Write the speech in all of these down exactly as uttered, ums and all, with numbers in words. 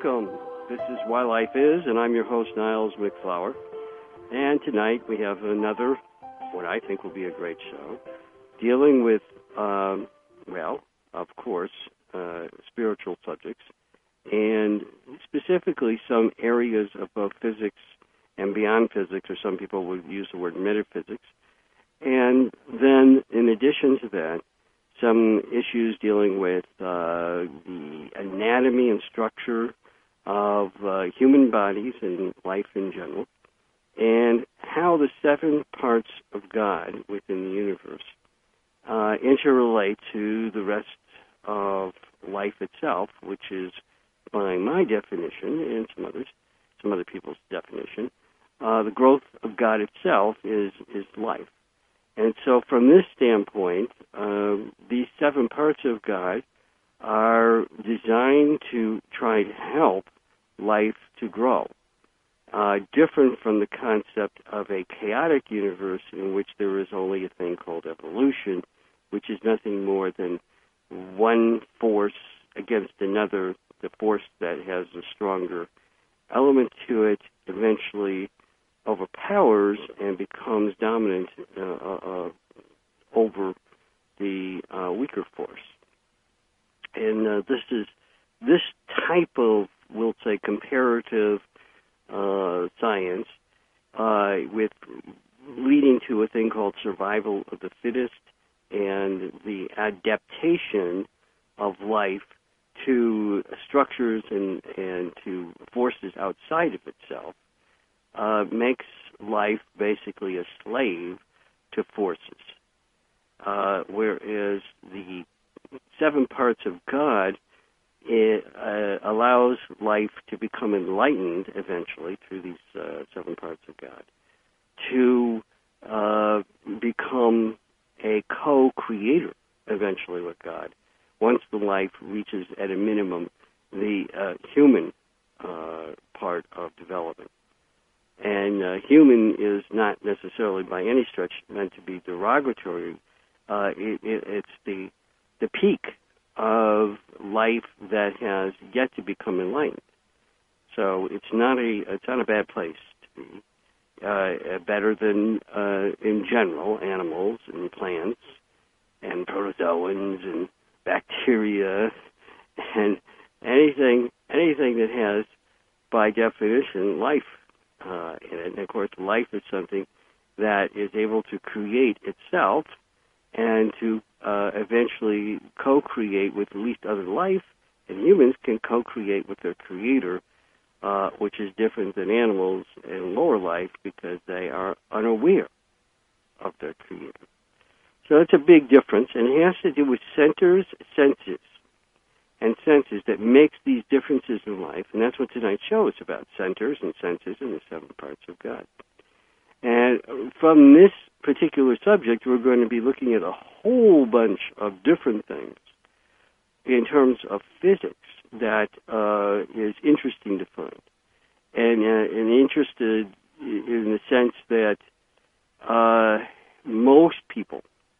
welcome. This is Why Life Is, and I'm your host, Niles McFlower. And tonight we have another, what I think will be a great show, dealing with, um, well, of course, uh, spiritual subjects, and specifically some areas of both physics and beyond physics, or some people would use the word metaphysics. And then, in addition to that, some issues dealing with uh, the anatomy and structure of uh, human bodies and life in general, and how the seven parts of God within the universe uh, interrelate to the rest of life itself, which is, by my definition and some others, some other people's definition, uh, the growth of God itself is is life. And so from this standpoint, uh, these seven parts of God are designed to try to help life to grow, uh, different from the concept of a chaotic universe in which there is only a thing called evolution, which is nothing more than one force against another, the force that has a stronger element to it eventually overpowers and becomes dominant uh, uh, over the uh, weaker force. And uh, this is this type of, we'll say, comparative uh, science uh, with leading to a thing called survival of the fittest and the adaptation of life to structures and, and to forces outside of itself Uh, makes life basically a slave to forces, uh, whereas the seven parts of God, it uh, allows life to become enlightened eventually through these uh, seven parts of God, to uh, become a co-creator eventually with God, once the life reaches at a minimum the uh, human uh, part of development. And uh, human is not necessarily by any stretch meant to be derogatory. Uh, it, it, it's the the peak of life that has yet to become enlightened. So it's not a it's not a bad place to be. Uh, better than uh, in general animals and plants and protozoans and bacteria and anything anything that has, by definition, life. Uh, and, of course, life is something that is able to create itself and to uh, eventually co-create with at least other life, and humans can co-create with their creator, uh, which is different than animals and lower life because they are unaware of their creator. So that's a big difference, and it has to do with centers, senses, and senses that makes these differences in life, and that's what tonight's show is about, centers and senses and the seven parts of God. And from this particular subject, we're going to be looking at a whole bunch of different things in terms of physics that uh, is interesting to find, and, uh, and interested in the sense that uh, most people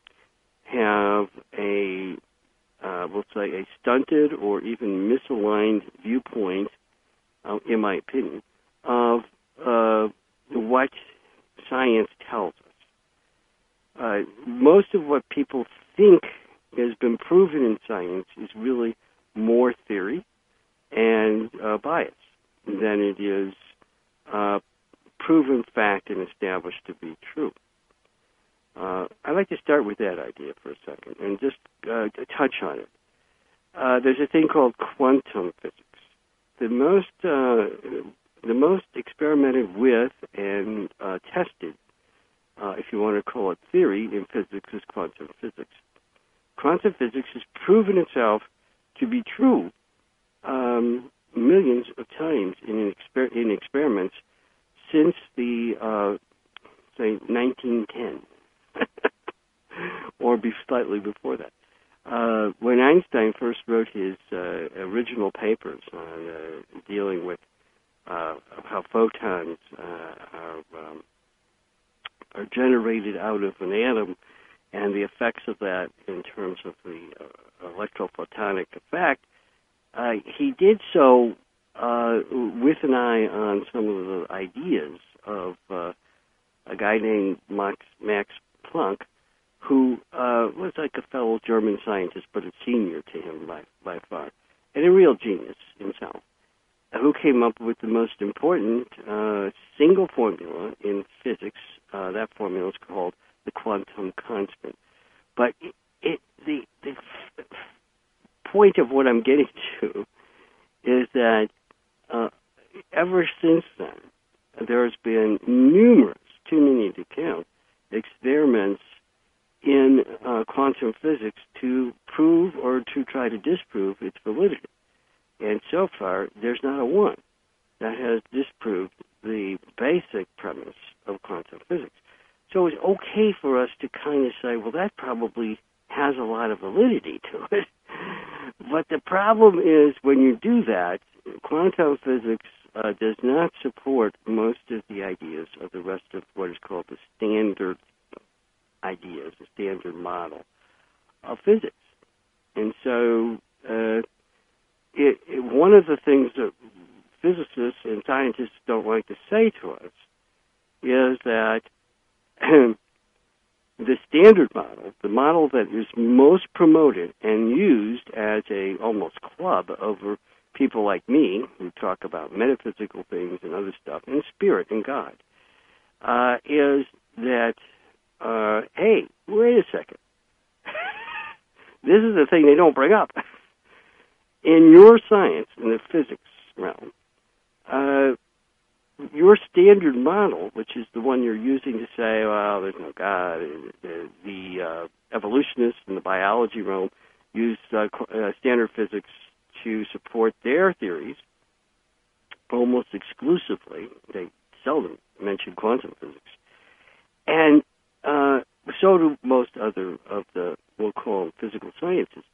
have a Uh, we'll say a stunted or even misaligned viewpoint, uh, in my opinion, of uh, what science tells us. Uh, most of what people think has been proven in science is really more theory and uh, bias than it is uh, proven fact and established to be true. Uh, I'd like to start with that idea for a second and just uh, touch on it. Uh, there's a thing called quantum physics. The most, uh, the most experimented with and uh, tested, uh, if you want to call it theory, in physics is quantum physics. Quantum physics has proven itself to be true um, millions of times in, exper- in experiments since the, uh, say, nineteen ten. Or be slightly before that. Uh, when Einstein first wrote his uh, original papers on uh, dealing with uh, how photons uh, are, um, are generated out of an atom and the effects of that in terms of the uh, electrophotonic effect, uh, he did so uh, with an eye on some of the ideas of uh, a guy named Max, Max Planck, who uh, was like a fellow German scientist, but a senior to him by, by far, and a real genius himself, who came up with the most important uh, single formula in physics. Uh, that formula is called the quantum constant. But it, it, the, the f- point of what I'm getting to is that uh, ever since then, there's been numerous, too many to count, experiments in uh, quantum physics to prove or to try to disprove its validity. And so far, there's not a one that has disproved the basic premise of quantum physics. So it's okay for us to kind of say, well, that probably has a lot of validity to it. But the problem is when you do that, quantum physics uh, does not support most of the ideas of the rest of what is called the standard ideas, the standard model of physics. And so uh, it, it, one of the things that physicists and scientists don't like to say to us is that the standard model, the model that is most promoted and used as a almost club over people like me who talk about metaphysical things and other stuff, and spirit and God, uh, is that, uh, hey, wait a second. This is the thing they don't bring up. In your science, in the physics realm, uh, your standard model, which is the one you're using to say, well, there's no God, the, the uh, evolutionists in the biology realm use uh, uh, standard physics to support their theories almost exclusively. They seldom mention quantum physics. And uh, so do most other of the, we'll call them physical sciences.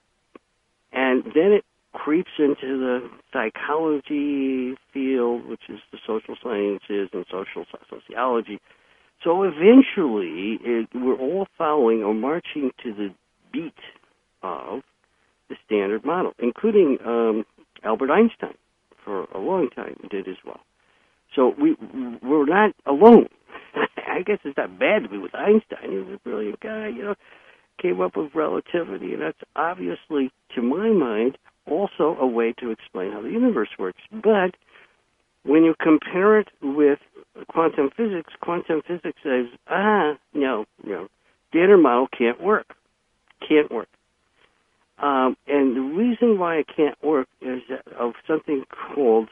And then it creeps into the psychology field, which is the social sciences and social sociology. So eventually, it, we're all following or marching to the beat of the standard model, including um, Albert Einstein for a long time did as well. So we, we're not alone. I guess it's not bad to be with Einstein. He was a brilliant guy, you know, came up with relativity, and that's obviously, to my mind, also a way to explain how the universe works. But when you compare it with quantum physics, quantum physics says, ah, no, no, standard model can't work. Can't work. Um, and the reason why it can't work is that of something called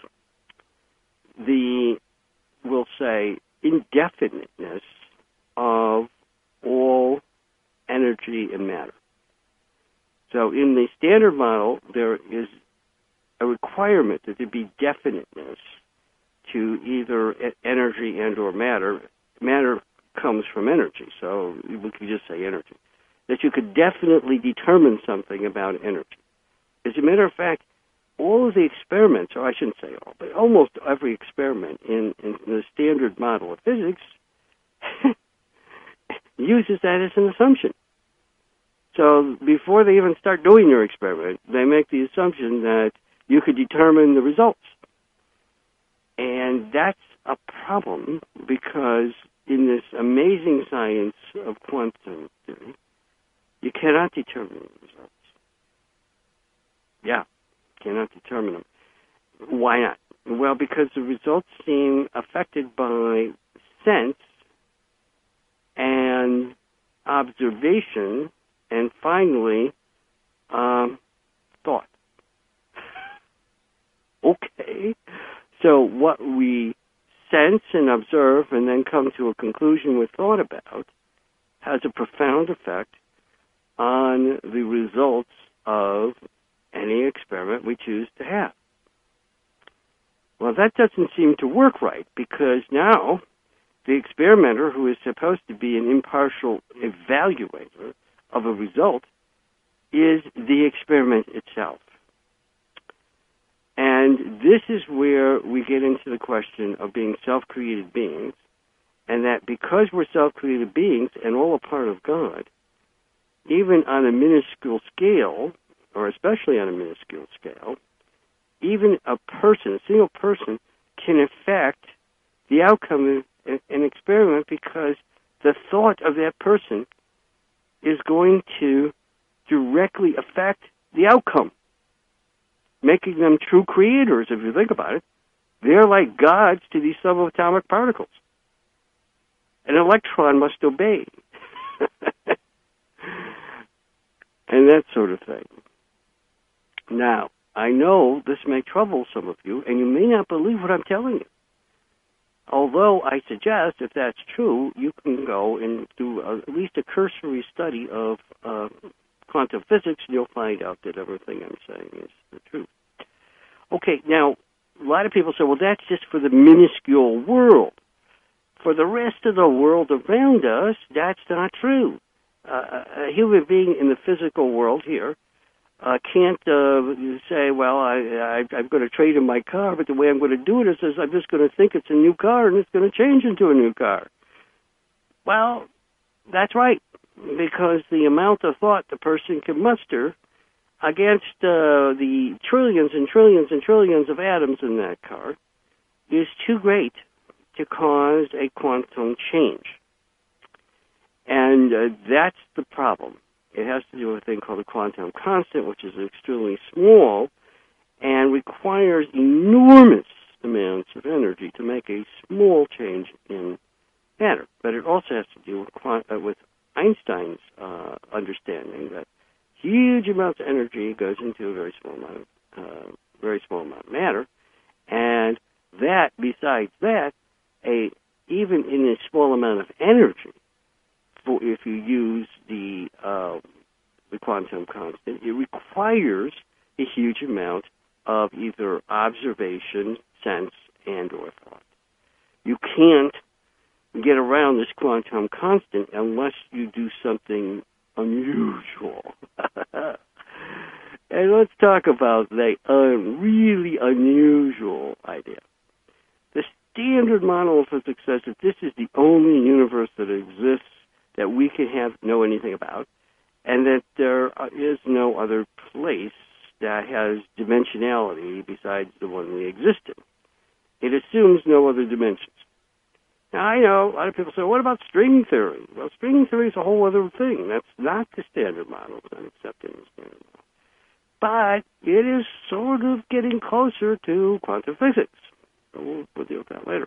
the, we'll say, indefiniteness of all energy and matter. So in the standard model, there is a requirement that there be definiteness to either energy and or matter. Matter comes from energy, so we could just say energy. That you could definitely determine something about energy. As a matter of fact, all of the experiments, or I shouldn't say all, but almost every experiment in, in the standard model of physics uses that as an assumption. So before they even start doing your experiment, they make the assumption that you could determine the results. And that's a problem because in this amazing science of quantum theory, you cannot determine the results. Yeah, cannot determine them. Why not? Well, because the results seem affected by sense and observation and finally, um, thought. Okay. So what we sense and observe and then come to a conclusion with thought about has a profound effect on the results of any experiment we choose to have. Well, that doesn't seem to work right because now the experimenter, who is supposed to be an impartial evaluator of a result, is the experiment itself. And this is where we get into the question of being self-created beings, and that because we're self-created beings and all a part of God, even on a minuscule scale, or especially on a minuscule scale, even a person, a single person, can affect the outcome of an experiment because the thought of that person is going to directly affect the outcome, making them true creators, if you think about it. They're like gods to these subatomic particles. An electron must obey. And that sort of thing. Now, I know this may trouble some of you, and you may not believe what I'm telling you. Although I suggest, if that's true, you can go and do a, at least a cursory study of uh, quantum physics, and you'll find out that everything I'm saying is the truth. Okay, now, a lot of people say, well, that's just for the minuscule world. For the rest of the world around us, that's not true. Uh, a human being in the physical world here uh, can't uh, say, well, I, I, I'm going to trade in my car, but the way I'm going to do it is, is I'm just going to think it's a new car, and it's going to change into a new car. Well, that's right, because the amount of thought the person can muster against uh, the trillions and trillions and trillions of atoms in that car is too great to cause a quantum change. And uh, that's the problem. It has to do with a thing called a quantum constant, which is extremely small and requires enormous amounts of energy to make a small change in matter. But it also has to do with, quant- uh, with Einstein's uh, understanding that huge amounts of energy goes into a very small amount of uh, very small amount of matter, and that, besides that, a even in a small amount of energy, for if you use the uh, the quantum constant, it requires a huge amount of either observation, sense, and or thought. You can't get around this quantum constant unless you do something unusual. And let's talk about the uh, really unusual idea. The standard model of physics says that this is the only universe that exists that we can have know anything about, and that there is no other place that has dimensionality besides the one we exist in. It assumes no other dimensions. Now, I know a lot of people say, what about string theory? Well, string theory is a whole other thing. That's not the standard model. It's not accepted in the standard model. But it is sort of getting closer to quantum physics. So we'll, we'll deal with that later.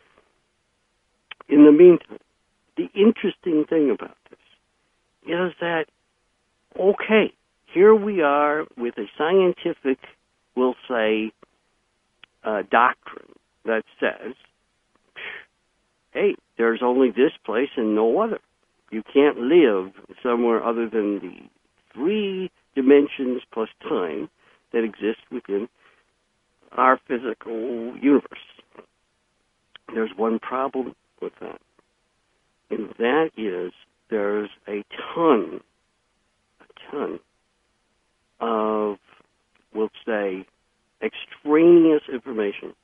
In the meantime, the interesting thing about this is that, okay, here we are with a scientific, we'll say, uh, doctrine that says, hey, there's only this place and no other. You can't live somewhere other than the three dimensions plus time that exist within our physical universe. There's one problem with that, and that is there's a ton, a ton of, we'll say, extraneous information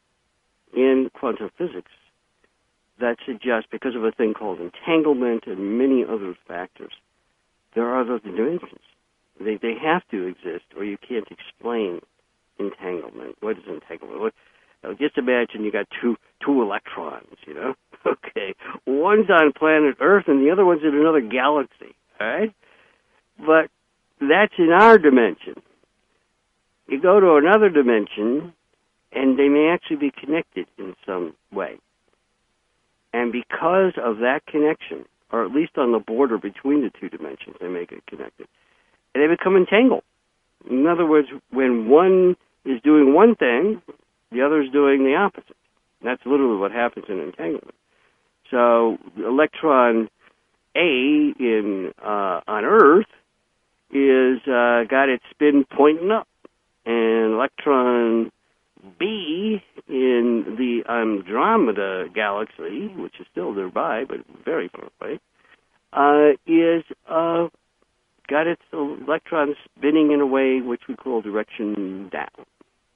in quantum physics that suggests, because of a thing called entanglement and many other factors, there are other dimensions. They they have to exist, or you can't explain entanglement. What is entanglement? What, uh, just imagine you got two two electrons, you know? Okay. One's on planet Earth and the other one's in another galaxy, all right? But that's in our dimension. You go to another dimension, and they may actually be connected in some way. And because of that connection, or at least on the border between the two dimensions, they may get connected. And they become entangled. In other words, when one is doing one thing, the other is doing the opposite. And that's literally what happens in entanglement. So electron A in uh, on Earth is uh, got its spin pointing up, and electron B in the Andromeda galaxy, which is still nearby but very far away, uh, is uh, got its electrons spinning in a way which we call direction down.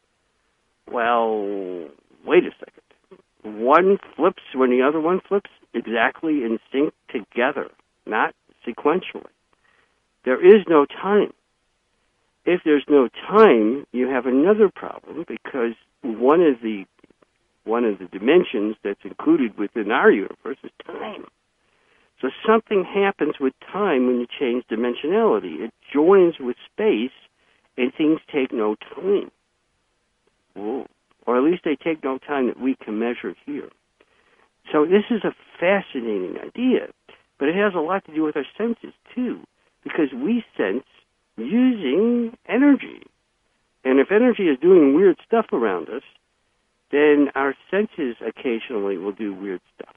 Well, wait a second. One flips when the other one flips exactly in sync together, not sequentially. There is no time. if there's no time, you have another problem, because one of the one of the dimensions that's included within our universe is time. So something happens with time when you change dimensionality. It joins with space, and things take no time. Whoa. Or at least they take no time that we can measure here. So this is a fascinating idea, but it has a lot to do with our senses, too, because we sense using energy. And if energy is doing weird stuff around us, then our senses occasionally will do weird stuff.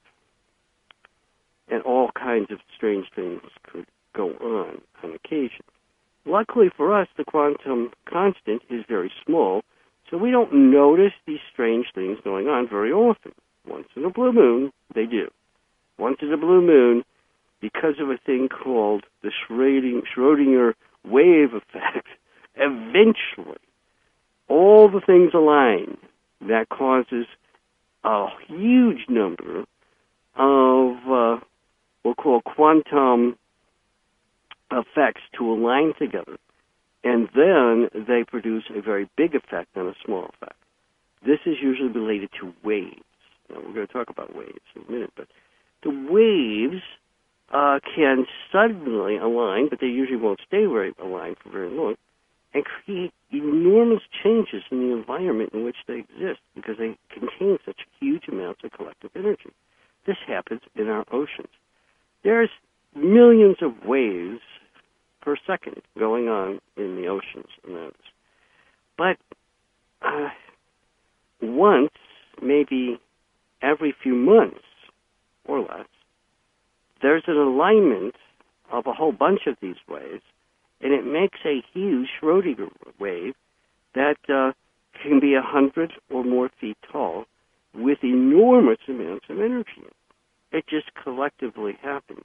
And all kinds of strange things could go on on occasion. Luckily for us, the quantum constant is very small, so we don't notice these strange things going on very often. Once in a blue moon, they do. Once in a blue moon, because of a thing called the Schrodinger wave effect, eventually all the things align. That causes a huge number of uh, we'll call quantum effects to align together. And then they produce a very big effect on a small effect. This is usually related to waves. Now, we're going to talk about waves in a minute, but the waves uh, can suddenly align, but they usually won't stay very aligned for very long, and create enormous changes in the environment in which they exist because they contain such huge amounts of collective energy. This happens in our oceans. There's millions of waves per second going on in the oceans around us. But uh, once, maybe every few months or less, there's an alignment of a whole bunch of these waves, and it makes a huge Schrodinger wave that uh, can be a hundred or more feet tall with enormous amounts of energy. It just collectively happens.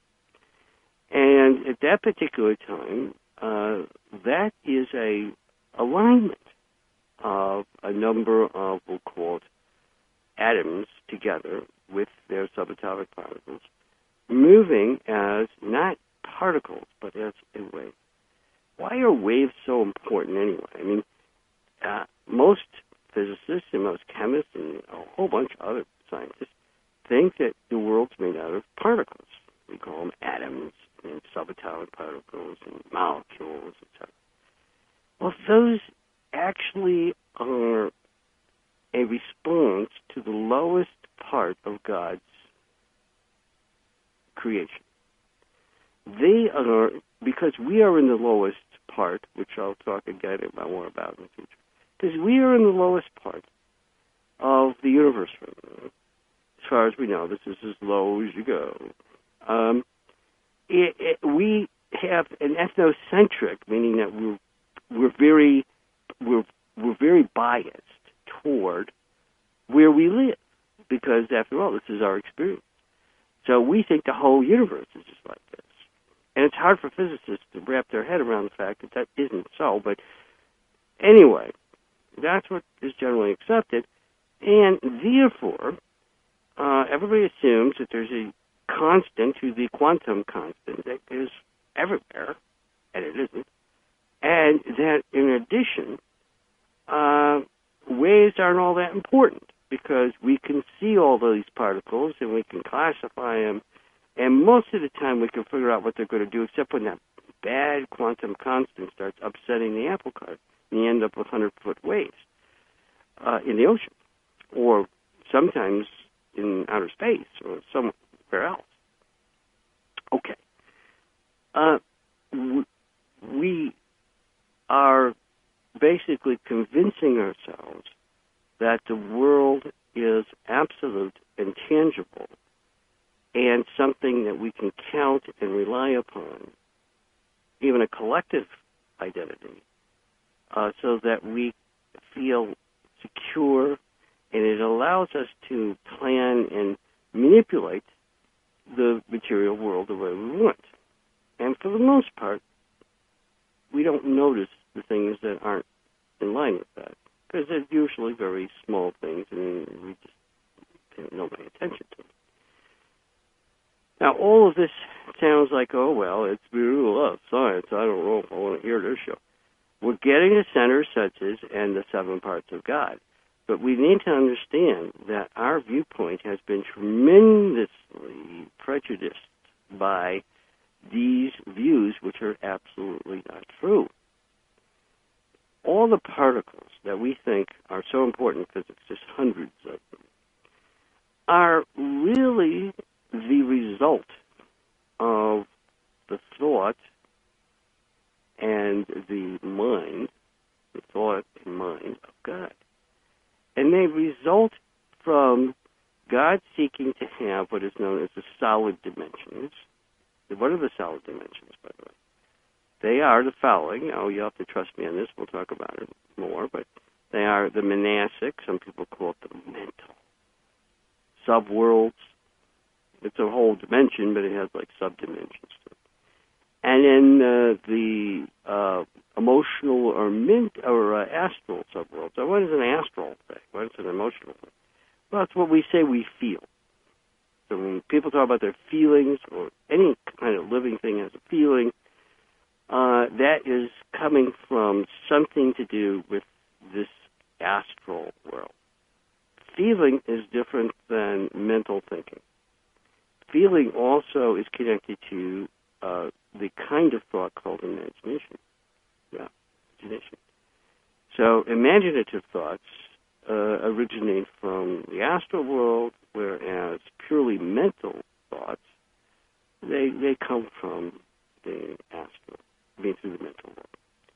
And at that particular time, uh, that is a alignment of a number of, we'll call it, atoms together with their subatomic particles, moving as not particles, but as a wave. Why are waves so important anyway? I mean, uh, most physicists and most chemists and a whole bunch of other scientists think that the world's made out of particles. We call them atoms and subatomic particles and molecules, et cetera. Well, those actually are a response to the lowest part of God's creation. They are, because we are in the lowest part, which I'll talk again about more about in the future, because we are in the lowest part of the universe right now. As far as we know, this is as low as you go. Um, it, it, we have an ethnocentric, meaning that we're we're very we're we're very biased toward where we live, because after all, this is our experience. So we think the whole universe is just like this, and it's hard for physicists to wrap their head around the fact that that isn't so. But anyway, that's what is generally accepted, and therefore, uh, everybody assumes that there's a constant to the quantum constant that is everywhere, and it isn't, and that in addition, uh, waves aren't all that important because we can see all these particles and we can classify them, and most of the time we can figure out what they're going to do, except when that bad quantum constant starts upsetting the apple cart, and you end up with hundred-foot waves uh, in the ocean, or sometimes in outer space or somewhere else. Okay. Uh, w- we are basically convincing ourselves that the world is absolute and tangible and something that we can count and rely upon, even a collective identity, uh, so that we feel secure, and it allows us to plan and manipulate the material world the way we want. And for the most part, we don't notice the things that aren't in line with that, because they're usually very small things, and we just don't pay attention to them. Now, all of this sounds like, oh, well, it's beautiful, love, science. I don't know if I want to hear this show. we're getting the center senses and the seven parts of God. But we need to understand that our viewpoint has been tremendously prejudiced by these views, which are absolutely not true. All the particles that we think are so important in physics, just hundreds of them, are really the result of the thought and the mind, the thought and mind of God. And they result from God seeking to have what is known as the solid dimensions. What are the solid dimensions, by the way? They are the following. Now, you have to trust me on this. We'll talk about it more. But they are the monastic. Some people call it the mental. Subworlds. It's a whole dimension, but it has like subdimensions to it. And then uh, the uh, emotional or mint or uh, astral subworld. So what is an astral thing? What is an emotional thing? Well, it's what we say we feel. So when people talk about their feelings, or any kind of living thing has a feeling, uh, that is coming from something to do with this astral world. Feeling is different than mental thinking. Feeling also is connected to uh, the kind of thought called imagination. Yeah, imagination. So imaginative thoughts uh, originate from the astral world, whereas purely mental thoughts, they they come from the astral, I mean through the mental world.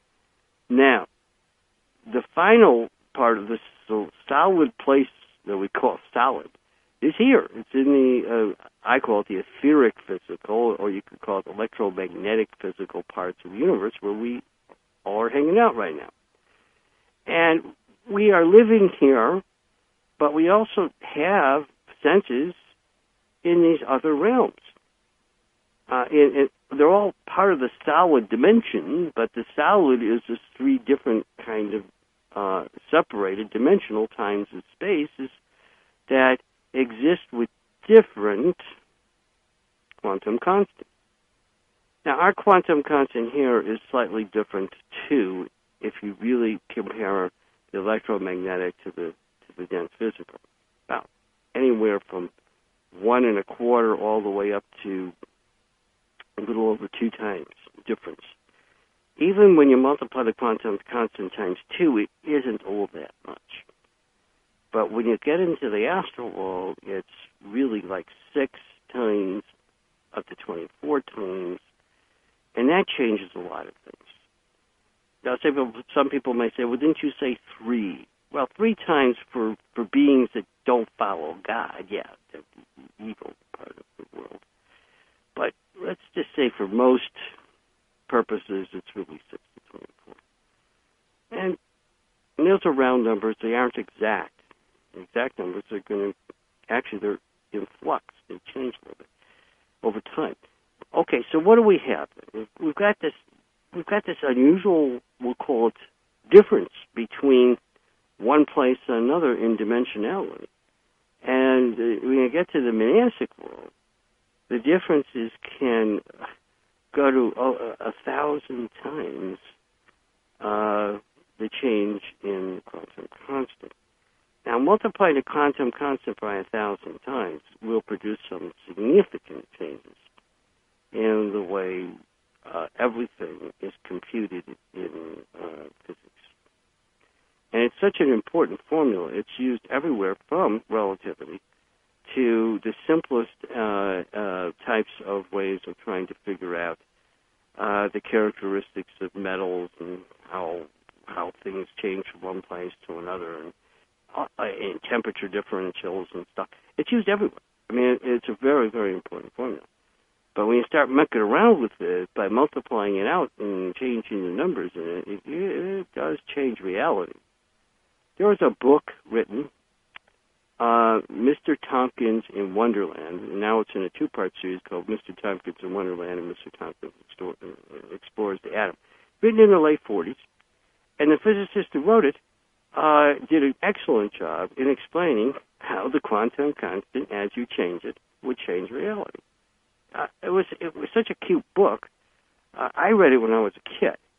Now, the final part of this so solid place that we call solid is here. It's in the, uh, I call it the etheric physical, or you could call it electromagnetic physical parts of the universe where we all are hanging out right now. And we are living here, but we also have senses in these other realms. Uh, it, it, they're all part of the solid dimension, but the solid is just three different kind of uh, separated dimensional times and spaces that exist with different quantum constants. Now, our quantum constant here is slightly different, too, if you really compare the electromagnetic to the to the dense physical. About anywhere from one and a quarter all the way up to a little over two times difference. Even when you multiply the quantum constant times two, it isn't all that much. But when you get into the astral world, it's really like six times up to twenty-four times, and that changes a lot of things. Now, some people may say, well, didn't you say three? Well, three times for, for beings that don't follow God, yeah, the evil part of the world. But let's just say for most purposes, it's really six to twenty-four. And, and those are round numbers. They aren't exact. The exact numbers are going to, actually, they're in flux. They change a little bit over time. Okay, so what do we have? We've got this, we've got this unusual, we'll call it, difference between one place and another in dimensionality. And uh, when you get to the monastic world, the differences can go to a, a thousand times uh, the change in quantum constant. Now, multiplying the quantum constant by a thousand times will produce some significant changes in the way uh, everything is computed in uh, physics. And it's such an important formula. It's used everywhere from relativity to the simplest uh, uh, types of ways of trying to figure out uh, the characteristics of metals and how how things change from one place to another, and uh, in temperature differentials and stuff. It's used everywhere. I mean, it's a very, very important formula. But when you start mucking around with it by multiplying it out and changing the numbers in it, it, it does change reality. There was a book written, uh, Mister Tompkins in Wonderland, and now it's in a two-part series called Mister Tompkins in Wonderland and Mister Tompkins Explores the Atom, written in the late forties. And the physicist who wrote it uh, did an excellent job in explaining how the quantum constant, as you change it, would change reality. Uh, it was it was such a cute book. Uh, I read it when I was a kid,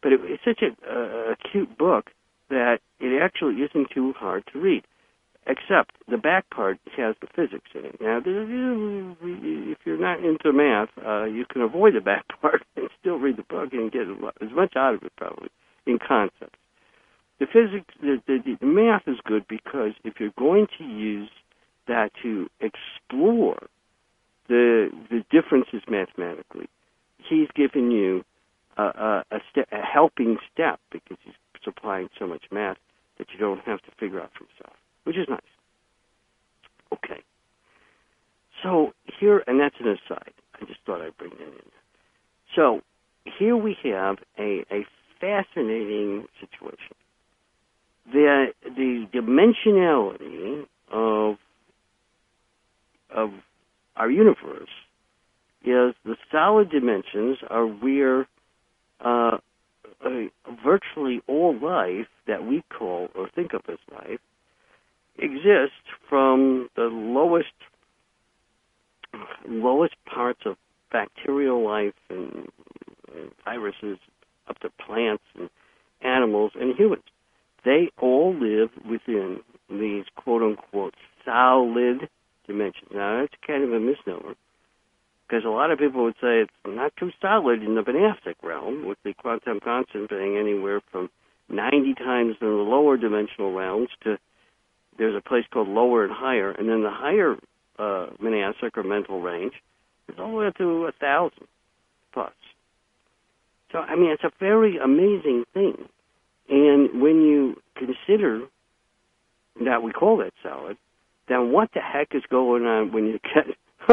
but it, it's such a, a, a cute book that it actually isn't too hard to read, except the back part has the physics in it. Now, if you're not into math, uh, you can avoid the back part and still read the book and get as much out of it, probably, in concepts. The physics, the, the, the math is good because if you're going to use that to explore the the differences mathematically, he's given you a, a, a, ste- a helping step because he's supplying so much math that you don't have to figure out for yourself, which is nice. Okay. So here, and that's an aside. I just thought I'd bring that in. So here we have a, a fascinating situation. The the dimensionality of of our universe is the solid dimensions are where uh, uh, virtually all life that we call or think of as life exists, from the lowest lowest parts of bacterial life and, and viruses up to plants and animals and humans. They all live within these quote-unquote solid dimensions. Now, that's kind of a misnomer, because a lot of people would say it's not too solid in the monastic realm, with the quantum constant being anywhere from ninety times in the lower dimensional realms to, there's a place called lower and higher, and then the higher uh, monastic or mental range is all the way up to one thousand plus. So, I mean, it's a very amazing thing. And when you consider that we call that solid, then what the heck is going on when you get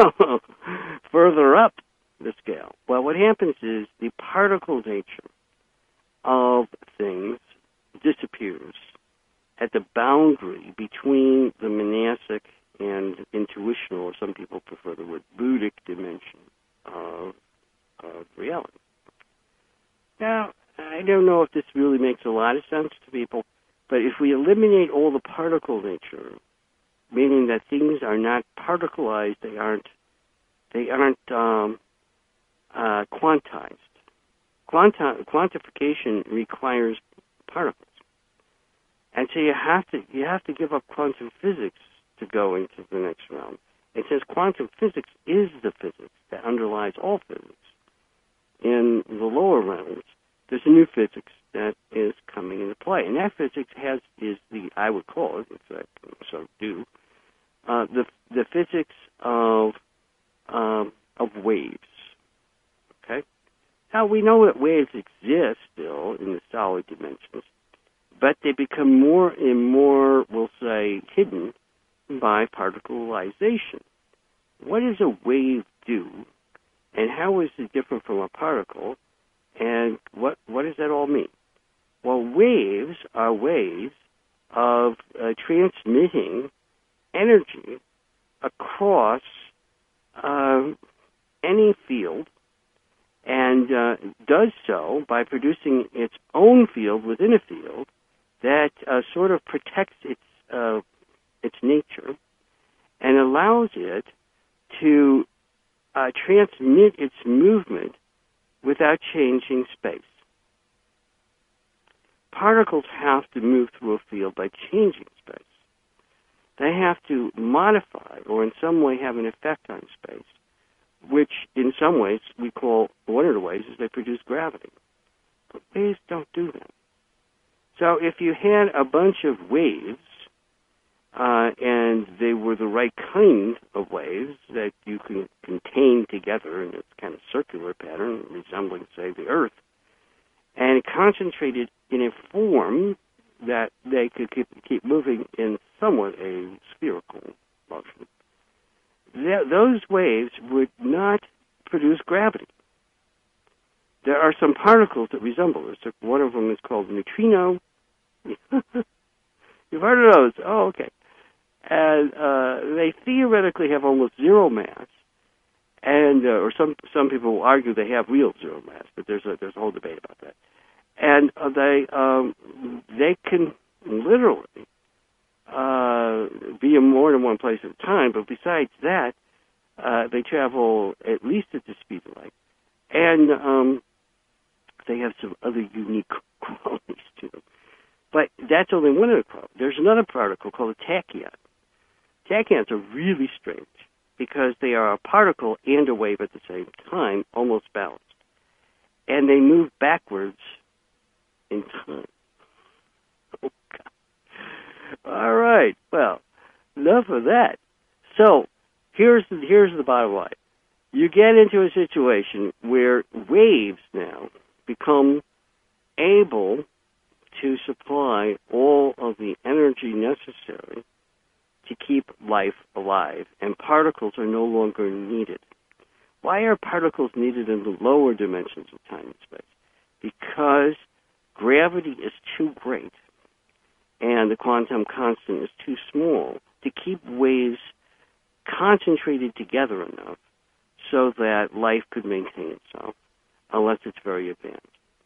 further up the scale? Well, what happens is the particle nature of things disappears at the boundary between the monastic and intuitional, or some people prefer the word Buddhic dimension of, of reality. Now, I don't know if this really makes a lot of sense to people, but if we eliminate all the particle nature, meaning that things are not particleized, they aren't, they aren't um, uh, quantized. Quanti- quantification requires particles, and so you have to you have to give up quantum physics to go into the next realm. And since quantum physics is the physics that underlies all physics in the lower realms, there's a new physics that is coming into play, and that physics has is the I would call it, if I so do, uh, the the physics of um, of waves. Okay, now we know that waves exist still in the solid dimensions, but they become more and more, we'll say, hidden by particleization. What does a wave do, and how is it different from a particle? And what what does that all mean? Well, waves are ways of uh, transmitting energy across uh, any field, and uh, does so by producing its own field within a field that uh, sort of protects its uh, its nature and allows it to uh, transmit its movement without changing space. Particles have to move through a field by changing space. They have to modify or in some way have an effect on space, which in some ways we call, one of the ways is they produce gravity. But waves don't do that. So if you had a bunch of waves, uh, and they were the right kind of waves that you can contain together in this kind of circular pattern, resembling, say, the Earth, and concentrated in a form that they could keep, keep moving in somewhat a spherical motion, th- those waves would not produce gravity. There are some particles that resemble this. One of them is called neutrino. You've heard of those? Oh, okay. And uh, they theoretically have almost zero mass, and uh, or some some people will argue they have real zero mass, but there's a there's a whole debate about that. And uh, they um, they can literally uh, be in more than one place at a time. But besides that, uh, they travel at least at the speed of light, and um, they have some other unique qualities to them. But that's only one of the problems. There's another particle called a tachyon. Tachyons are really strange because they are a particle and a wave at the same time, almost balanced. And they move backwards in time. Oh, God. All right. Well, enough of that. So here's the, here's the bottom line. You get into a situation where waves now become able to supply all of the energy necessary to keep life alive, and particles are no longer needed. Why are particles needed in the lower dimensions of time and space? Because gravity is too great and the quantum constant is too small to keep waves concentrated together enough so that life could maintain itself, unless it's very advanced.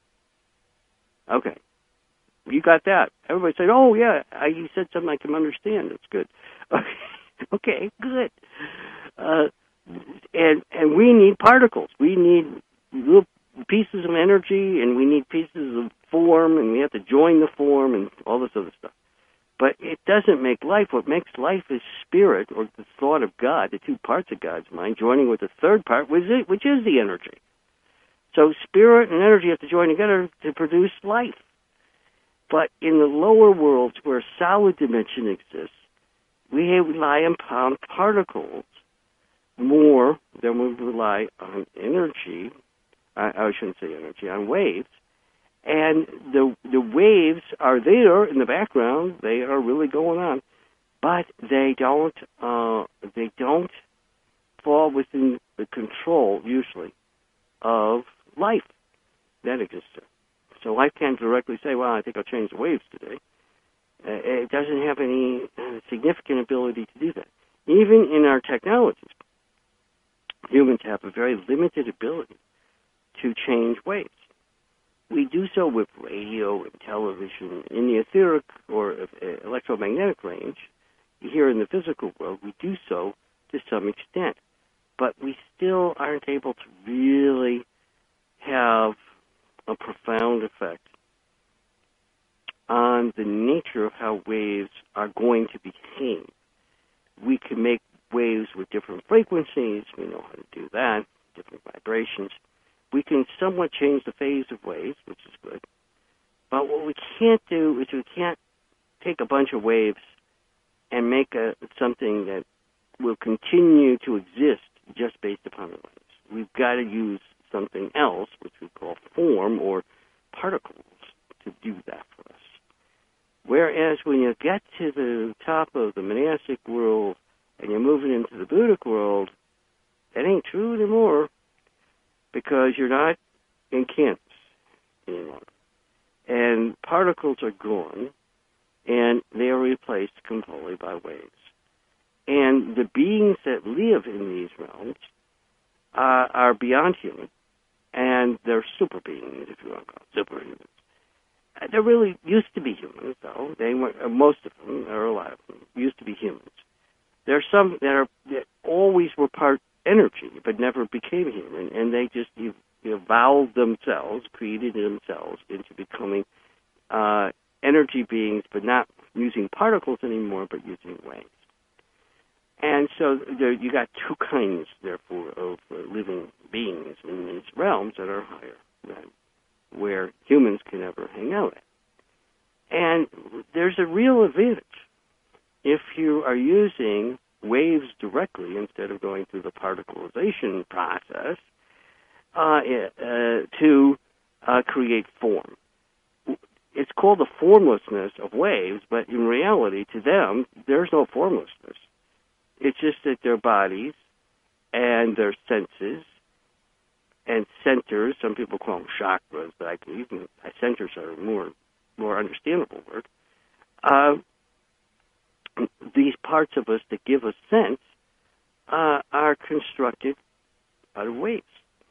Okay. You got that. Everybody said, oh, yeah, I, you said something I can understand. That's good. Okay, good. Uh, and and we need particles. We need little pieces of energy, and we need pieces of form, and we have to join the form and all this other stuff. But it doesn't make life. What makes life is spirit, or the thought of God, the two parts of God's mind, joining with the third part, which is, which is the energy. So spirit and energy have to join together to produce life. But in the lower worlds where solid dimension exists, we rely upon particles more than we rely on energy. I, I shouldn't say energy, on waves. And the the waves are there in the background. They are really going on, but they don't uh, they don't fall within the control usually of life that exists there. So life can't directly say, well, I think I'll change the waves today. Uh, it doesn't have any uh, significant ability to do that. Even in our technologies, humans have a very limited ability to change waves. We do so with radio and television. In the etheric or uh, electromagnetic range, here in the physical world, we do so to some extent. But we still aren't able to really have a profound effect on the nature of how waves are going to behave. We can make waves with different frequencies. We know how to do that, different vibrations. We can somewhat change the phase of waves, which is good. But what we can't do is we can't take a bunch of waves and make a, something that will continue to exist just based upon the waves. We've got to use something else, which we call form or particles, to do that for us. Whereas when you get to the top of the monastic world and you're moving into the Buddhic world, that ain't true anymore, because you're not in Kansas any longer. And particles are gone, and they are replaced completely by waves. And the beings that live in these realms uh, are beyond human, and they're super beings, if you want to call them superhumans. Uh, they really used to be humans, though. They were, uh, most of them, or a lot of them, used to be humans. There are some that are that always were part energy, but never became human, and they just evolved themselves, created themselves into becoming uh, energy beings, but not using particles anymore, but using waves. And so there, you got two kinds, therefore, of uh, living beings in these realms that are higher than where humans can ever hang out at. And there's a real advantage if you are using waves directly instead of going through the particleization process uh, uh, to uh, create form. It's called the formlessness of waves, but in reality, to them, there's no formlessness. It's just that their bodies and their senses and centers, some people call them chakras, but I can even, centers are a more, more understandable word, uh, these parts of us that give us sense uh, are constructed out of waves.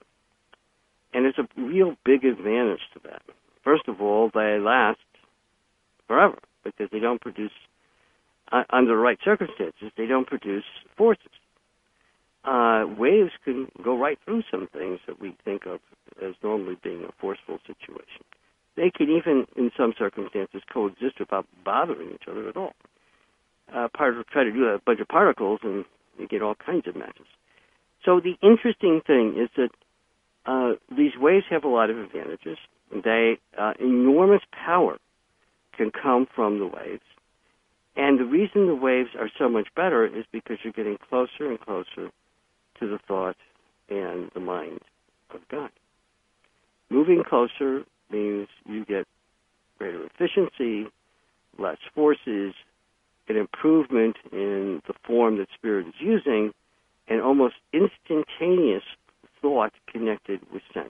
And there's a real big advantage to that. First of all, they last forever because they don't produce, uh, under the right circumstances, they don't produce forces. uh, waves can go right through some things that we think of as normally being a forceful situation. They can even, in some circumstances, coexist without bothering each other at all. Uh, part try to do a bunch of particles, and you get all kinds of matches. So the interesting thing is that uh, these waves have a lot of advantages. They uh, enormous power can come from the waves. And the reason the waves are so much better is because you're getting closer and closer to the thought and the mind of God. Moving closer means you get greater efficiency, less forces, an improvement in the form that spirit is using, and almost instantaneous thought connected with sense.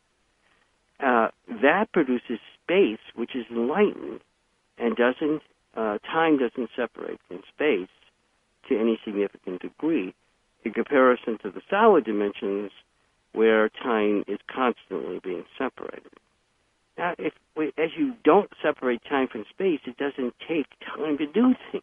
Uh, that produces space, which is enlightened, and doesn't uh, time doesn't separate from space to any significant degree, in comparison to the solid dimensions, where time is constantly being separated. Now, if as you don't separate time from space, it doesn't take time to do things.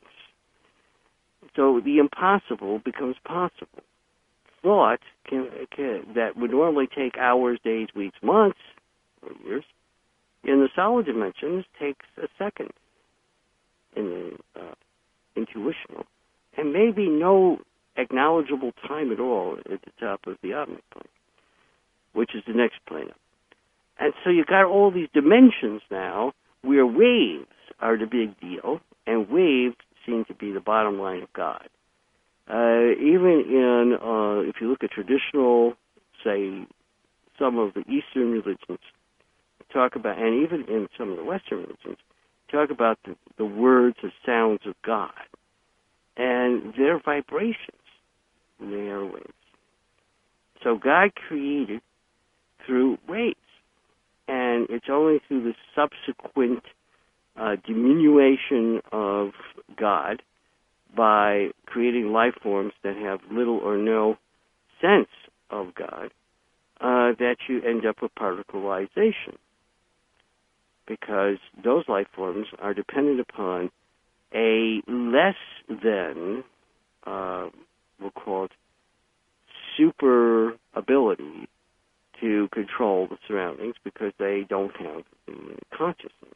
So the impossible becomes possible. Thought can, can, that would normally take hours, days, weeks, months, or years, in the solid dimensions takes a second in the uh, intuitional, and maybe no acknowledgeable time at all at the top of the atomic plane, which is the next plane up. And so you've got all these dimensions now where waves are the big deal, and waves seem to be the bottom line of God. Uh, even in, uh, if you look at traditional, say, some of the Eastern religions, talk about, and even in some of the Western religions, talk about the, the words or sounds of God and their vibrations in the airwaves. So God created through waves, and it's only through the subsequent uh, diminution of God by creating life forms that have little or no sense of God uh, that you end up with particleization, because those life forms are dependent upon a less than, uh, we'll call it, super ability to control the surroundings, because they don't have the consciousness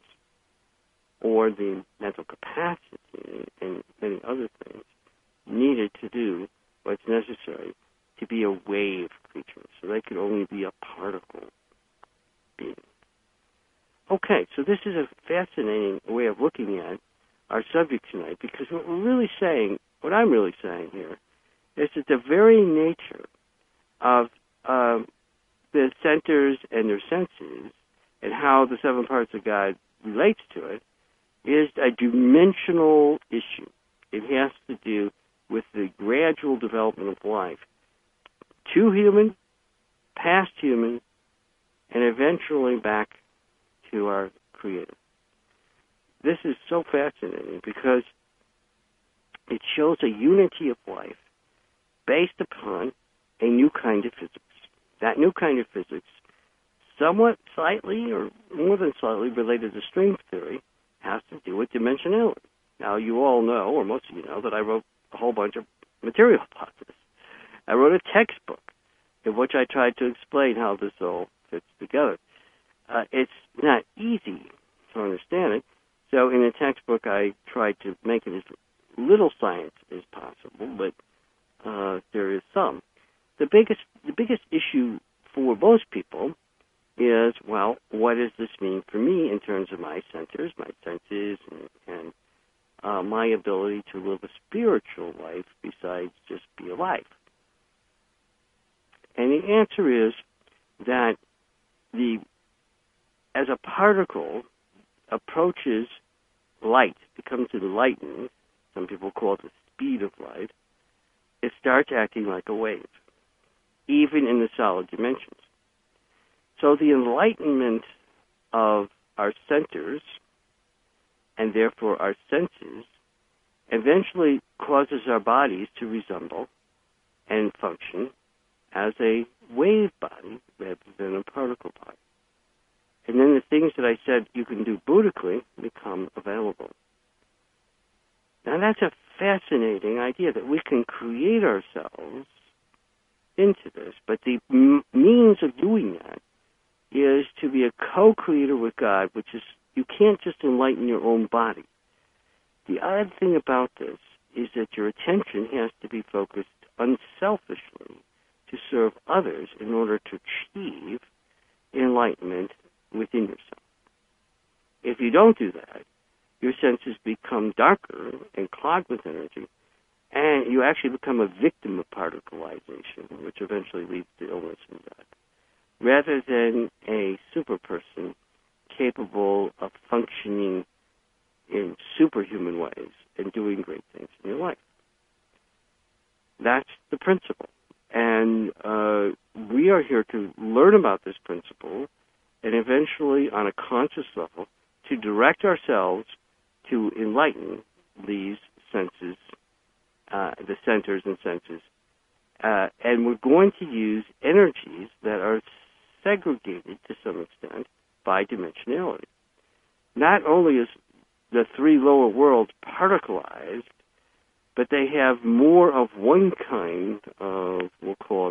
or the mental capacity and many other things needed to do what's necessary to be a wave creature. So they could only be a particle being. Okay, so this is a fascinating way of looking at our subject tonight, because what we're really saying, what I'm really saying here, is that the very nature of uh, the centers and their senses and how the seven parts of God relates to it is a dimensional issue. It has to do with the gradual development of life to human, past human, and eventually back to our Creator. This is so fascinating because it shows a unity of life based upon a new kind of physics. That new kind of physics, somewhat slightly or more than slightly related to string theory, has to do with dimensionality. Now, you all know, or most of you know, that I wrote a whole bunch of material about this. I wrote a textbook in which I tried to explain how this all fits together. Uh, it's not easy to understand it, so in the textbook I tried to make it as little science as possible, but uh, there is some. The biggest, the biggest issue for most people is, well, what does this mean for me in terms of my centers, my senses, and, and uh, my ability to live a spiritual life besides just be alive? And the answer is that the as a particle approaches light, becomes enlightened, some people call it the speed of light, it starts acting like a wave, even in the solid dimensions. So the enlightenment of our centers, and therefore our senses, eventually causes our bodies to resemble and function as a wave body rather than a particle body. And then the things that I said you can do Buddhically become available. Now that's a fascinating idea, that we can create ourselves into this. But the m- means of doing that is to be a co-creator with God, which is you can't just enlighten your own body. The odd thing about this is that your attention has to be focused unselfishly to serve others in order to achieve enlightenment within yourself. If you don't do that, your senses become darker and clogged with energy, and you actually become a victim of particleization, which eventually leads to illness and death, rather than a super person capable of functioning in superhuman ways and doing great things in your life. That's the principle. And uh, we are here to learn about this principle and eventually, on a conscious level, to direct ourselves to enlighten these senses, uh, the centers and senses. Uh, and we're going to use energies that are segregated to some extent by dimensionality. Not only is the three lower worlds particleized, but they have more of one kind of, we'll call it,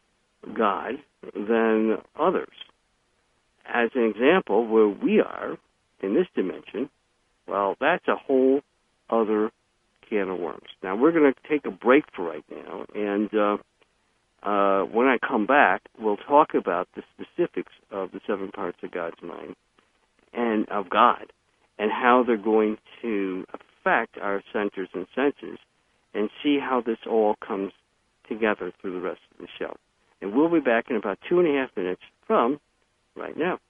God than others. As an example, where we are in this dimension, well, that's a whole other can of worms. Now, we're going to take a break for right now, and uh, uh, when I come back, we'll talk about the specifics of the seven parts of God's mind and of God and how they're going to affect our centers and senses, and see how this all comes together through the rest of the show. And we'll be back in about two and a half minutes from right now.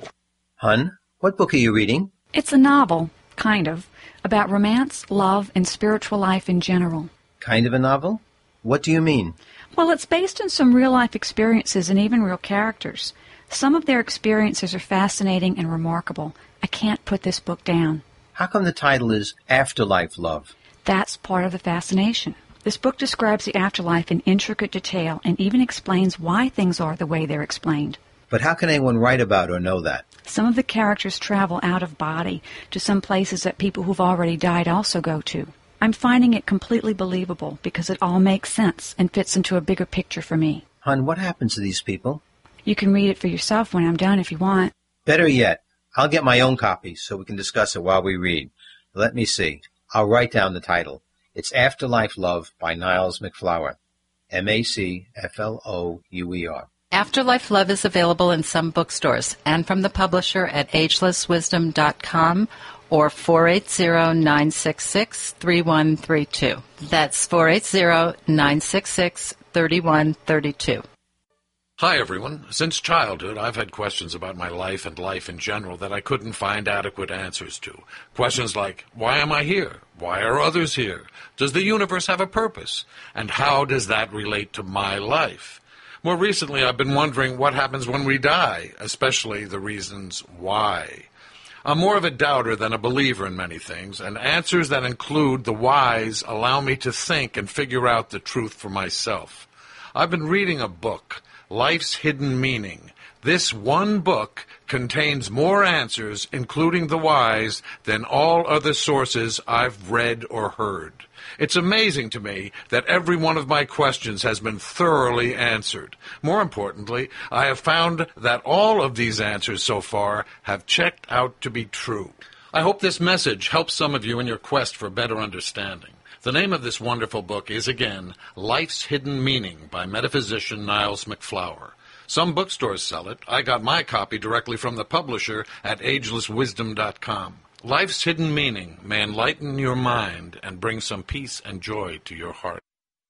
Hun, what book are you reading? It's a novel, kind of, about romance, love, and spiritual life in general. Kind of a novel? What do you mean? Well, it's based on some real-life experiences and even real characters. Some of their experiences are fascinating and remarkable. I can't put this book down. How come the title is Afterlife Love? That's part of the fascination. This book describes the afterlife in intricate detail and even explains why things are the way they're explained. But how can anyone write about or know that? Some of the characters travel out of body to some places that people who've already died also go to. I'm finding it completely believable because it all makes sense and fits into a bigger picture for me. Hun, what happens to these people? You can read it for yourself when I'm done if you want. Better yet, I'll get my own copy so we can discuss it while we read. Let me see. I'll write down the title. It's Afterlife Love by Niles MacFlouer. M A C F L O U E R. Afterlife Love is available in some bookstores and from the publisher at ageless wisdom dot com or four eight zero, nine six six, three one three two. That's four eight zero, nine six six, three one three two. Hi, everyone. Since childhood, I've had questions about my life and life in general that I couldn't find adequate answers to. Questions like, why am I here? Why are others here? Does the universe have a purpose? And how does that relate to my life? More recently, I've been wondering what happens when we die, especially the reasons why. I'm more of a doubter than a believer in many things, and answers that include the whys allow me to think and figure out the truth for myself. I've been reading a book, Life's Hidden Meaning. This one book contains more answers, including the whys, than all other sources I've read or heard. It's amazing to me that every one of my questions has been thoroughly answered. More importantly, I have found that all of these answers so far have checked out to be true. I hope this message helps some of you in your quest for better understanding. The name of this wonderful book is, again, Life's Hidden Meaning by metaphysician Niles MacFlouer. Some bookstores sell it. I got my copy directly from the publisher at ageless wisdom dot com. Life's Hidden Meaning may enlighten your mind and bring some peace and joy to your heart.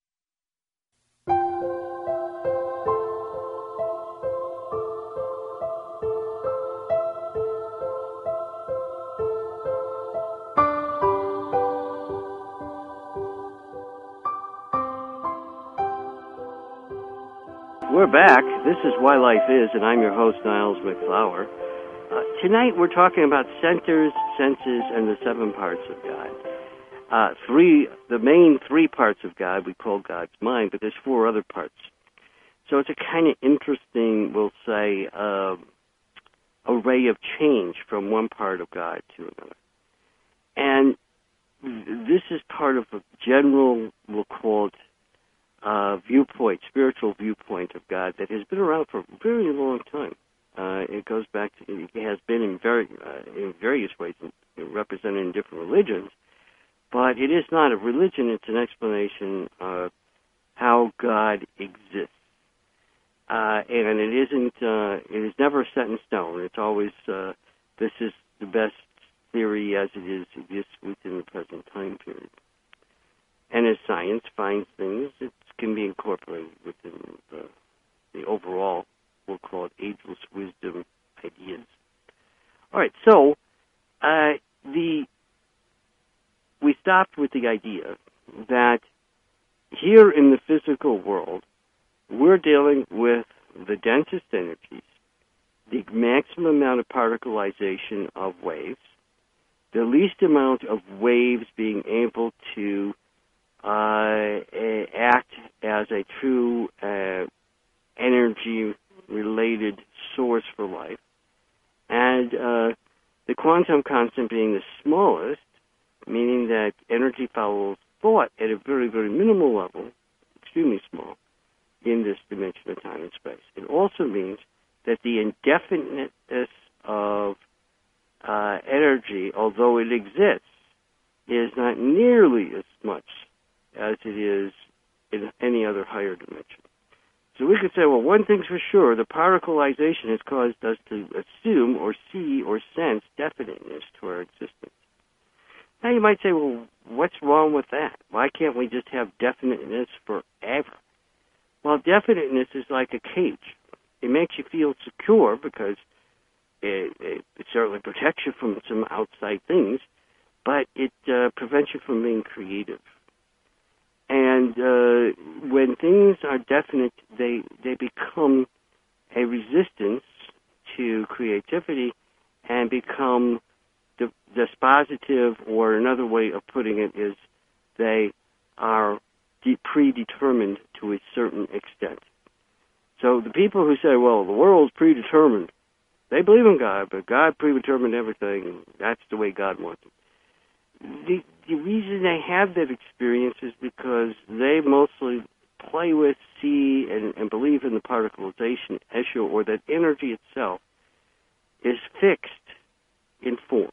We're back. This is Why Life Is, and I'm your host, Niles MacFlouer. Uh, tonight we're talking about centers, senses, and the seven parts of God. Uh, three, the main three parts of God we call God's mind, but there's four other parts. So it's a kind of interesting, we'll say, uh, array of change from one part of God to another. And this is part of a general, we'll call it, uh, viewpoint, spiritual viewpoint of God that has been around for a very long time. Uh, it goes back to, it has been in very, uh, in various ways represented in different religions, but it is not a religion, it's an explanation of how God exists. Uh, and it isn't, uh, it is never set in stone. It's always, uh, this is the best theory as it is exists within the present time period. And as science finds things, it can be incorporated within the, the overall, we'll call it ageless wisdom ideas. All right, so uh, the we stopped with the idea that here in the physical world, we're dealing with the densest energies, the maximum amount of particleization of waves, the least amount of waves being able to uh, act as a true uh, energy-related source for life, and uh, the quantum constant being the smallest, meaning that energy follows thought at a very, very minimal level, extremely small, in this dimension of time and space. It also means that the indefiniteness of uh, energy, although it exists, is not nearly as much as it is in any other higher dimension. So we could say, well, one thing's for sure, the particleization has caused us to assume or see or sense definiteness to our existence. Now you might say, well, what's wrong with that? Why can't we just have definiteness forever? Well, definiteness is like a cage. It makes you feel secure because it, it, it certainly protects you from some outside things, but it uh, prevents you from being creative. And uh, when things are definite, they they become a resistance to creativity and become the dispositive, or another way of putting it is they are de- predetermined to a certain extent. So the people who say, well, the world's predetermined, they believe in God, but God predetermined everything, and that's the way God wants it. The, the reason they have that experience is because they mostly play with, see, and, and believe in the particleization issue, or that energy itself is fixed in form.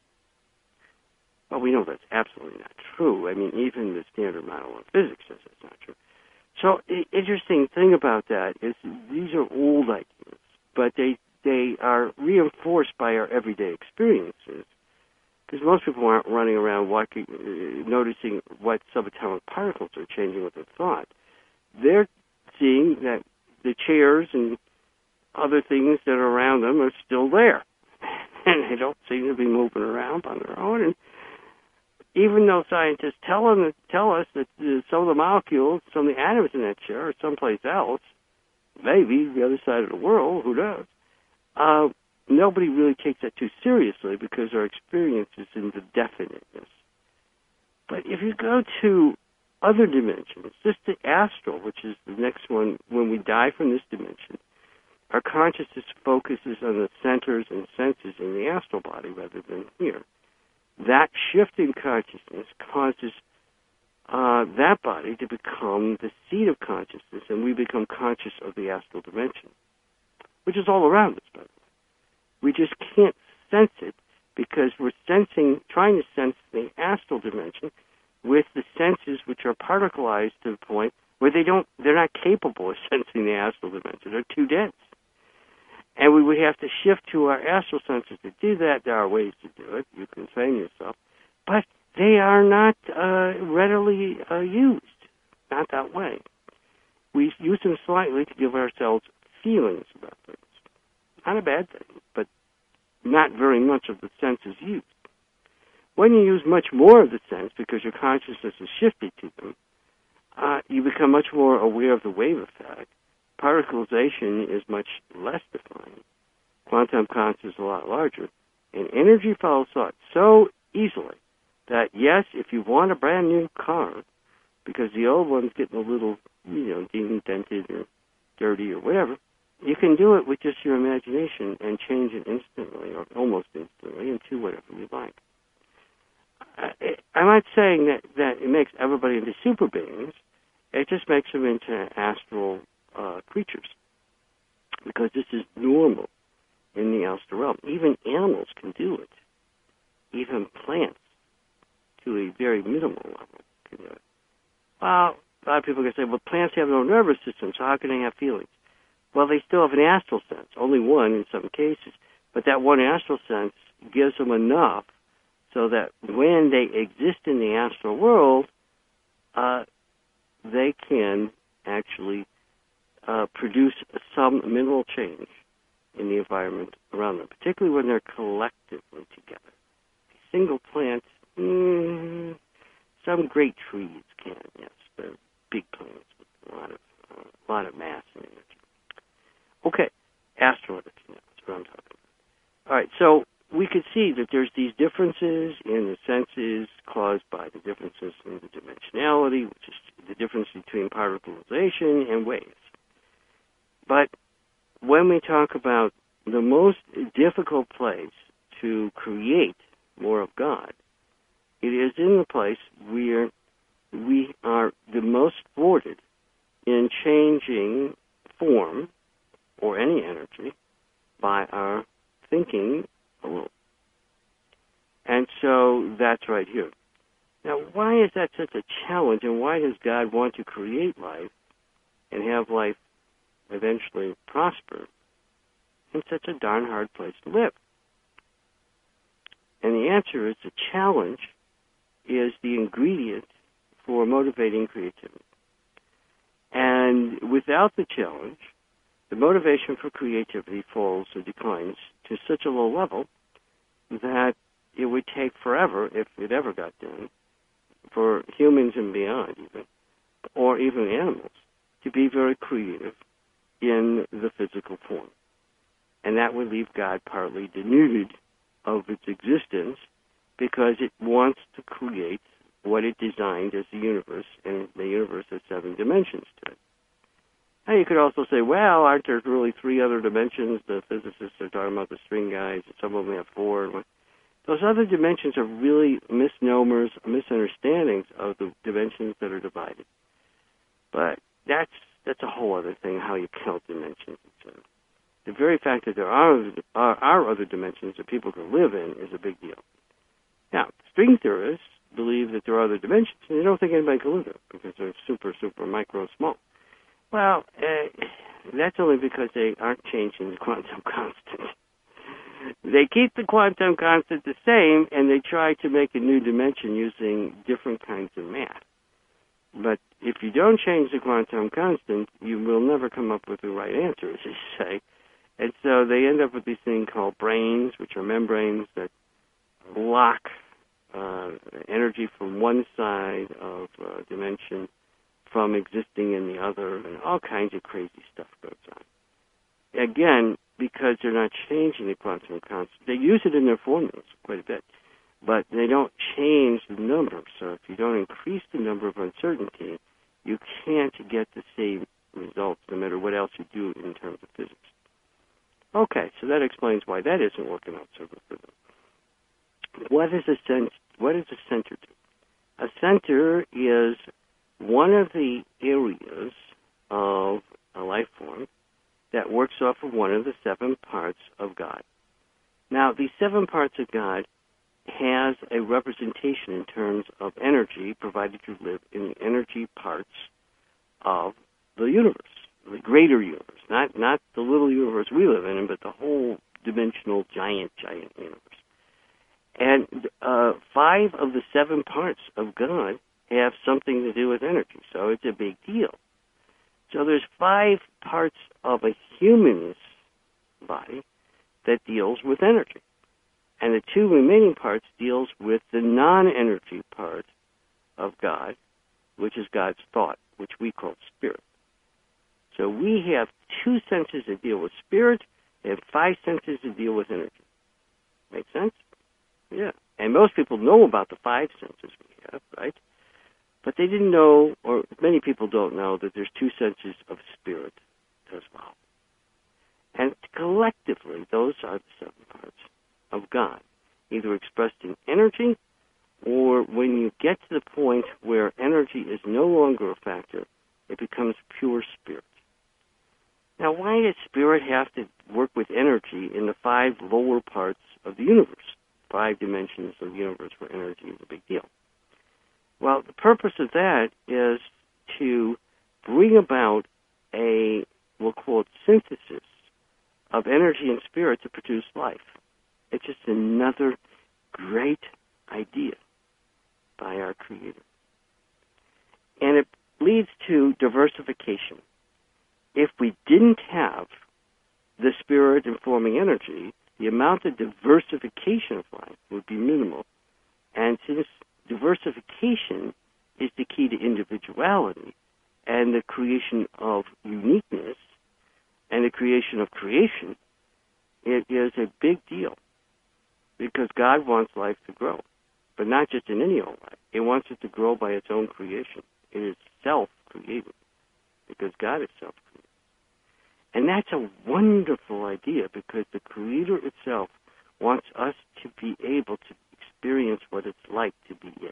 Well, we know that's absolutely not true. I mean, even the standard model of physics says it's not true. So the interesting thing about that is these are old ideas, but they they are reinforced by our everyday experiences, because most people aren't running around walking, uh, noticing what subatomic particles are changing with their thought. They're seeing that the chairs and other things that are around them are still there, and they don't seem to be moving around on their own. And even though scientists tell them tell us that uh, some of the molecules, some of the atoms in that chair are someplace else, maybe the other side of the world, who knows? Uh, nobody really takes that too seriously because our experience is in the definiteness. But if you go to other dimensions, just the astral, which is the next one, when we die from this dimension, our consciousness focuses on the centers and senses in the astral body rather than here. That shift in consciousness causes uh, that body to become the seat of consciousness, and we become conscious of the astral dimension, which is all around us, by the way. We just can't sense it because we're sensing, trying to sense the astral dimension with the senses which are particleized to the point where they don't, they're not capable of sensing the astral dimension. They're too dense. And we would have to shift to our astral senses to do that. There are ways to do it. You can train yourself. But they are not uh, readily uh, used. Not that way. We use them slightly to give ourselves feelings about things. Not a bad thing, but not very much of the sense is used. When you use much more of the sense, because your consciousness is shifted to them, uh, you become much more aware of the wave effect. Particleization is much less defined. Quantum constant is a lot larger. And energy follows thought so easily that, yes, if you want a brand new car, because the old one's getting a little, you know, dented or dirty or whatever, you can do it with just your imagination and change it instantly, or almost instantly, into whatever you like. I, I'm not saying that, that it makes everybody into super beings. It just makes them into astral uh, creatures, because this is normal in the astral realm. Even animals can do it. Even plants, to a very minimal level, can do it. Well, a lot of people can say, well, plants have no nervous system, so how can they have feelings? Well, they still have an astral sense, only one in some cases. But that one astral sense gives them enough so that when they exist in the astral world, uh, they can actually uh, produce some mineral change in the environment around them, particularly when they're collectively together. A single plant, mm, some great trees can, yes, they're big plants with a lot of, uh, a lot of mass and energy. Okay, astral energy now, that's what I'm talking about. All right, so we could see that there's these differences in the senses caused by the differences in the dimensionality, which is the difference between particleization and waves. But when we talk about the most difficult place to create more of God, it is in the place where we are the most thwarted in changing form or any energy by our thinking alone. And so that's right here. Now, why is that such a challenge, and why does God want to create life and have life eventually prosper in such a darn hard place to live? And the answer is the challenge is the ingredient for motivating creativity. And without the challenge, the motivation for creativity falls or declines to such a low level that it would take forever, if it ever got done, for humans and beyond even, or even animals, to be very creative in the physical form. And that would leave God partly denuded of its existence because it wants to create what it designed as the universe, and the universe has seven dimensions to it. Now you could also say, well, aren't there really three other dimensions? The physicists are talking about the string guys, and some of them have four. Those other dimensions are really misnomers, misunderstandings of the dimensions that are divided. But that's that's a whole other thing, how you count dimensions, et cetera. The very fact that there are, are, are other dimensions that people can live in is a big deal. Now, string theorists believe that there are other dimensions, and they don't think anybody can live there because they're super, super micro small. Well, uh, that's only because they aren't changing the quantum constant. They keep the quantum constant the same, and they try to make a new dimension using different kinds of math. But if you don't change the quantum constant, you will never come up with the right answer, as they say. And so they end up with these things called branes, which are membranes that lock uh, energy from one side of uh, dimension from existing in the other, and all kinds of crazy stuff goes on. Again, because they're not changing the quantum constant. They use it in their formulas quite a bit, but they don't change the number. So if you don't increase the number of uncertainty, you can't get the same results no matter what else you do in terms of physics. Okay, so that explains why that isn't working out so good for them. What is a cent- What does a center do? A center is one of the areas of a life form that works off of one of the seven parts of God. Now, these seven parts of God has a representation in terms of energy, provided you live in the energy parts of the universe, the greater universe, not not the little universe we live in, but the whole dimensional, giant, giant universe. And uh, five of the seven parts of God have something to do with energy, so it's a big deal. So there's five parts of a human's body that deals with energy. And the two remaining parts deals with the non-energy part of God, which is God's thought, which we call spirit. So we have two senses that deal with spirit and five senses that deal with energy. Make sense? Yeah. And most people know about the five senses we have, right? But they didn't know, or many people don't know, that there's two senses of spirit as well. And collectively, those are the seven parts of God, either expressed in energy, or when you get to the point where energy is no longer a factor, It becomes pure spirit. Now, why does spirit have to work with energy in the five lower parts of the universe? Five dimensions of the universe where energy is a big deal. Well, the purpose of that is to bring about a, we'll call it synthesis, of energy and spirit to produce life. It's just another great idea by our Creator. And it leads to diversification. If we didn't have the spirit informing energy, the amount of diversification of life would be minimal. And since diversification is the key to individuality and the creation of uniqueness and the creation of creation, it is a big deal because God wants life to grow, but not just in any old life. It wants it to grow by its own creation. It is self-created because God is self-created. And that's a wonderful idea because the Creator itself wants us to be able to experience what it's like to be it.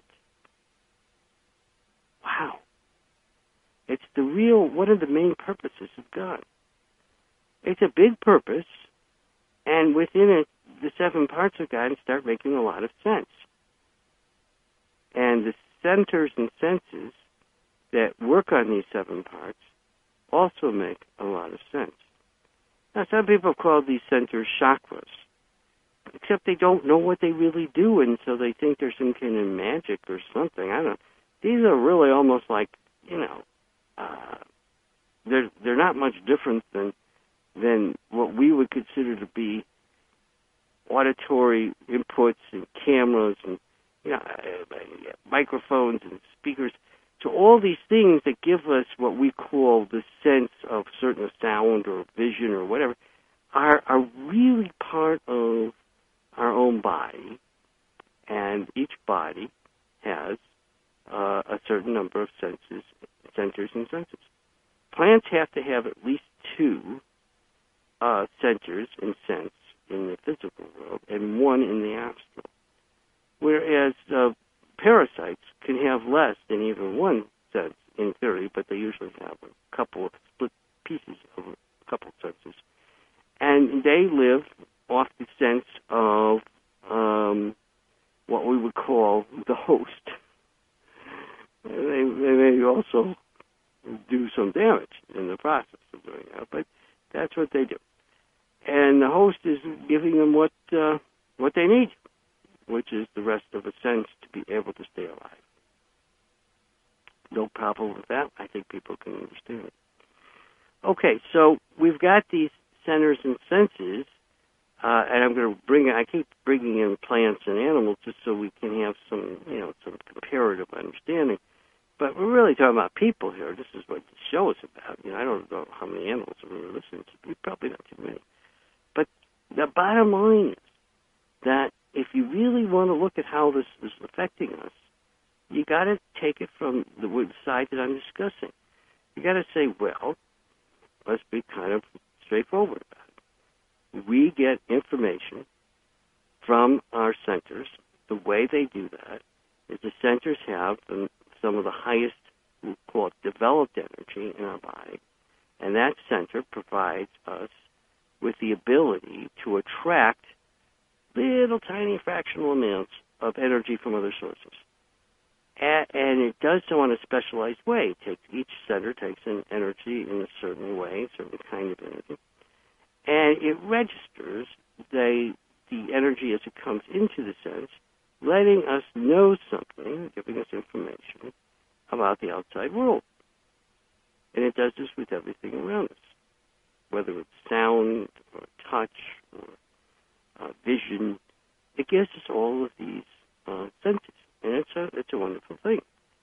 Wow. It's the real, one of the main purposes of God. It's a big purpose, and within it, the seven parts of God start making a lot of sense. And the centers and senses that work on these seven parts also make a lot of sense. Now, some people call these centers chakras, except they don't know what they really do, and so they think there's some kind of magic or something. I don't know. These are really almost like, you know, uh, they're they're not much different than than what we would consider to be auditory inputs and cameras and, you know, microphones and speakers. So all these things that give us what we call the sense of certain sound or vision or whatever are, are really part of our own body, and each body has uh, a certain number of senses, centers and senses. Plants have to have at least two uh, centers and sense in the physical world and one in the astral, whereas uh, parasites can have less than even one sense in theory, but they usually have a couple of split pieces of a couple of senses. And they live off the sense of um, what we would call the host. They, they may also do some damage in the process of doing that, but that's what they do. And the host is giving them what uh, what they need, which is the rest of a sense to be able to stay alive. No problem with that. I think people can understand it. Okay, so we've got these centers and senses, uh, and I'm going to bring. I keep bringing in plants and animals just so we can have some, you know, some comparative understanding. But we're really talking about people here. This is what the show is about. You know, I don't know how many animals are really listening to. Probably not too many. But the bottom line is that if you really want to look at how this is affecting us, you got to take it from the side that I'm discussing. You got to say, well, let's be kind of straightforward about it. We get information from our centers. The way they do that is the centers have the, some of the highest, we call it developed energy in our body, and that center provides us with the ability to attract little tiny fractional amounts of energy from other sources. And, and it does so in a specialized way. It takes, each center takes in energy in a certain way, a certain kind of energy, and it registers the, the energy as it comes into the sense, letting us know something, giving us information about the outside world. And it does this with everything around us, whether it's sound or touch or uh, vision. It gives us all of these uh, senses, and it's a, it's a wonderful thing.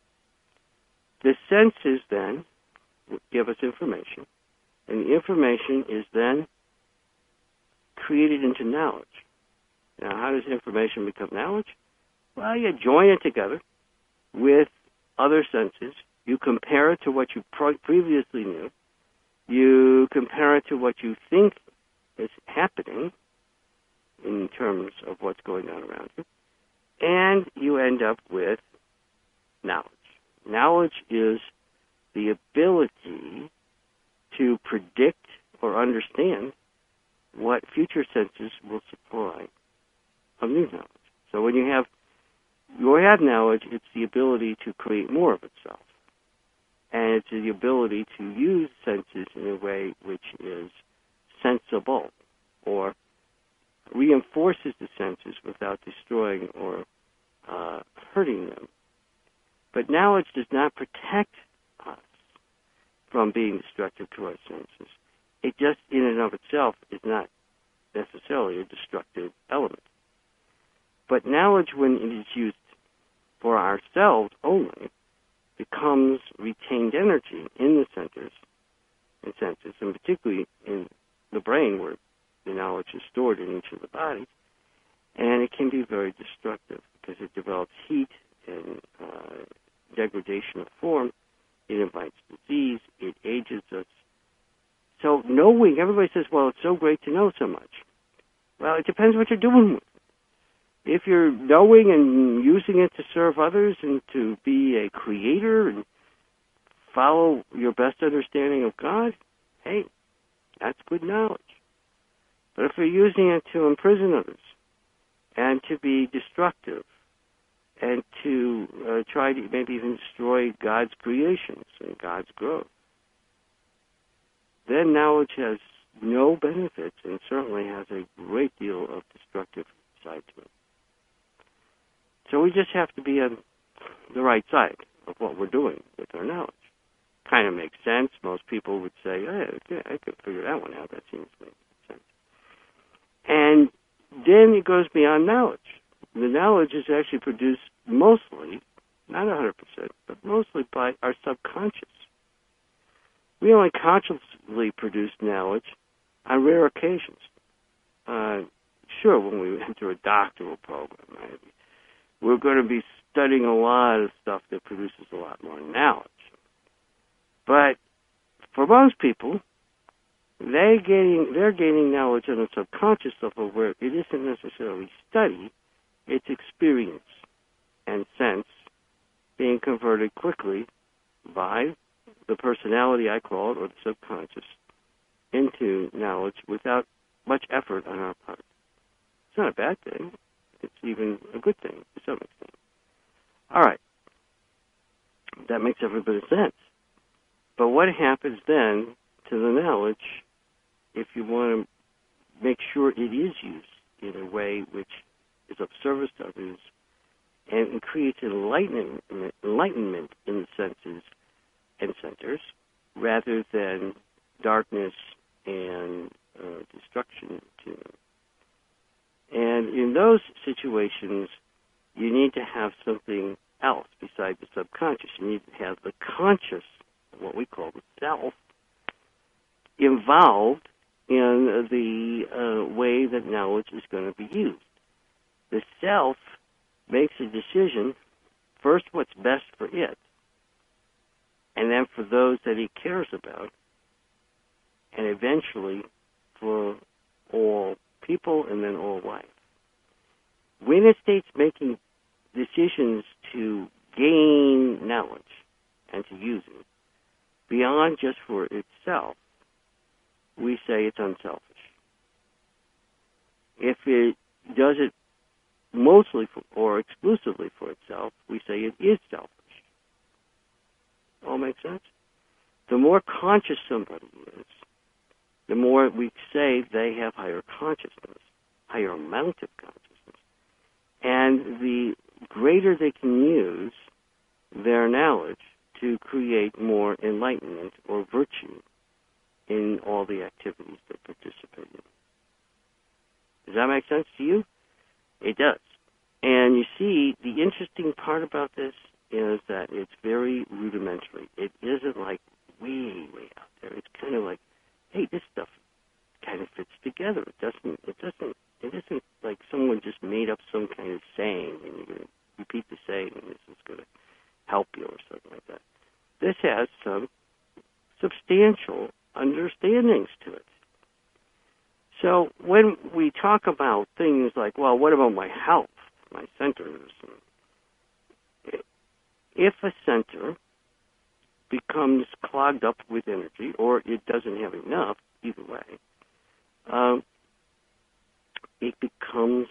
The senses then give us information, and the information is then created into knowledge. Now, how does information become knowledge? Well, you join it together with other senses. You compare it to what you pro- previously knew. You compare it to what you think is happening in terms of what's going on around you. And you end up with knowledge. Knowledge is the ability to predict or understand what future senses will supply of new knowledge. So when you have you have knowledge, it's the ability to create more of itself. And it's the ability to use senses in a way which is sensible or reinforces the senses without destroying or uh, hurting them. But knowledge does not protect us from being destructive to our senses. It just, in and of itself, is not necessarily a destructive element. But knowledge, when it is used for ourselves only, becomes retained energy in the centers and senses, and particularly in the brain where the knowledge is stored in each of the bodies, and it can be very destructive because it develops heat and uh, degradation of form. It invites disease. It ages us. So knowing, everybody says, well, it's so great to know so much. Well, it depends what you're doing with it. If you're knowing and using it to serve others and to be a creator and follow your best understanding of God, hey, that's good knowledge. But if you're using it to imprison others and to be destructive and to uh, try to maybe even destroy God's creations and God's growth, then knowledge has no benefits and certainly has a great deal of destructive side to it. So we just have to be on the right side of what we're doing with our knowledge. Kind of makes sense. Most people would say, hey, okay, I could figure that one out. That seems to make sense. And then it goes beyond knowledge. The knowledge is actually produced mostly, not one hundred percent, but mostly by our subconscious. We only consciously produce knowledge on rare occasions. Uh, sure, when we enter a doctoral program, right, we're going to be studying a lot of stuff that produces a lot more knowledge. But for most people, they getting, they're gaining knowledge on a subconscious level where it isn't necessarily study, it's experience and sense being converted quickly by the personality, I call it, or the subconscious, into knowledge without much effort on our part. It's not a bad thing. It's even a good thing to some extent. All right. That makes every bit of sense. But what happens then to the knowledge if you want to make sure it is used in a way which is of service to others and creates enlightenment, enlightenment in the senses and centers rather than darkness and uh, destruction to them? And in those situations, you need to have something else besides the subconscious. You need to have the conscious, what we call the self, involved in the uh, way that knowledge is going to be used. The self makes a decision, first what's best for it, and then for those that it cares about, and eventually for all people and then all life. When a state's making decisions to gain knowledge and to use it beyond just for itself, we say it's unselfish. If it does it mostly for, or exclusively for itself, we say it is selfish. All make sense? The more conscious somebody is, the more we say they have higher consciousness, higher amount of consciousness. And the greater they can use their knowledge to create more enlightenment or virtue in all the activities they participate in. Does that make sense to you? It does. And you see, the interesting part about this is that it's very rudimentary. It isn't like way, way out there. It's kind of like, hey, this stuff kind of fits together. It doesn't, it doesn't, it isn't like someone just made up some kind of saying and you're going to repeat the saying and this is going to help you or something like that. This has some substantial understandings to it. So when we talk about things like, well, what about my health, my centers? If a center becomes clogged up with energy, or it doesn't have enough, either way, um, it becomes,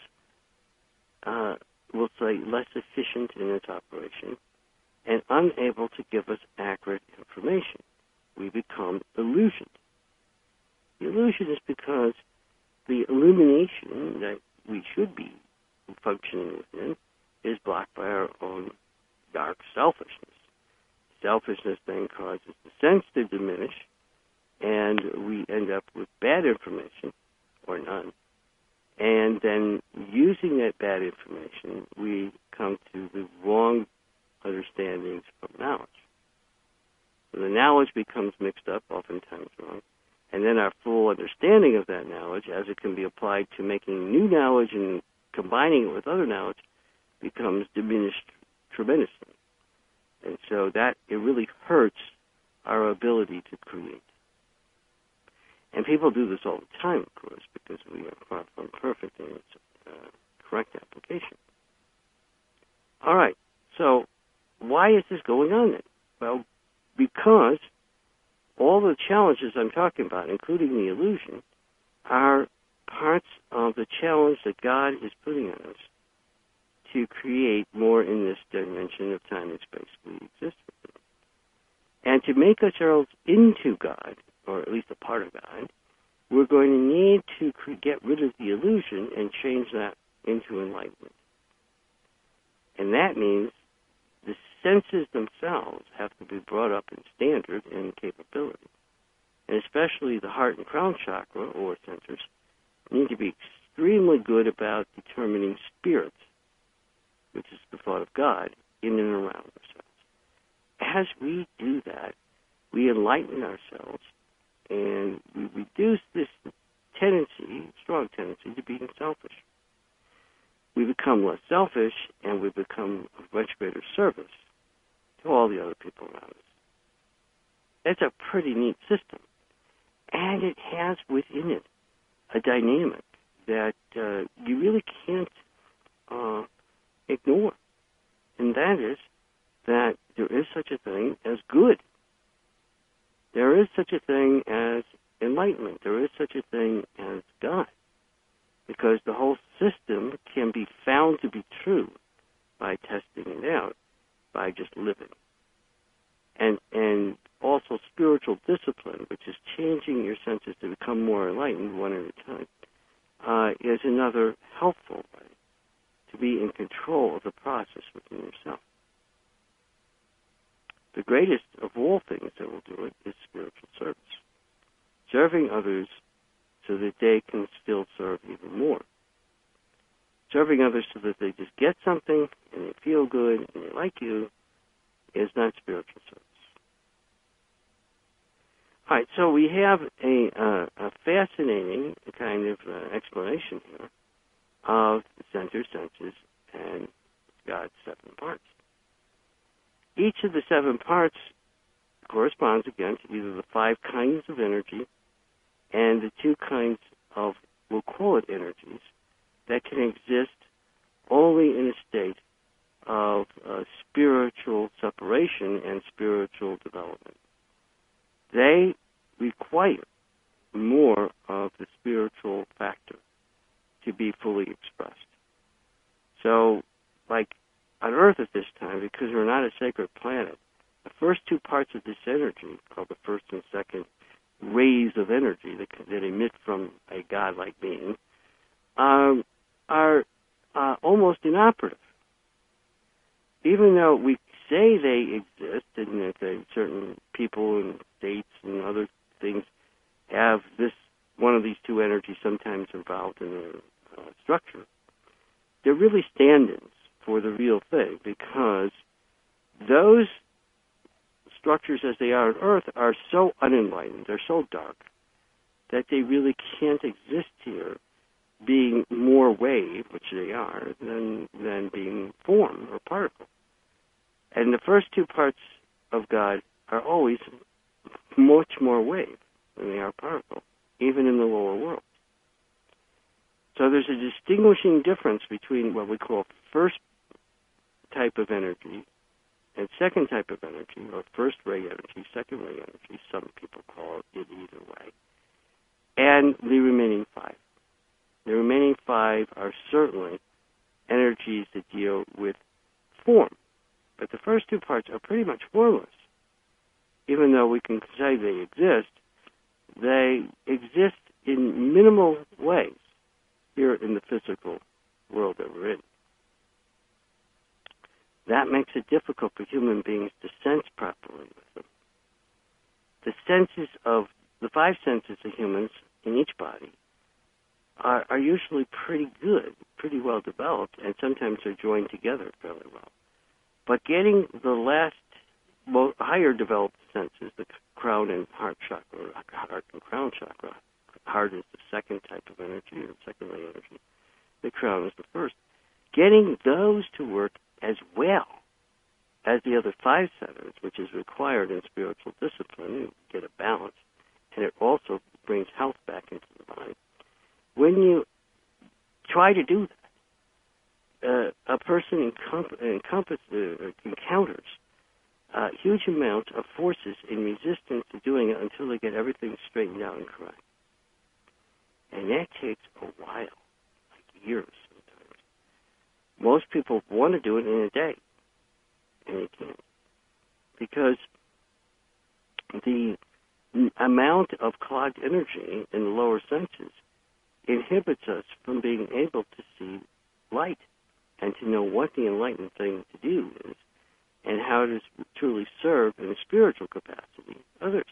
uh, we'll say, less efficient in its operation and unable to give us accurate information. We become illusioned. The illusion is because the illumination that we should be functioning within is blocked by our own dark selfishness. Selfishness then causes the sense to diminish, and we end up with bad information, or none. And then using that bad information, we come to the wrong understandings of knowledge. So the knowledge becomes mixed up, oftentimes wrong, and then our full understanding of that knowledge, as it can be applied to making new knowledge and combining it with other knowledge, becomes diminished tremendously. And so that, it really hurts our ability to create. And people do this all the time, of course, because we are far from perfect in its uh, correct application. All right, so why is this going on then? Well, because all the challenges I'm talking about, including the illusion, are parts of the challenge that God is putting on us to create more in this dimension of time and space we exist within. And to make ourselves into God, or at least a part of God, we're going to need to get rid of the illusion and change that into enlightenment. And that means the senses themselves have to be brought up in standard and capability. And especially the heart and crown chakra, or sensors, need to be extremely good about determining spirits, which is the thought of God, in and around ourselves. As we do that, we enlighten ourselves, and we reduce this tendency, strong tendency, to being selfish. We become less selfish, and we become of much greater service to all the other people around us. That's a pretty neat system. And it has within it a dynamic that uh, you really can't uh, ignore. And that is that there is such a thing as good. There is such a thing as enlightenment. There is such a thing as God. Because the whole system can be found to be true by testing it out, by just living. And and also spiritual discipline, which is changing your senses to become more enlightened one at a time, uh, is another helpful way to be in control of the process within yourself. The greatest of all things that will do it is spiritual service. Serving others so that they can still serve even more. Serving others so that they just get something and they feel good and they like you is not spiritual service. All right, so we have a, uh, a fascinating kind of uh, explanation here of the center, senses, and God's seven parts. Each of the seven parts corresponds again to either the five kinds of energy and the two kinds of, we'll call it energies, that can exist only in a state of uh, spiritual separation and spiritual development. They require more of the spiritual factor to be fully expressed. So, like on Earth at this time, because we're not a sacred planet, the first two parts of this energy, called the first and second rays of energy that, that emit from a godlike being, um, are uh, almost inoperative. Even though we say they exist, and that they, certain people and states and other things have this, one of these two energies sometimes involved in their uh, structure, they're really stand-ins for the real thing, because those structures as they are on Earth are so unenlightened, they're so dark, that they really can't exist here being more wave, which they are, than, than being form or particle. And the first two parts of God are always much more wave than they are particle, even in the lower world. So there's a distinguishing difference between what we call first type of energy And second type of energy, or first ray energy, second ray energy, some people call it either way. And the remaining five. The remaining five are certainly energies that deal with form. But the first two parts are pretty much formless. Even though we can say they exist, they exist in minimal ways here in the physical world that we're in. That makes it difficult for human beings to sense properly with them. The senses of, the five senses of humans in each body are, are usually pretty good, pretty well developed, and sometimes are joined together fairly well. But getting the last, more higher developed senses, the crown and heart chakra, or heart and crown chakra, heart is the second type of energy, or second ray energy, the crown is the first. Getting those to work as well as the other five centers, which is required in spiritual discipline, you get a balance, and it also brings health back into the body. When you try to do that, uh, a person encomp- encompass, uh, encounters uh, huge amounts of forces in resistance to doing it until they get everything straightened out and correct. And that takes a while, like years sometimes. Most people want to do it in a day, and they can't. Because the amount of clogged energy in the lower senses inhibits us from being able to see light and to know what the enlightened thing to do is and how to truly serve in a spiritual capacity others.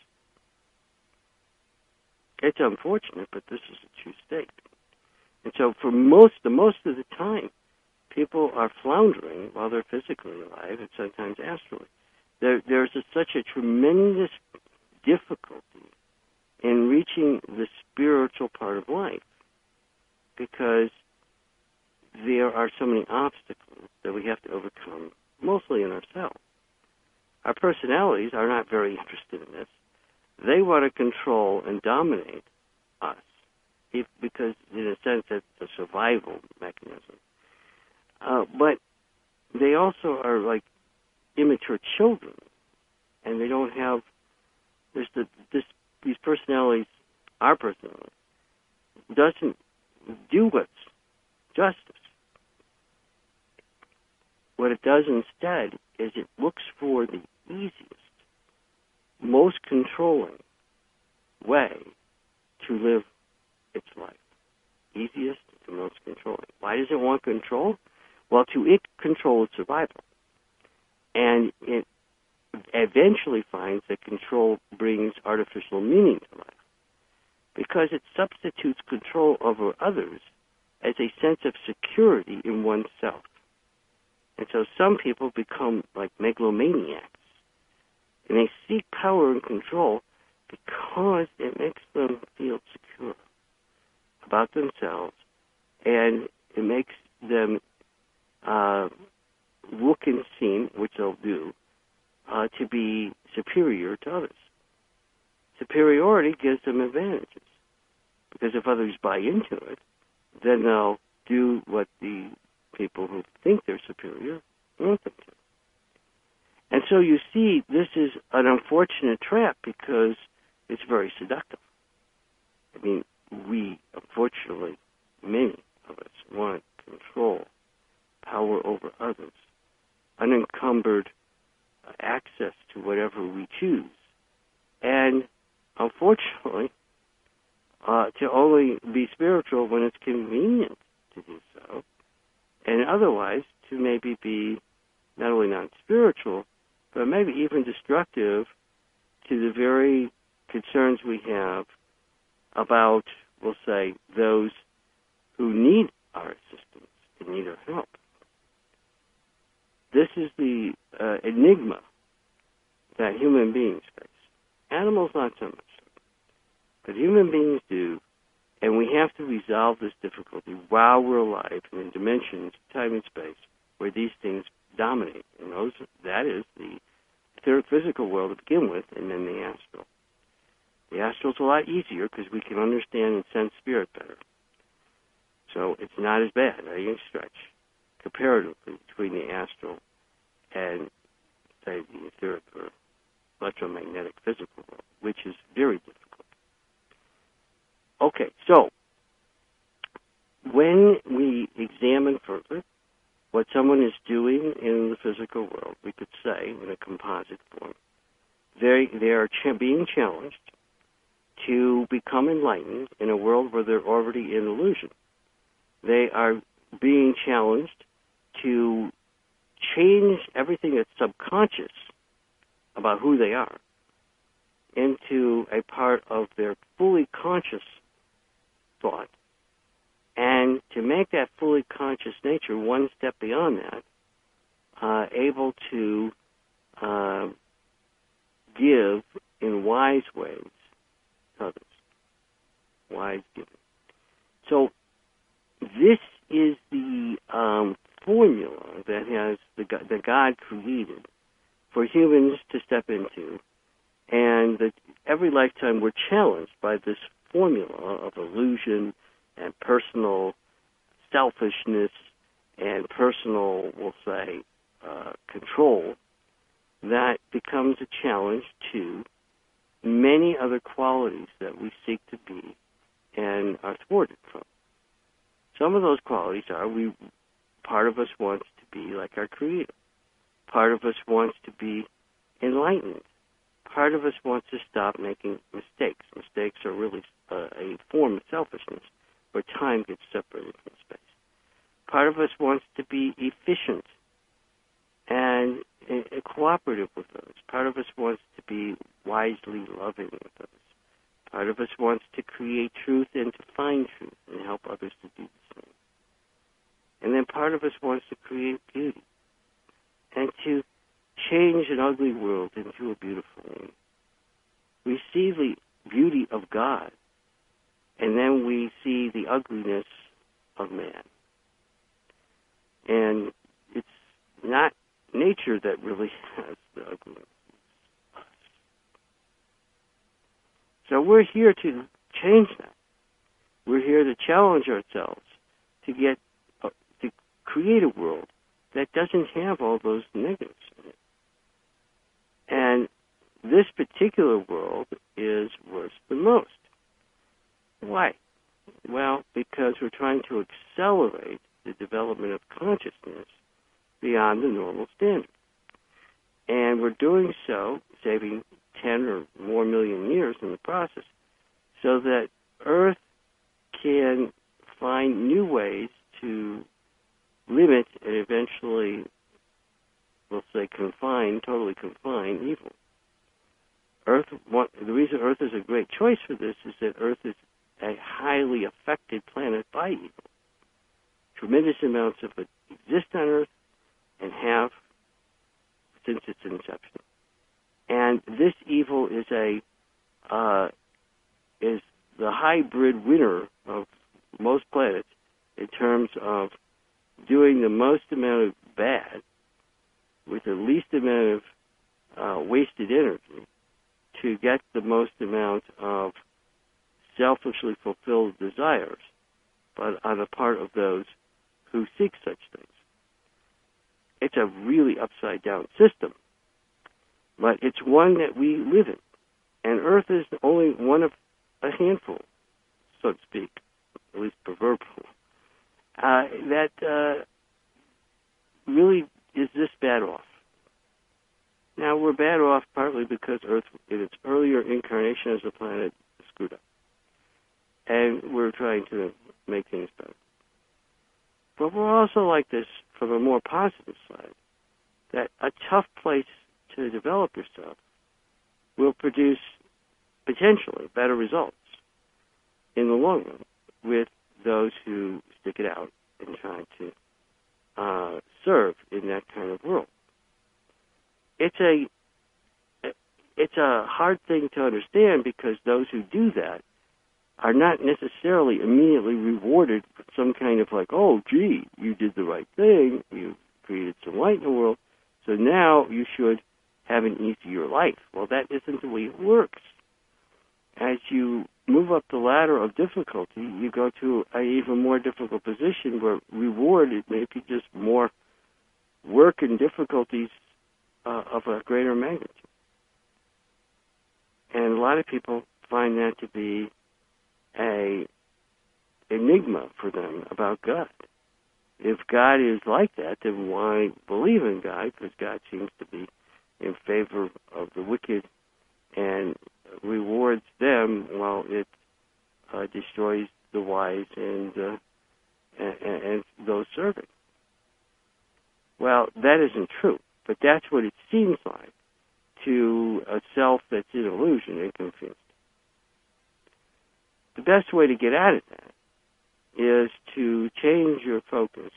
It's unfortunate, but this is a true state. And so for most, the most of the time, people are floundering while they're physically alive and sometimes astrally. There, there's a, such a tremendous difficulty in reaching the spiritual part of life because there are so many obstacles that we have to overcome, mostly in ourselves. Our personalities are not very interested in this. They want to control and dominate us if, because, in a sense, that's a survival mechanism. Uh, but they also are like immature children, and they don't have, there's the, this, these personalities, our personality, doesn't do what's justice. What it does instead is it looks for the easiest, most controlling way to live its life. Easiest and most controlling. Why does it want control? Well, to it control its survival. And it eventually finds that control brings artificial meaning to life because it substitutes control over others as a sense of security in oneself. And so some people become like megalomaniacs, and they seek power and control because it makes them feel secure about themselves, and it makes them uh, look and seem, which they'll do, uh, to be superior to others. Superiority gives them advantages, because if others buy into it, then they'll do what the people who think they're superior want them to. And so you see, this is an unfortunate trap because it's very seductive. I mean, we, unfortunately, many of us want control, power over others, unencumbered access to whatever we choose. And unfortunately, uh, to only be spiritual when it's convenient to do so, and otherwise to maybe be not only non-spiritual, but maybe even destructive to the very concerns we have about, we'll say, those who need our assistance and need our help. This is the uh, enigma that human beings face. Animals not so much, but human beings do, and we have to resolve this difficulty while we're alive in the dimensions, time and space, where these things dominate. And those, that is the third physical world to begin with, and then the astral. The astral's a lot easier because we can understand and sense spirit better. So it's not as bad by any stretch, comparatively, between the astral and say, the etheric or electromagnetic physical world, which is very difficult. Okay, so when we examine further what someone is doing in the physical world, we could say, in a composite form, they, they are ch- being challenged to become enlightened in a world where they're already in illusion. They are being challenged to change everything that's subconscious about who they are into a part of their fully conscious thought, and to make that fully conscious nature one step beyond that, uh, able to uh, give in wise ways to others. Wise giving. So this is the um, formula that has the, that God created for humans to step into, and that every lifetime we're challenged by this formula of illusion and personal selfishness and personal, we'll say, uh, control, that becomes a challenge to many other qualities that we seek to be and are thwarted from. Some of those qualities are, we, part of us wants to be like our Creator. Part of us wants to be enlightened. Part of us wants to stop making mistakes. Mistakes are really uh, a form of selfishness, where time gets separated from space. Part of us wants to be efficient and uh, cooperative with others. Part of us wants to be wisely loving with others. Part of us wants to create truth and to find truth and help others to do the same. And then part of us wants to create beauty and to change an ugly world into a beautiful one. We see the beauty of God, and then we see the ugliness of man. And it's not nature that really has the ugliness. It's us. So we're here to change that. We're here to challenge ourselves to get uh, to create a world that doesn't have all those negatives in it. And this particular world is worse than most. Why? Well, because we're trying to accelerate the development of consciousness beyond the normal standard. And we're doing so, saving ten or more million years in the process, so that Earth can find new ways to limit and eventually, we'll say, confine, totally confine evil. Earth, the reason Earth is a great choice for this is that Earth is a highly affected planet by evil. Tremendous amounts of it exist on Earth and have since its inception. And this evil is a uh, is the hybrid winner of most planets in terms of doing the most amount of bad with the least amount of uh, wasted energy to get the most amount of selfishly fulfilled desires, but on the part of those who seek such things. It's a really upside-down system, but it's one that we live in. And Earth is only one of a handful, so to speak, at least proverbial, uh, that uh, really is this bad off. Now, we're bad off partly because Earth, in its earlier incarnation as a planet, screwed up. And we're trying to make things better. But we're also like this from a more positive side, that a tough place to develop yourself will produce potentially better results in the long run with those who stick it out and try to uh, serve in that kind of world. It's a it's a hard thing to understand because those who do that are not necessarily immediately rewarded with some kind of like, oh, gee, you did the right thing, you created some light in the world, so now you should have an easier life. Well, that isn't the way it works. As you move up the ladder of difficulty, you go to an even more difficult position where reward, it may be just more work and difficulties uh, of a greater magnitude. And a lot of people find that to be a enigma for them about God. If God is like that, then why believe in God? Because God seems to be in favor of the wicked and rewards them while it uh, destroys the wise and, uh, and and those serving. Well, that isn't true, but that's what it seems like to a self that's in illusion and confused. The best way to get out of that is to change your focus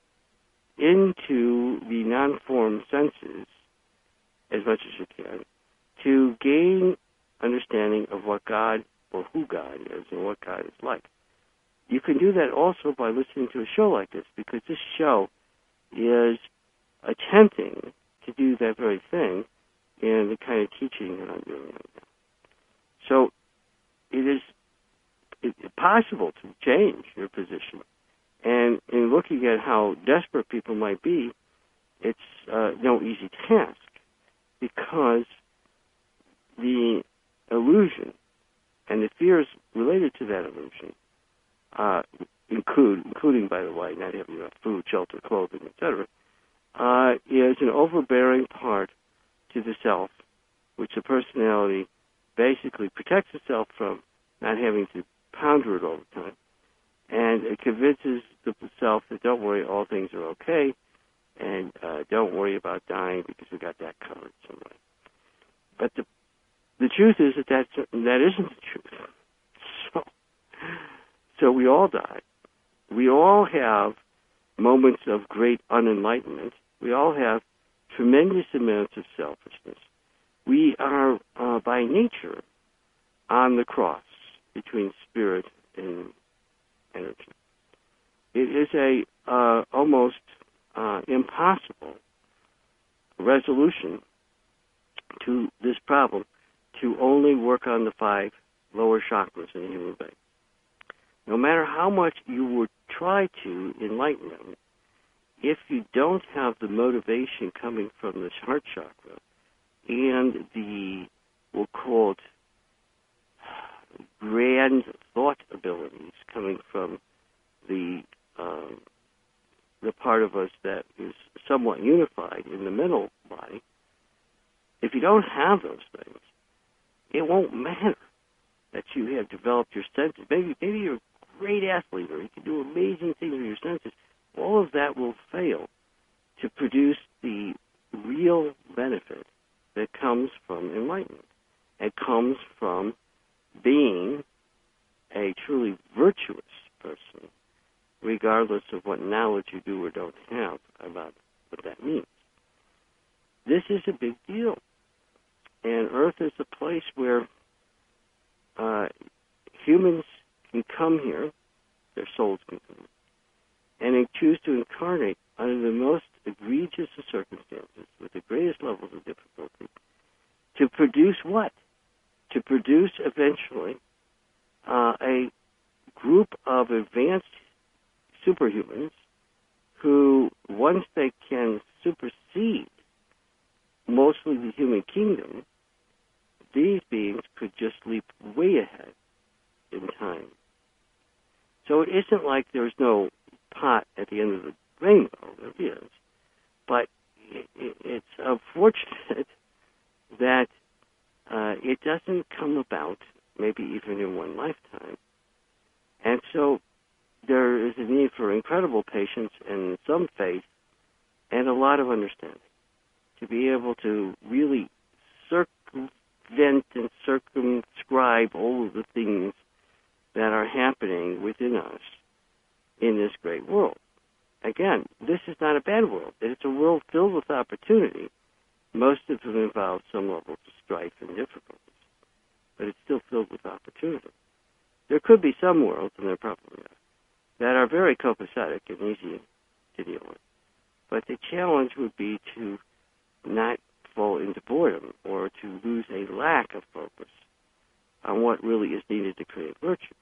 into the non-form senses as much as you can to gain understanding of what God or who God is and what God is like. You can do that also by listening to a show like this, because this show is attempting to do that very thing in the kind of teaching that I'm doing right now. So it is it's possible to change your position. And in looking at how desperate people might be, it's uh, no easy task, because the illusion and the fears related to that illusion uh, include, including, by the way, not having enough food, shelter, clothing, et cetera, uh, is an overbearing part to the self, which the personality basically protects itself from not having to ponder it all the time. And it convinces the self that don't worry, all things are okay, and uh, don't worry about dying because we got that covered some way. But the the truth is that that's, that isn't the truth. So, so we all die. We all have moments of great unenlightenment. We all have tremendous amounts of selfishness. We are, uh, by nature, on the cross between spirit and energy. It is a uh, almost uh, impossible resolution to this problem to only work on the five lower chakras in a human being. No matter how much you would try to enlighten them, if you don't have the motivation coming from the heart chakra and the, we'll call it, grand thought abilities coming from the um, the part of us that is somewhat unified in the mental body, if you don't have those things, it won't matter that you have developed your senses. Maybe maybe you're a great athlete or you can do amazing things with your senses. All of that will fail to produce the real benefit that comes from enlightenment. It comes from being a truly virtuous person, regardless of what knowledge you do or don't have about what that means. This is a big deal. And Earth is a place where uh, humans can come here, their souls can come, and they choose to incarnate under the most egregious of circumstances, with the greatest levels of difficulty, to produce what? To produce eventually uh, a group of advanced superhumans who, once they can supersede mostly the human kingdom, these beings could just leap way ahead in time. So it isn't like there's no pot at the end of the rainbow. There is. But it, it, it's unfortunate that uh, it doesn't come about maybe even in one lifetime. And so there is a need for incredible patience and some faith and a lot of understanding to be able to really circumvent and circumscribe all of the things that are happening within us in this great world. Again, this is not a bad world. It's a world filled with opportunity. Most of them involve some levels of strife and difficulties, but it's still filled with opportunity. There could be some worlds, and there probably are, that are very copacetic and easy to deal with. But the challenge would be to not fall into boredom or to lose a lack of focus on what really is needed to create virtue.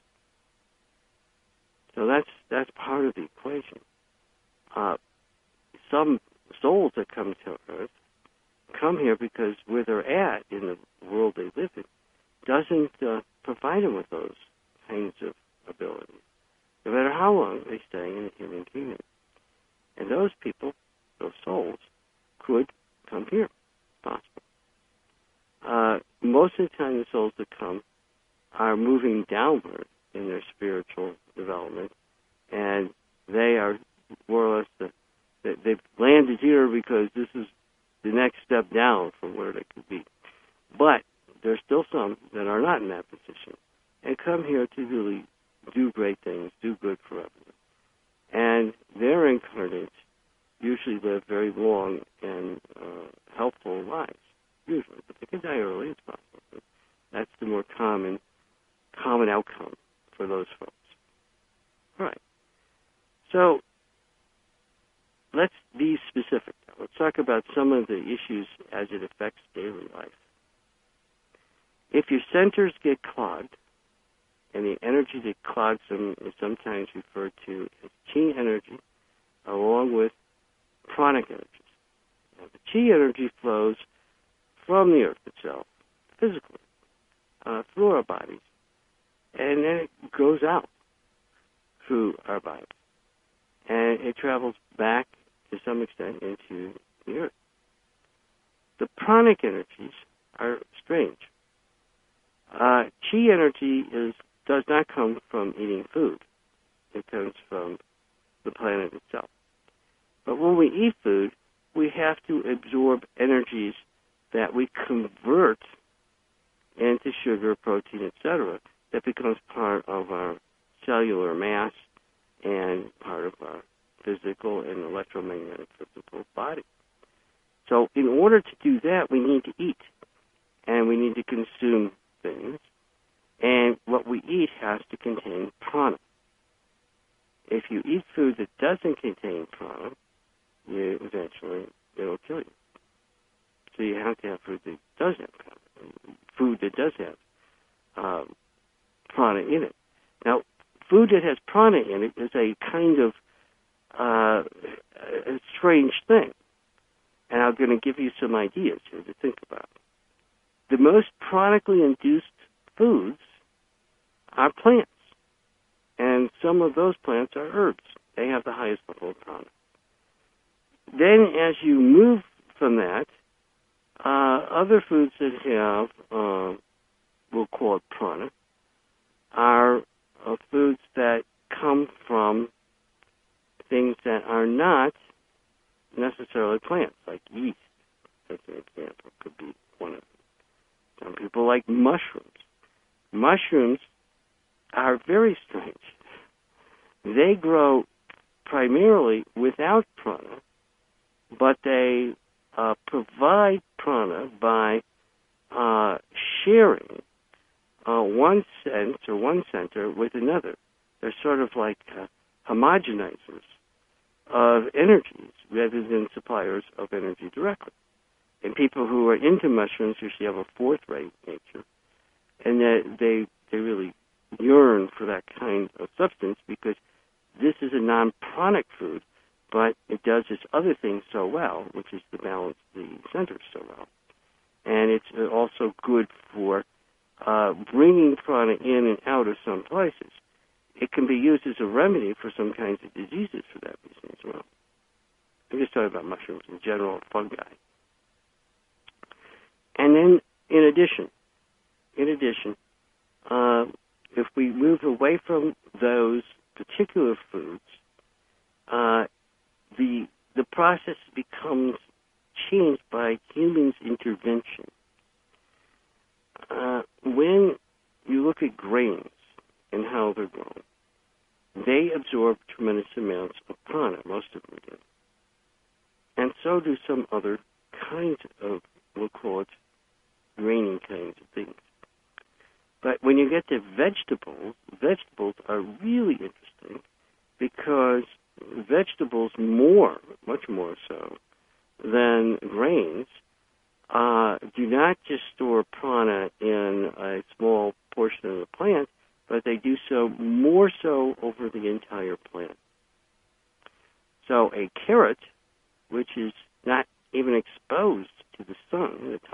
So that's that's part of the equation. Uh, some souls that come to Earth come because where they're at in the world they live in doesn't uh, provide them with those kinds of abilities, no matter how long they stay in the human kingdom. And those people, those souls, could come here, if possible. Uh, most of the time, the souls that come are moving downward in their spiritual development, and they are more or less the, they, they've landed here because this is the next step down from where they could be. But there's still some that are not in that position and come here to really do great things, do good for others. And their incarnates usually live very long and uh, helpful lives, usually. But they can die early, it's possible. But that's the more common common outcome for those folks. All right. So let's be specific now. Let's talk about some of the issues as it affects daily life. If your centers get clogged, and the energy that clogs them is sometimes referred to as chi energy, along with pranic energies. Now, the chi energy flows from the earth itself, physically, uh, through our bodies, and then it goes out through our bodies. And it travels back, to some extent, into the earth. The pranic energies are strange. Uh, chi energy is does not come from eating food. It comes from the planet itself. But when we eat food, we have to absorb energies that we convert into sugar, protein, et cetera, that becomes part of our cellular mass and part of our physical and electromagnetic physical body. So in order to do that, we need to eat, and we need to consume things, and what we eat has to contain prana. If you eat food that doesn't contain prana, you eventually, it'll kill you. So you have to have food that does have prana, food that does have um, prana in it. Now, food that has prana in it is a kind of uh, a strange thing, and I'm going to give you some ideas here to think about. The most pranically induced foods are plants, and some of those plants are herbs. They have the highest level of prana. Then, as you move from that, uh, other foods that have, uh, we'll call it prana, are uh, foods that come from things that are not necessarily plants, like yeast, as an example, could be one of them. Some people like mushrooms. Mushrooms are very strange. They grow primarily without prana, but they uh, provide prana by uh, sharing uh, one sense or one center with another. They're sort of like uh, homogenizers of energies rather than suppliers of energy directly. And people who are into mushrooms usually have a fourth-rate nature, and that they they really yearn for that kind of substance because this is a non-pranic food, but it does its other things so well, which is to balance the centers so well. And it's also good for uh, bringing prana in and out of some places. It can be used as a remedy for some kinds of diseases for that reason as well. I'm just talking about mushrooms in general, fungi. And then, in addition, in addition, uh, if we move away from those particular foods, uh, the the process becomes changed by humans' intervention. Uh, when you look at grains and how they're grown, they absorb tremendous amounts of prana, most of them do. And so do some other kinds of, we'll call it, grainy kinds of things. But when you get to vegetables, vegetables are really interesting because vegetables more, much more so, than grains, uh, do not just store prana in a small portion of the plant, but they do so more so over the entire plant. So a carrot, which is not even exposed to the sun, the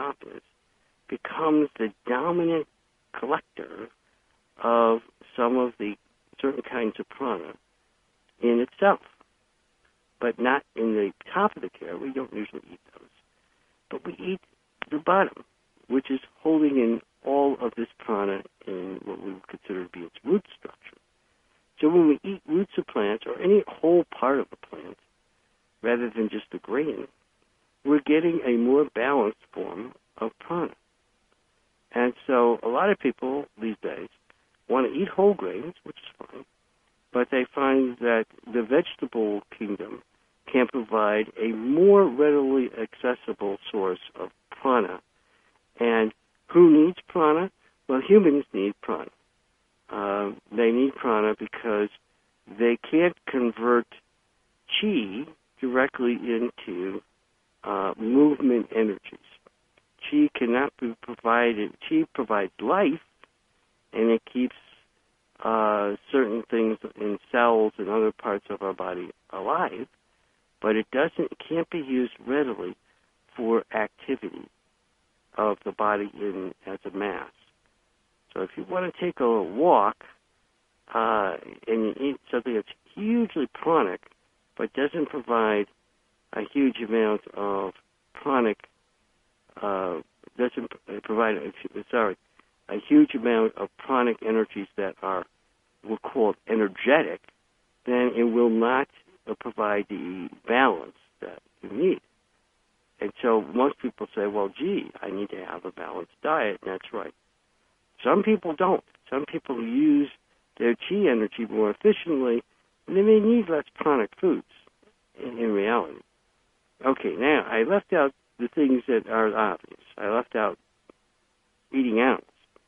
of the certain kinds of prana in itself, but not in the top of the carrot. We don't usually eat those. But we eat the bottom, which is holding in all of this prana in what we would consider to be its root structure. So when we eat roots of plants or any whole part of the plant, rather than just the grain, we're getting a more balanced form of prana. And so a lot of people these days want to eat whole grains, which is fine, but they find that the vegetable kingdom can provide a more readily accessible source of prana. And who needs prana? Well, humans need prana. Uh, they need prana because they can't convert chi directly into uh, movement energies. Chi cannot be provided. Chi provides life, and it keeps uh, certain things in cells and other parts of our body alive, but it doesn't. It can't be used readily for activity of the body in as a mass. So if you want to take a walk uh, and you eat something that's hugely pranic, but doesn't provide a huge amount of pranic, uh, doesn't provide, a, sorry, a huge amount of pranic energies that are, we'll call it energetic, then it will not provide the balance that you need. And so most people say, well, gee, I need to have a balanced diet, and that's right. Some people don't. Some people use their chi energy more efficiently, and they may need less pranic foods in, in reality. Okay, now, I left out the things that are obvious. I left out eating animals.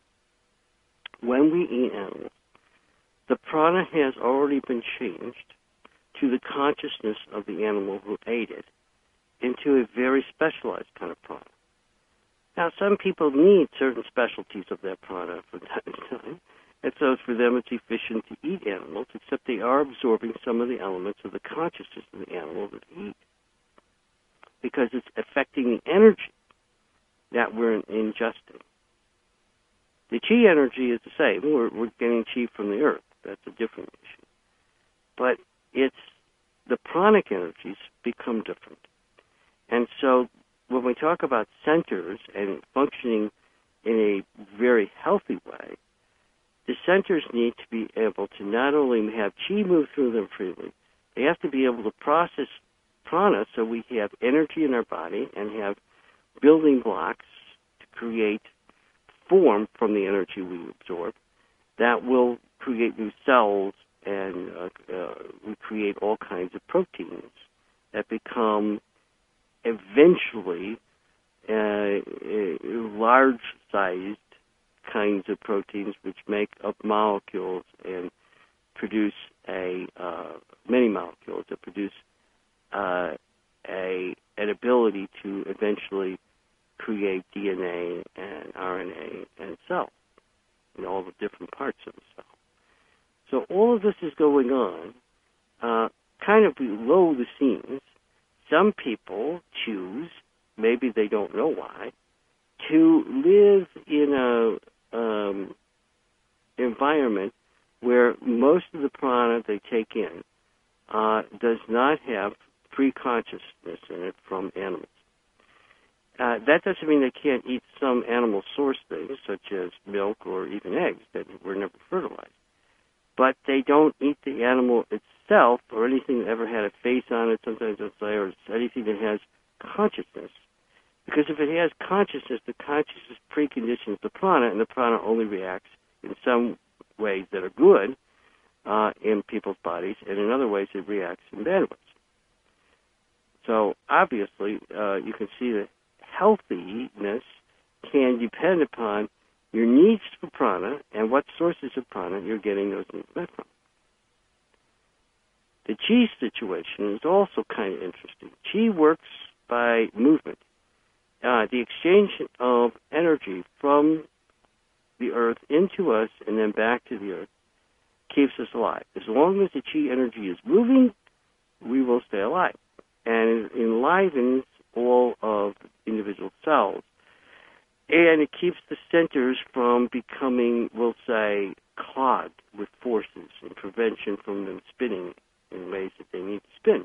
When we eat animals, the prana has already been changed to the consciousness of the animal who ate it into a very specialized kind of prana. Now, some people need certain specialties of that prana from time to time, and so for them it's efficient to eat animals, except they are absorbing some of the elements of the consciousness of the animal that they eat, because it's affecting the energy that we're ingesting. The chi energy is the same. We're, we're getting chi from the earth. That's a different issue. But it's the pranic energies become different. And so when we talk about centers and functioning in a very healthy way, the centers need to be able to not only have chi move through them freely, they have to be able to process prana so we have energy in our body and have building blocks to create form from the energy we absorb that will create new cells, and uh, uh, we create all kinds of proteins that become eventually uh, uh, large-sized kinds of proteins which make up molecules and produce a uh, many molecules that produce uh, a an ability to eventually create D N A and R N A and cells, and all the different parts of the cell. So all of this is going on uh, kind of below the scenes. Some people choose, maybe they don't know why, to live in a um, environment where most of the prana they take in uh, does not have pre-consciousness in it from animals. Uh, that doesn't mean they can't eat some animal source things, such as milk or even eggs that were never fertilized. But they don't eat the animal itself or anything that ever had a face on it, sometimes they'll say, or anything that has consciousness. Because if it has consciousness, the consciousness preconditions the prana, and the prana only reacts in some ways that are good uh, in people's bodies, and in other ways it reacts in bad ways. So obviously, uh, you can see that healthiness can depend upon your needs for prana and what sources of prana you're getting those needs met from. The chi situation is also kind of interesting. Chi works by movement. Uh, the exchange of energy from the earth into us and then back to the earth keeps us alive. As long as the chi energy is moving, we will stay alive. And it enlivens all of the individual cells. And it keeps the centers from becoming, we'll say, clogged with foreign prevention from them spinning in ways that they need to spin.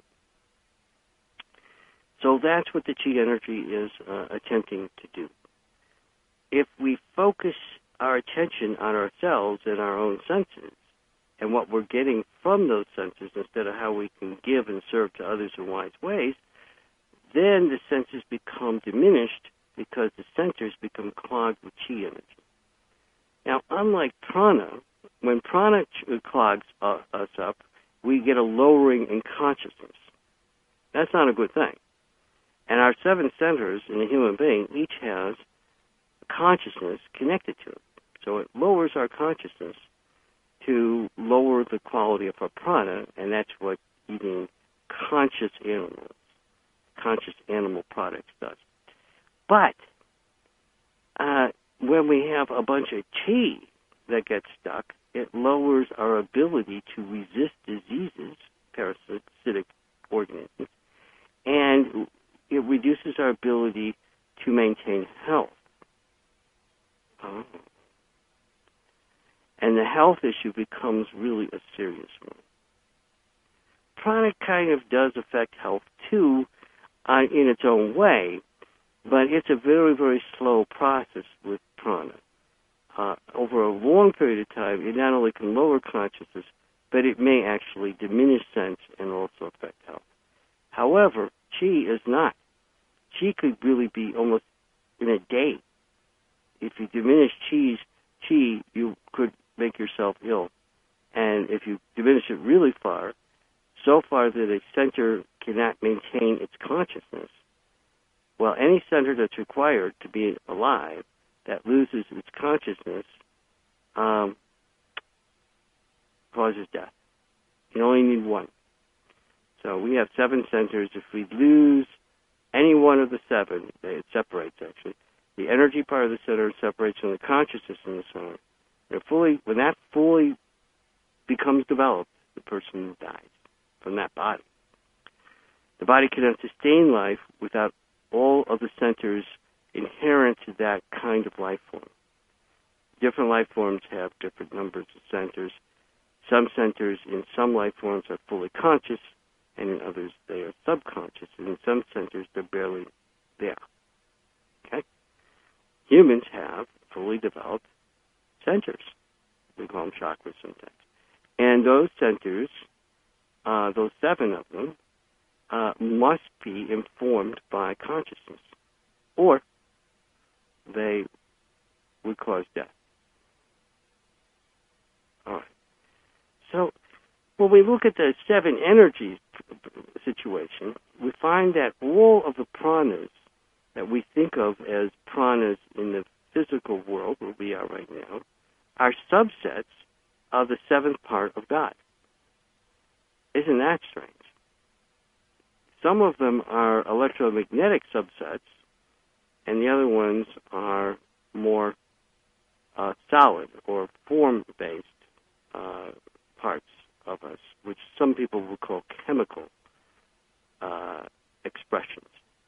So that's what the chi energy is uh, attempting to do. If we focus our attention on ourselves and our own senses and what we're getting from those senses instead of how we can give and serve to others in wise ways, then the senses become diminished because the centers become clogged with chi energy. Now, unlike prana, when prana clogs uh, us up, we get a lowering in consciousness. That's not a good thing. And our seven centers in a human being each has consciousness connected to it. So it lowers our consciousness to lower the quality of our prana, and that's what eating conscious animals, conscious animal products does. But uh, when we have a bunch of chi that gets stuck, it lowers our ability to resist diseases, parasitic organisms, and it reduces our ability to maintain health. Oh. And the health issue becomes really a serious one. Prana kind of does affect health, too, uh, in its own way, but it's a very, very slow process with prana. Uh, over a long period of time, it not only can lower consciousness, but it may actually diminish sense and also affect health. However, chi is not. Chi could really be almost in a day. If you diminish chi's chi, you could make yourself ill. And if you diminish it really far, so far that a center cannot maintain its consciousness, well, any center that's required to be alive that loses its consciousness um, causes death. You only need one. So we have seven centers. If we lose any one of the seven, it separates, actually. The energy part of the center separates from the consciousness in the center. They're fully, when that fully becomes developed, the person dies from that body. The body cannot sustain life without all of the centers inherent to that kind of life form. Different life forms have different numbers of centers. Some centers in some life forms are fully conscious, and in others they are subconscious, and in some centers they're barely there. Okay? Humans have fully developed centers. We call them chakras sometimes. And those centers, uh, those seven of them, uh, must be informed by consciousness, or they would cause death. All right. So when we look at the seven energies situation, we find that all of the pranas that we think of as pranas in the physical world, where we are right now, are subsets of the seventh part of God. Isn't that strange? Some of them are electromagnetic subsets, and the other ones are more uh, solid or form-based uh, parts of us, which some people would call chemical uh, expressions.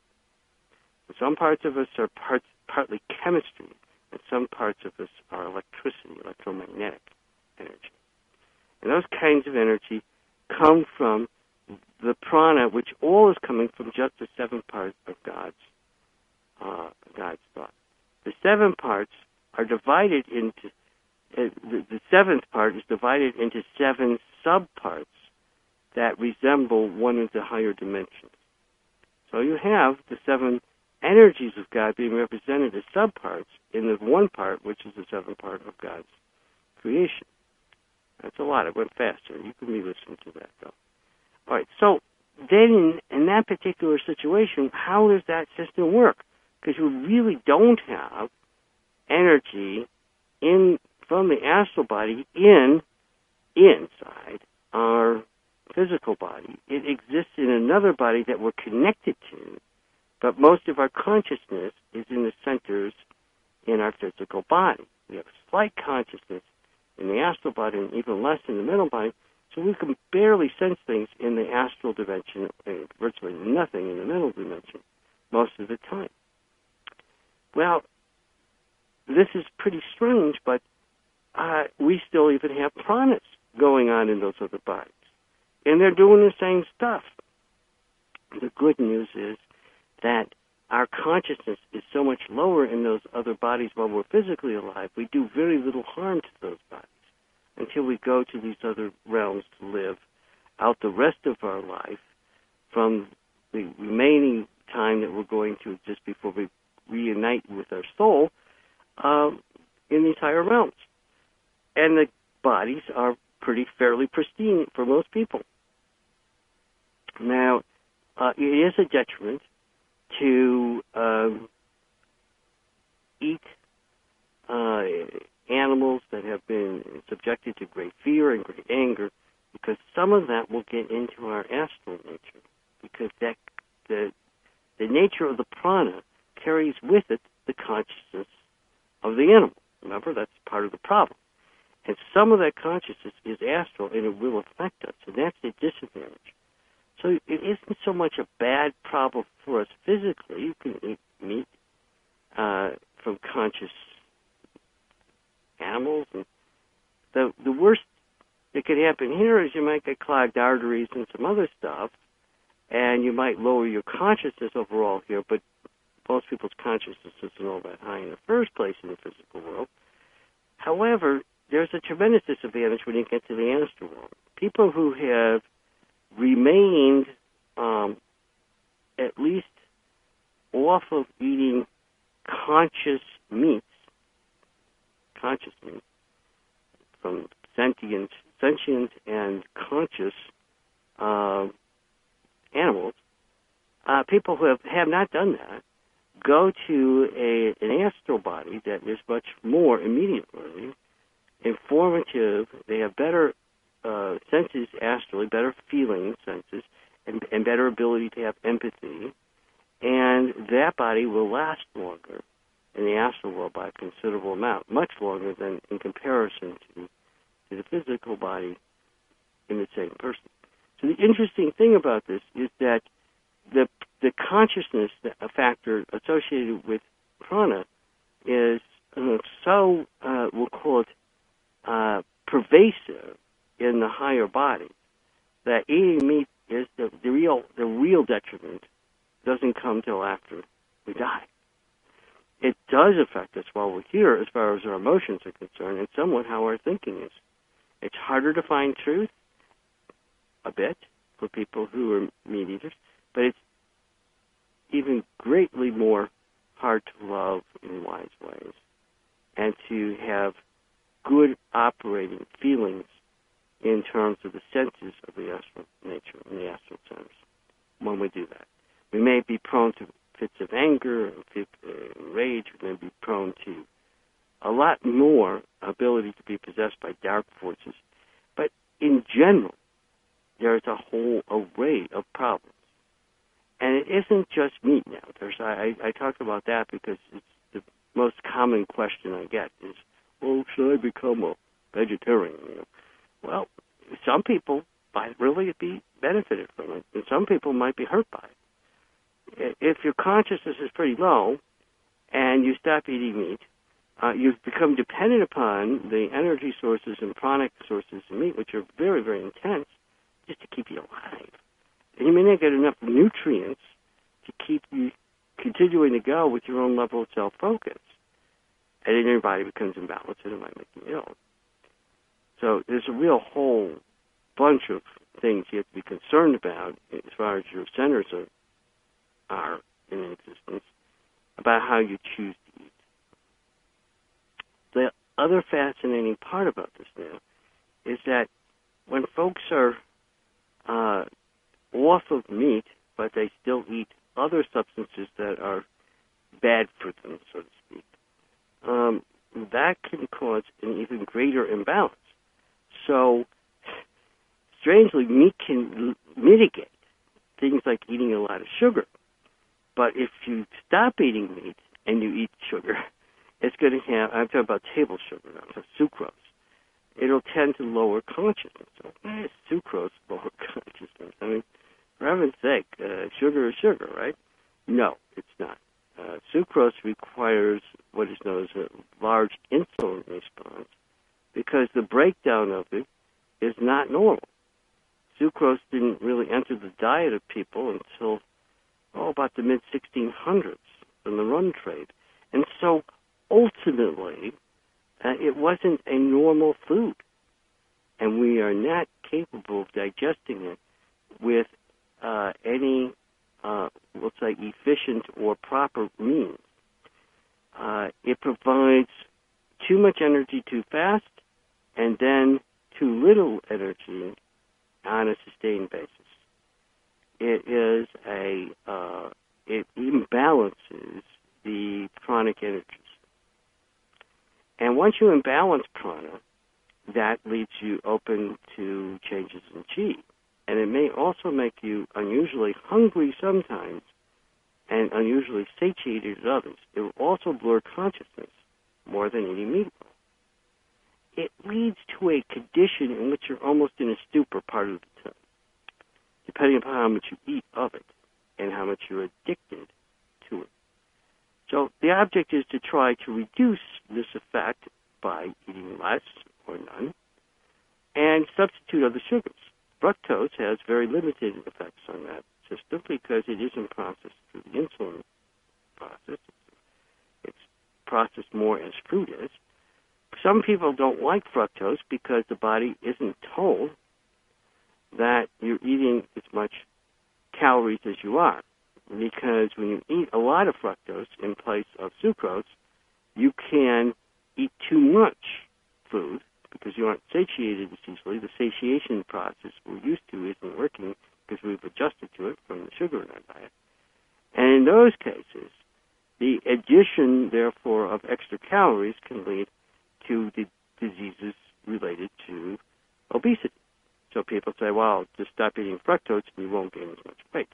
Some parts of us are parts, partly chemistry, and some parts of us are electricity, electromagnetic energy. And those kinds of energy come from the prana, which all is coming from just the seven parts of God's uh, God's thought. The seven parts are divided into uh, the, the seventh part is divided into seven subparts that resemble one of the higher dimensions. So you have the seven energies of God being represented as subparts in the one part, which is the seventh part of God's creation. That's a lot. It went faster. You can re-listen to that, though. All right, so then in, in that particular situation, how does that system work? Because you really don't have energy in from the astral body in inside our physical body. It exists in another body that we're connected to, but most of our consciousness is in the centers in our physical body. We have slight consciousness in the astral body and even less in the mental body, so we can barely sense things in the astral dimension and virtually nothing in the mental dimension most of the time. Well, this is pretty strange, but uh, we still even have pranas going on on in those other bodies. And they're doing the same stuff. The good news is that our consciousness is so much lower in those other bodies while we're physically alive, we do very little harm to those bodies until we go to these other realms to live out the rest of our life from the remaining time that we're going to just before we reunite with our soul um, in these higher realms. And the bodies are pretty fairly pristine for most people. Now, uh, it is a detriment to um, eat uh, animals that have been subjected to great fear and great anger, because some of that will get into our astral nature, because that the the nature of the prana carries with it the consciousness of the animal. Remember, that's part of the problem. And some of that consciousness is astral, and it will affect us, and that's the disadvantage. So it isn't so much a bad problem for us physically. You can eat meat uh, from conscious animals. And the the worst that could happen here is you might get clogged arteries and some other stuff, and you might lower your consciousness overall here, but most people's consciousness isn't all that high in the first place in the physical world. However, there's a tremendous disadvantage when you get to the astral world. People who have remained um, at least off of eating conscious meats, conscious meats, from sentient, sentient and conscious uh, animals, uh, people who have, have not done that go to a, an astral body that is much more immediately informative. They have better uh, senses astrally, better feeling senses, and, and better ability to have empathy. And that body will last longer in the astral world by a considerable amount, much longer than in comparison to, to the physical body in the same person. So the interesting thing about this is that the the consciousness a factor associated with prana is uh, so, uh, we'll call it, uh, pervasive in the higher body that eating meat is the, the real the real detriment doesn't come till after we die. It does affect us while we're here as far as our emotions are concerned, and somewhat how our thinking is. It's harder to find truth, a bit, for people who are meat eaters, but it's even greatly more hard to love in wise ways and to have good operating feelings in terms of the senses of the astral nature and the astral centers when we do that. We may be prone to fits of anger and fit, uh, rage. We may be prone to a lot more ability to be possessed by dark forces. But in general, there's a whole array of problems. And it isn't just meat now. There's I, I talk about that because it's the most common question I get is, well, should I become a vegetarian? You know? Well, some people might really be benefited from it, and some people might be hurt by it. If your consciousness is pretty low and you stop eating meat, uh, you've become dependent upon the energy sources and pranic sources of meat, which are very, very intense, just to keep you alive. And you may not get enough nutrients to keep you continuing to go with your own level of self-focus. And then your body becomes imbalanced and it might make you ill. So there's a real whole bunch of things you have to be concerned about as far as your centers are, are in existence, about how you choose to eat. The other fascinating part about this now is that when folks are uh, off of meat, but they still eat other substances that are bad for them, so to speak, um, that can cause an even greater imbalance. So, strangely, meat can l- mitigate things like eating a lot of sugar. But if you stop eating meat and you eat sugar, it's going to have, I'm talking about table sugar now, so sucrose. It'll tend to lower consciousness. So, eh, sucrose lower consciousness. I mean, for heaven's sake, uh, sugar is sugar, right? No, it's not. Uh, sucrose requires what is known as a large insulin response because the breakdown of it is not not normal. Sucrose didn't really enter the diet of people until, oh, about the mid sixteen hundreds from the rum trade. And so ultimately, uh, it wasn't a normal food. And we are not capable of digesting it with uh, any, uh, let's say, efficient or proper means. Uh, it provides too much energy too fast and then too little energy on a sustained basis. It is a, uh, it imbalances the pranic energies. And once you imbalance prana, that leaves you open to changes in chi. And it may also make you unusually hungry sometimes and unusually satiated at others. It will also blur consciousness more than eating meat. It leads to a condition in which you're almost in a stupor part of the time, depending upon how much you eat of it and how much you're addicted to it. So the object is to try to reduce this effect by eating less or none and substitute other sugars. Fructose has very limited effects on that system because it isn't processed through the insulin process. It's processed more as fruit is. Some people don't like fructose because the body isn't told that you're eating as much calories as you are. Because when you eat a lot of fructose in place of sucrose, you can eat too much food because you aren't satiated as easily. The satiation process we're used to isn't working because we've adjusted to it from the sugar in our diet. And in those cases, the addition, therefore, of extra calories can lead to the diseases related to obesity. So people say, well, just stop eating fructose and you won't gain as much weight.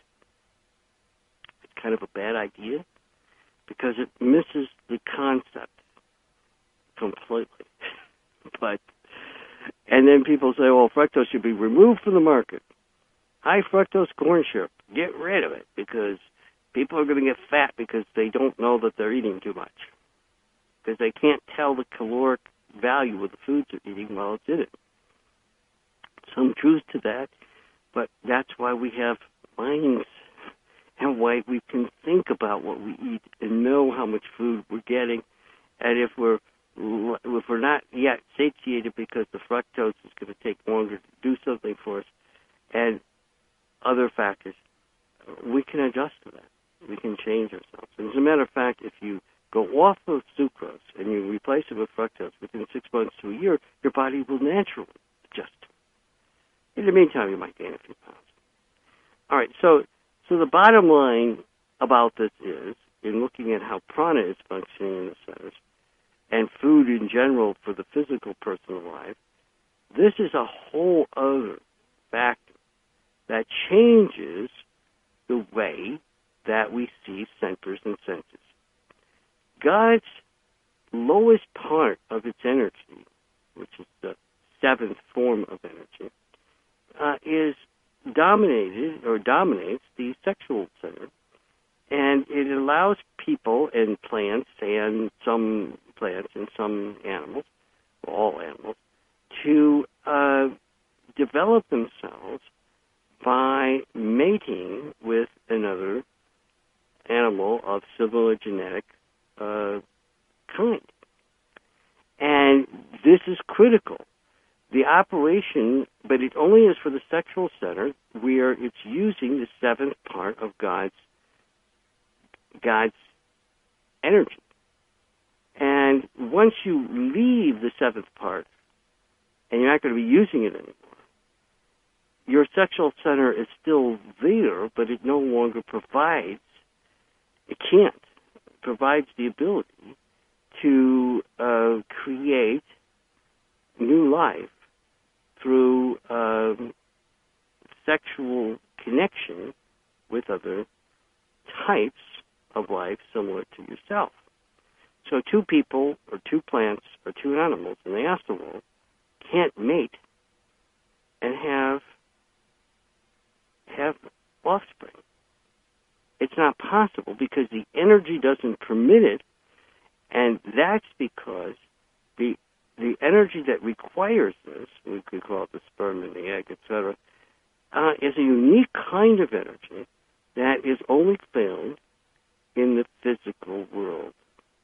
It's kind of a bad idea because it misses the concept completely. But, and then people say, well, fructose should be removed from the market. High fructose corn syrup, get rid of it because people are going to get fat because they don't know that they're eating too much. Because they can't tell the caloric value of the foods they're eating while it's in it. Some truth to that, but that's why we have minds and why we can think about what we eat and know how much food we're getting. And if we're if we're not yet satiated because the fructose is going to take longer to do something for us and other factors, we can adjust to that. We can change ourselves. And as a matter of fact, if you go off of sucrose and you replace it with fructose within six months to a year, your body will naturally adjust. In the meantime, you might gain a few pounds. All right, so so the bottom line about this is, in looking at how prana is functioning in the centers, and food in general for the physical person alive, this is a whole other factor that changes the way that we see centers and senses. God's lowest part of its energy, which is the seventh form of energy, uh, is dominated or dominates the sexual center, and it allows people and plants and some plants and some animals, all animals, to uh, develop themselves by mating with another animal of similar genetic uh, kind. And this is critical. The operation, but it only is for the sexual center where it's using the seventh part of God's God's energy. And once you leave the seventh part, and you're not going to be using it anymore, your sexual center is still there, but it no longer provides, it can't, it provides the ability to uh, create new life through um, sexual connection with other types of life similar to yourself. So two people or two plants or two animals in the astral world can't mate and have have offspring. It's not possible because the energy doesn't permit it, and that's because the the energy that requires this, we could call it the sperm and the egg, et cetera, uh, is a unique kind of energy that is only found in the physical world.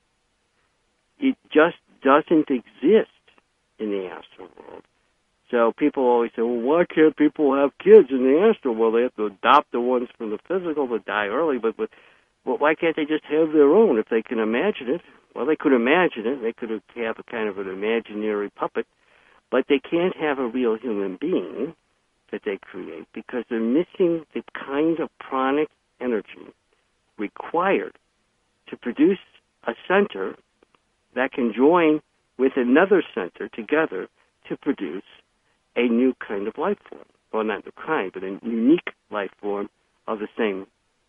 It just doesn't exist in the astral world. So people always say, well, why can't people have kids in the astral world? They have to adopt the ones from the physical that die early, but, but well, why can't they just have their own if they can imagine it? Well, they could imagine it. They could have a kind of an imaginary puppet, but they can't have a real human being that they create because they're missing the kind of pranic energy required to produce a center that can join with another center together to produce a new kind of life form. Well, not the kind, but a unique life form of the same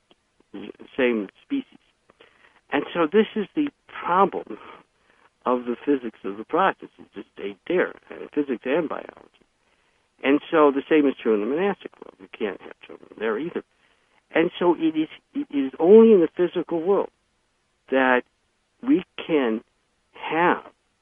same species. And so this is the problem of the physics of the process. It just ain't there, physics and biology. And so the same is true in the monastic world. You can't have children there either. And so it is, it is only in the physical world that we can have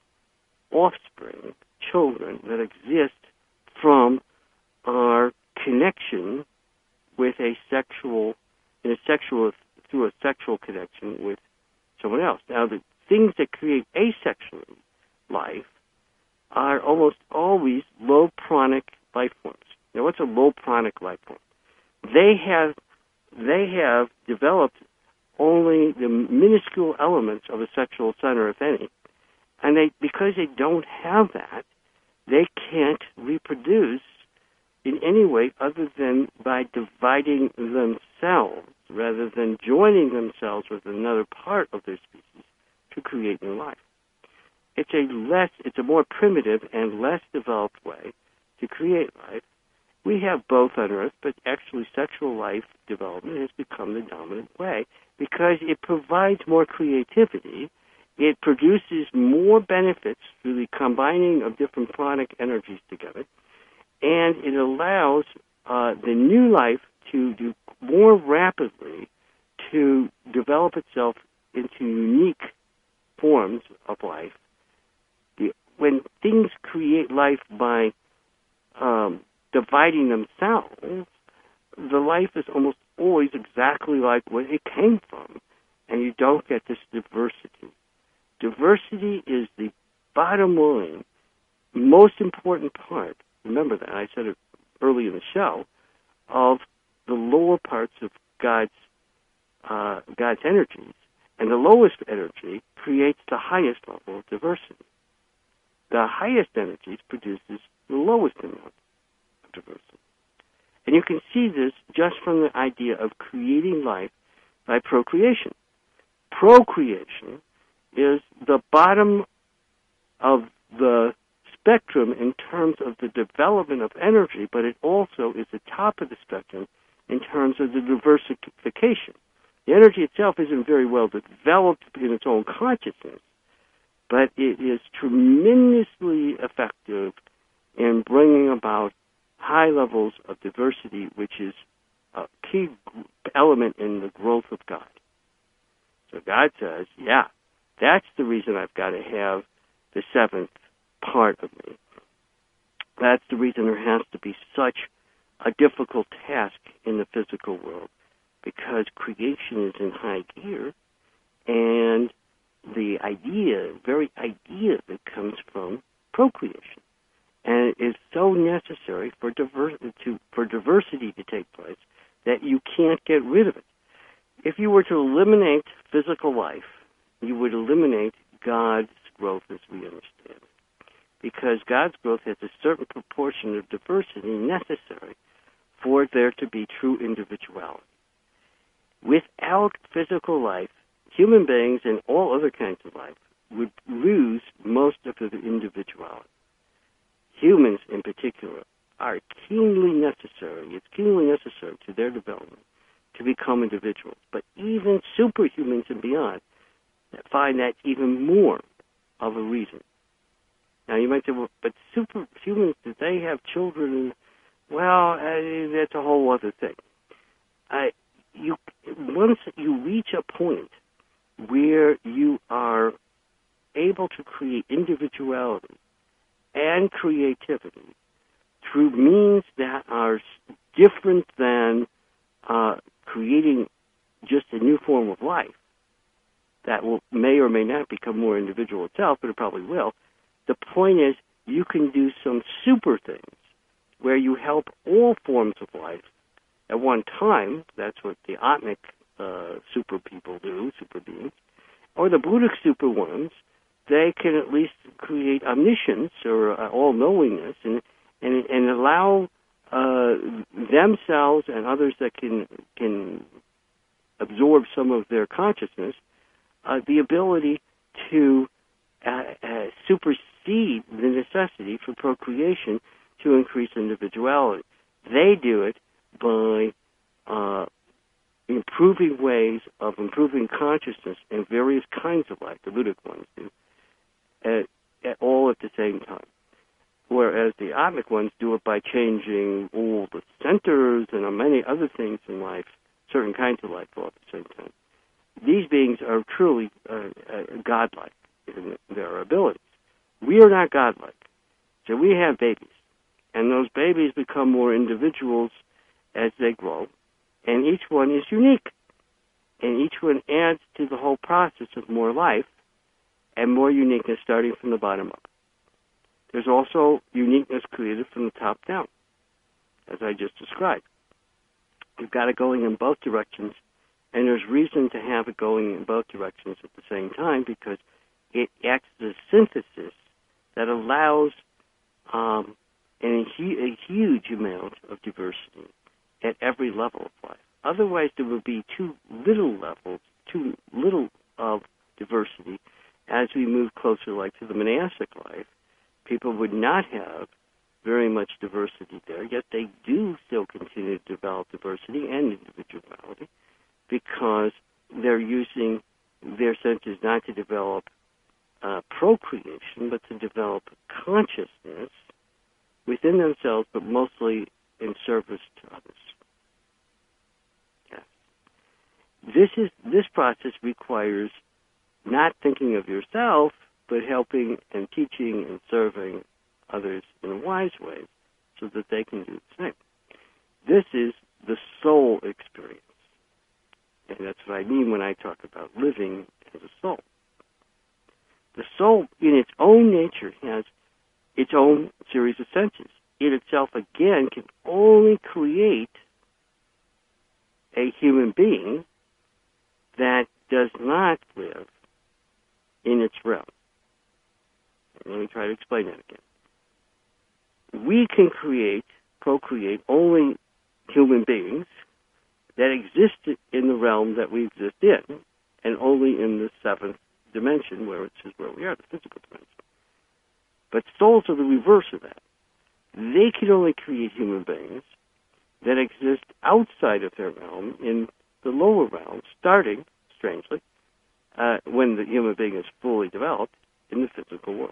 offspring, children that exist from our connection with a sexual, in a sexual, through a sexual connection with someone else. Now, the things that create asexual life are almost always low pranic life forms. Now, what's a low pranic life form? They have, they have developed only the minuscule elements of a sexual center, if any, and they, because they don't have that, they can't reproduce in any way other than by dividing themselves rather than joining themselves with another part of their species to create new life. It's a less, it's a more primitive and less developed way to create life. We have both on Earth, but actually sexual life development has become the dominant way because it provides more creativity. It produces more benefits through the combining of different pranic energies together, and it allows uh, the new life to do more rapidly to develop itself into unique forms of life. The, when things create life by um, dividing themselves, the life is almost always exactly like where it came from, and you don't get this diversity. Diversity is the bottom line, most important part, remember that, I said it early in the show, of the lower parts of God's uh, God's energies. And the lowest energy creates the highest level of diversity. The highest energies produces the lowest amount of diversity. And you can see this just from the idea of creating life by procreation. Procreation is the bottom of the spectrum in terms of the development of energy, but it also is the top of the spectrum in terms of the diversification. The energy itself isn't very well developed in its own consciousness, but it is tremendously effective in bringing about high levels of diversity, which is a key element in the growth of God. So God says, yeah, that's the reason I've got to have the seventh part of me. That's the reason there has to be such a difficult task in the physical world, because creation is in high gear, and the idea, very idea that comes from procreation, and it is so necessary for diversity to, for diversity to take place that you can't get rid of it. If you were to eliminate physical life, you would eliminate God's growth as we understand it, because God's growth has a certain proportion of diversity necessary for there to be true individuality. Without physical life, human beings and all other kinds of life would lose most of their individuality. Humans, in particular, are keenly necessary. It's keenly necessary to their development to become individuals. But even superhumans and beyond find that even more of a reason. Now, you might say, well, but superhumans, do they have children? Well, uh, that's a whole other thing. Uh, you, once you reach a point where you are able to create individuality and creativity through means that are different than uh, creating just a new form of life that will, may or may not become more individual itself, but it probably will. The point is, you can do some super things where you help all forms of life at one time. That's what the Atmic uh, super people do, super beings. Or the Buddhic super ones, they can at least create omniscience or uh, all-knowingness and, and, and allow uh, themselves and others that can, can absorb some of their consciousness uh, the ability to uh, uh, supersede the necessity for procreation to increase individuality. They do it by uh, improving ways of improving consciousness in various kinds of life, the Buddhic ones do, at, at all at the same time. Whereas the Atmic ones do it by changing all the centers and many other things in life, certain kinds of life all at the same time. These beings are truly uh, uh, godlike in their abilities. We are not godlike. So we have babies, and those babies become more individuals as they grow, and each one is unique, and each one adds to the whole process of more life and more uniqueness starting from the bottom up. There's also uniqueness created from the top down, as I just described. You've got it going in both directions, and there's reason to have it going in both directions at the same time because it acts as a synthesis that allows um, a, a huge amount of diversity at every level of life. Otherwise, there would be too little levels, too little of diversity as we move closer, like to the monastic life. People would not have very much diversity there, yet they do still continue to develop diversity and individuality because they're using their senses not to develop uh, procreation, but to develop consciousness within themselves, but mostly in service to others. Yes. This is this process requires not thinking of yourself, but helping and teaching and serving others in a wise way so that they can do the same. This is the soul experience. And that's what I mean when I talk about living as a soul. The soul, in its own nature, has its own series of senses. It itself, again, can only create a human being that does not live in its realm. Let me try to explain that again. We can create, procreate only human beings that exist in the realm that we exist in, and only in the seventh dimension, where it says where we are, the physical dimension. But souls are the reverse of that. They can only create human beings that exist outside of their realm in the lower realm, starting, strangely, uh, when the human being is fully developed in the physical world.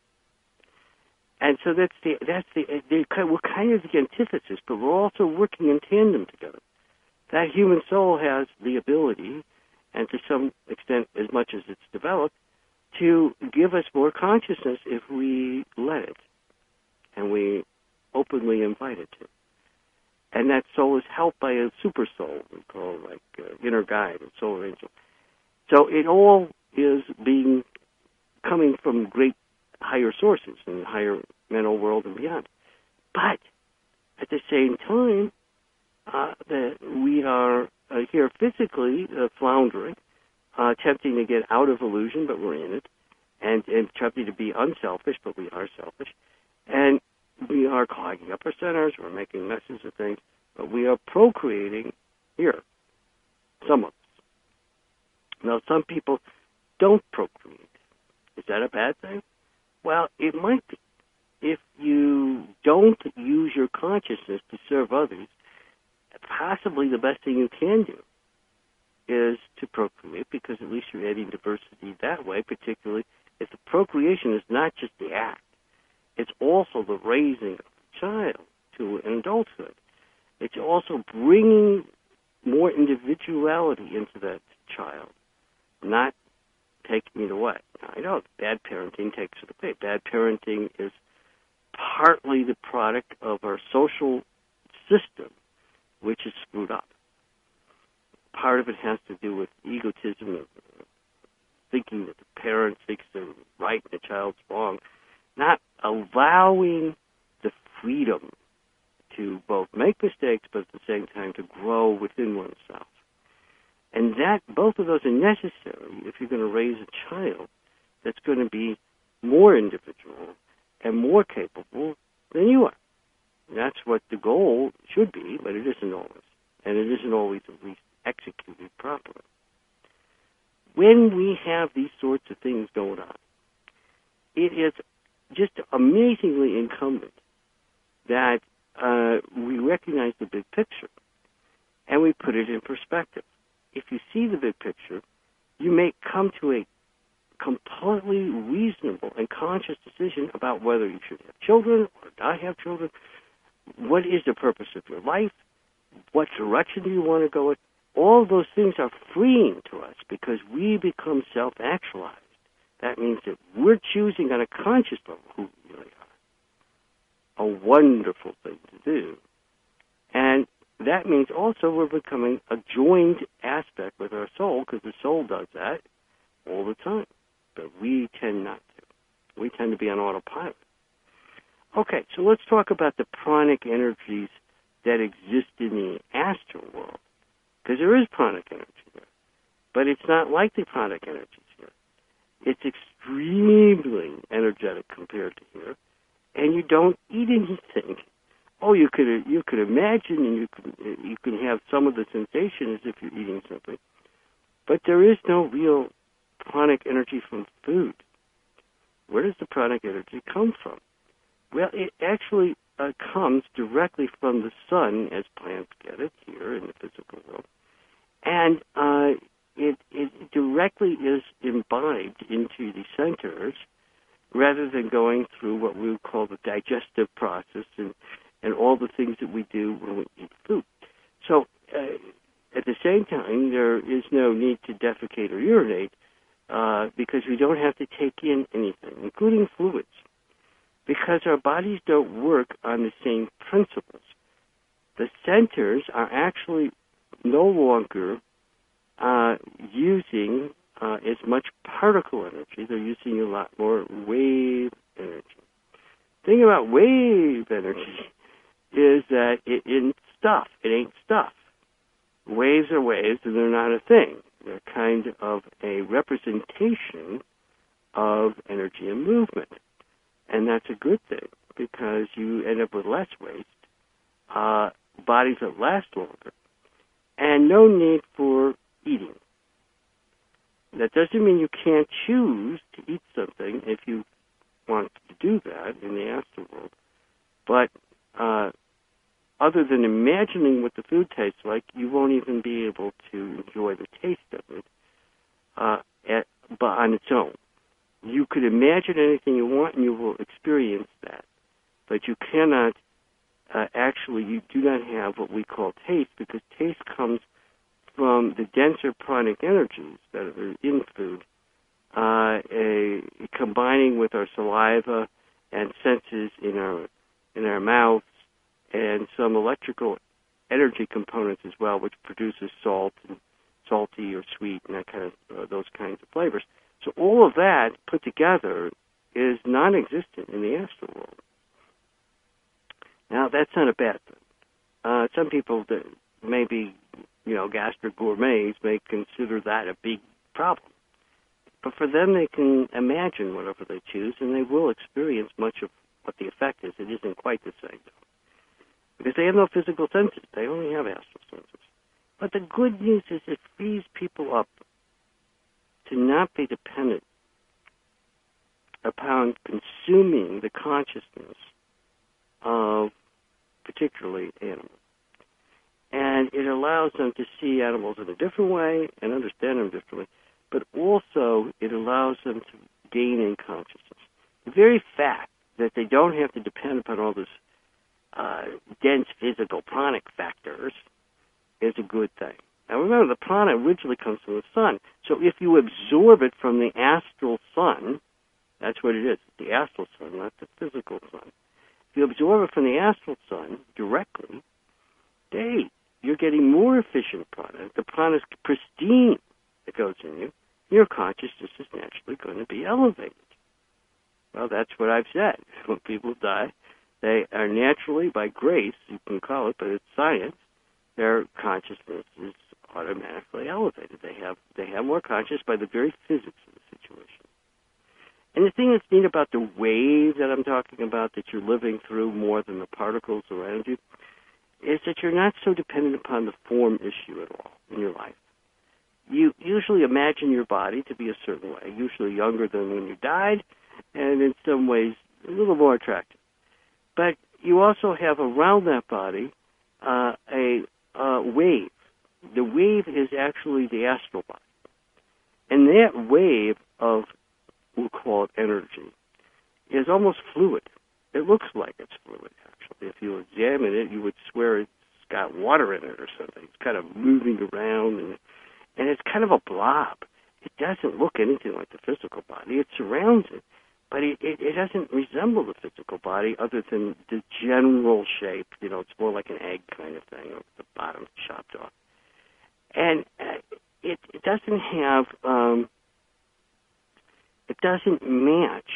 And so that's the that's the we're kind of the antithesis, but we're also working in tandem together. That human soul has the ability, and to some extent, as much as it's developed, to give us more consciousness if we let it, and we openly invite it to. And that soul is helped by a super soul, we call it like uh, inner guide or solar angel. So it all is being coming from great higher sources in the higher mental world and beyond. But at the same time, uh, that we are uh, here physically uh, floundering, uh, attempting to get out of illusion, but we're in it, and, and attempting to be unselfish, but we are selfish. And we are clogging up our centers, we're making messes of things, but we are procreating here, some of us. Now, some people don't procreate. Is that a bad thing? Well, it might be. If you don't use your consciousness to serve others, possibly the best thing you can do is to procreate, because at least you're adding diversity that way, particularly if the procreation is not just the act. It's also the raising of the child to an adulthood. It's also bringing more individuality into that child, not taking it away. Now, I know bad parenting takes it away. Bad parenting is partly the product of our social system, which is screwed up. Part of it has to do with egotism, of thinking that the parent thinks they're right and the child's wrong, not allowing the freedom to both make mistakes, but at the same time to grow within oneself. And that both of those are necessary if you're going to raise a child that's going to be more individual and more capable than you are. That's what the goal should be, but it isn't always. And it isn't always at least executed properly. When we have these sorts of things going on, it is just amazingly incumbent that uh, we recognize the big picture and we put it in perspective. If you see the big picture, you may come to a completely reasonable and conscious decision about whether you should have children or not have children. What is the purpose of your life? What direction do you want to go in? All those things are freeing to us because we become self-actualized. That means that we're choosing on a conscious level who we really are. A wonderful thing to do. And that means also we're becoming a joined aspect with our soul, because the soul does that all the time. But we tend not to. We tend to be on autopilot. Okay, so let's talk about the pranic energies that exist in the astral world. Because there is pranic energy there. But it's not like the pranic energies here. It's extremely energetic compared to here. And you don't eat anything. Oh, you could you could imagine, and you can you can have some of the sensation as if you're eating something, but there is no real pranic energy from food. Where does the pranic energy come from? Well, it actually uh, comes directly from the sun, as plants get it here in the physical world, and uh, it it directly is imbibed into the centers, rather than going through what we would call the digestive process and and all the things that we do when we eat food. So, uh, at the same time, there is no need to defecate or urinate uh, because we don't have to take in anything, including fluids, because our bodies don't work on the same principles. The centers are actually no longer uh, using uh, as much particle energy. They're using a lot more wave energy. The thing about wave energy is that it isn't stuff. It ain't stuff. Waves are waves, and they're not a thing. They're kind of a representation of energy and movement. And that's a good thing, because you end up with less waste, uh, bodies that last longer, and no need for eating. That doesn't mean you can't choose to eat something if you want to do that in the astral world. But uh, other than imagining what the food tastes like, you won't even be able to enjoy the taste of it uh, at, but on its own. You could imagine anything you want, and you will experience that. But you cannot uh, actually, you do not have what we call taste, because taste comes from the denser pranic energies that are in food, uh, a, combining with our saliva and senses in our in our mouths, and some electrical energy components as well, which produces salt and salty or sweet and that kind of uh, those kinds of flavors. So all of that put together is non-existent in the astral world. Now, that's not a bad thing. Uh, some people that maybe, you know, gastric gourmets may consider that a big problem. But for them, they can imagine whatever they choose, and they will experience much of what the effect is. It isn't quite the same, though, because they have no physical senses. They only have astral senses. But the good news is it frees people up to not be dependent upon consuming the consciousness of particularly animals. And it allows them to see animals in a different way and understand them differently, but also it allows them to gain in consciousness. The very fact that they don't have to depend upon all this uh, dense physical pranic factors is a good thing. Now remember, the prana originally comes from the sun. So if you absorb it from the astral sun, that's what it is, the astral sun, not the physical sun. you absorb it from the astral sun directly, hey, you're getting more efficient prana. The prana is pristine that goes in you. Your consciousness is naturally going to be elevated. Well, that's what I've said. When people die, they are naturally, by grace, you can call it, but it's science, their consciousness is automatically elevated. They have they have more consciousness by the very physics of the situation. And the thing that's neat about the wave that I'm talking about, that you're living through more than the particles around you, is that you're not so dependent upon the form issue at all in your life. You usually imagine your body to be a certain way, usually younger than when you died, and in some ways a little more attractive. But you also have around that body uh, a uh, wave. The wave is actually the astral body. And that wave of, we'll call it energy, is almost fluid. It looks like it's fluid, actually. If you examine it, you would swear it's got water in it or something. It's kind of moving around, and, and it's kind of a blob. It doesn't look anything like the physical body. It surrounds it, but it, it, it doesn't resemble the physical body other than the general shape. You know, it's more like an egg kind of thing, with the bottom chopped off. And uh, it, it doesn't have, um, it doesn't match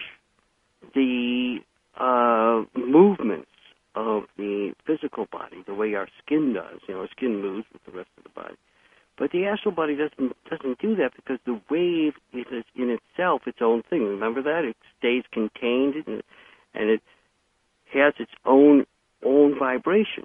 the uh, movements of the physical body, the way our skin does. You know, our skin moves with the rest of the body. But the astral body doesn't doesn't do that, because the wave is in itself its own thing. Remember that? It stays contained, and, and it has its own own vibration.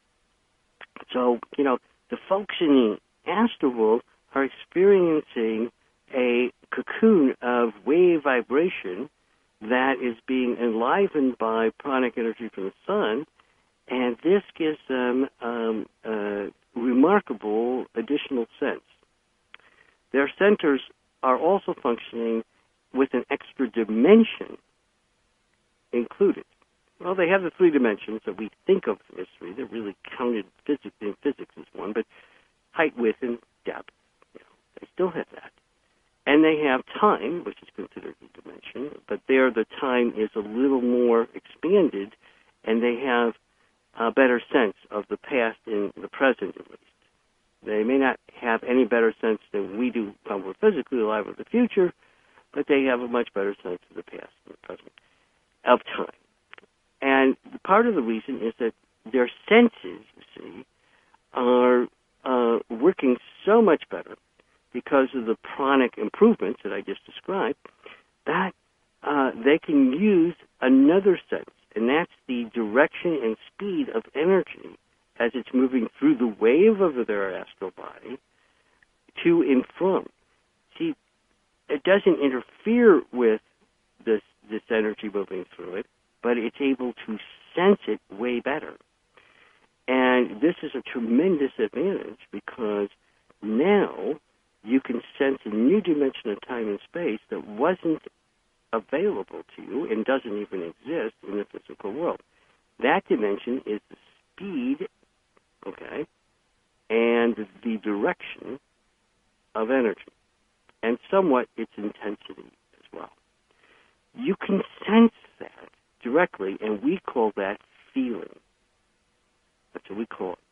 So, you know, the folks in the astral world are experiencing a cocoon of wave vibration that is being enlivened by pranic energy from the sun, and this gives them um, a remarkable additional sense. Their centers are also functioning with an extra dimension included. Well, they have the three dimensions that we think of in history. They're really counted physically in physics as one, but height, width, and depth, you know, they still have that. And they have time, which is considered a dimension, but there the time is a little more expanded, and they have a better sense of the past and the present, at least. They may not have any better sense than we do when we're physically alive of the future, but they have a much better sense of the past and the present, of time. And part of the reason is that their senses, you see, are uh, working so much better because of the pranic improvements that I just described, that uh, they can use another sense, and that's the direction and speed of energy as it's moving through the wave of their astral body to and from. See, it doesn't interfere with this this energy moving through it, but it's able to sense it way better. And this is a tremendous advantage, because now you can sense a new dimension of time and space that wasn't available to you and doesn't even exist in the physical world. That dimension is the speed, okay, and the direction of energy, and somewhat its intensity as well. You can sense that directly, and we call that feeling. That's what we call it.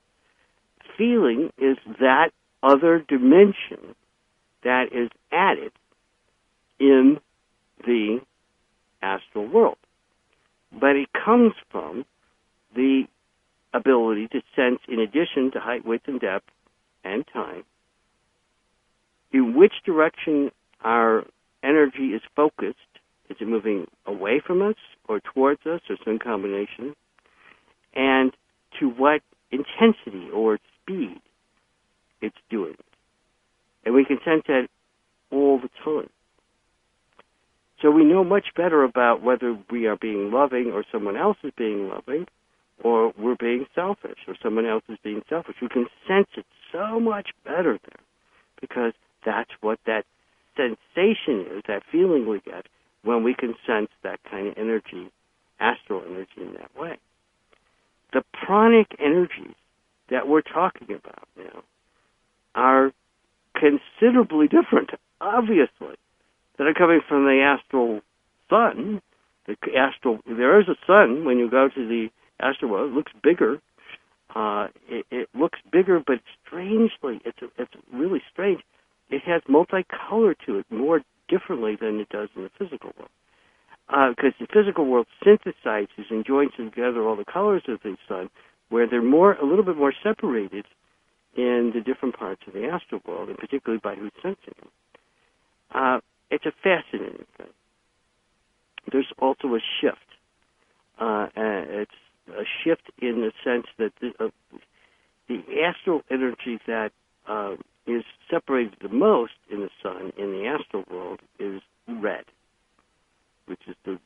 Feeling is that other dimension that is added in the astral world. But it comes from the ability to sense, in addition to height, width, and depth, and time, in which direction our energy is focused. Is it moving away from us or towards us, or some combination? And to what intensity or speed it's doing. And we can sense that all the time. So we know much better about whether we are being loving or someone else is being loving, or we're being selfish or someone else is being selfish. We can sense it so much better there, because that's what that sensation is, that feeling we get when we can sense that kind of energy, astral energy, in that way. The pranic energies that we're talking about now are considerably different, obviously, that are coming from the astral sun the astral, there is a sun when you go to the astral world. It looks bigger. Uh, it, it looks bigger, but strangely, it's a, it's really strange. It has multicolor to it more differently than it does in the physical world. Because uh, the physical world synthesizes and joins together all the colors of the sun, where they're more, a little bit more separated in the different parts of the astral world, and particularly by who's sensing them. Uh, it's a fascinating thing. There's also a shift. Uh, it's a shift in the sense that the, uh, the astral energy that uh, is separated the most in the sun, in the astral world, is red, which is the,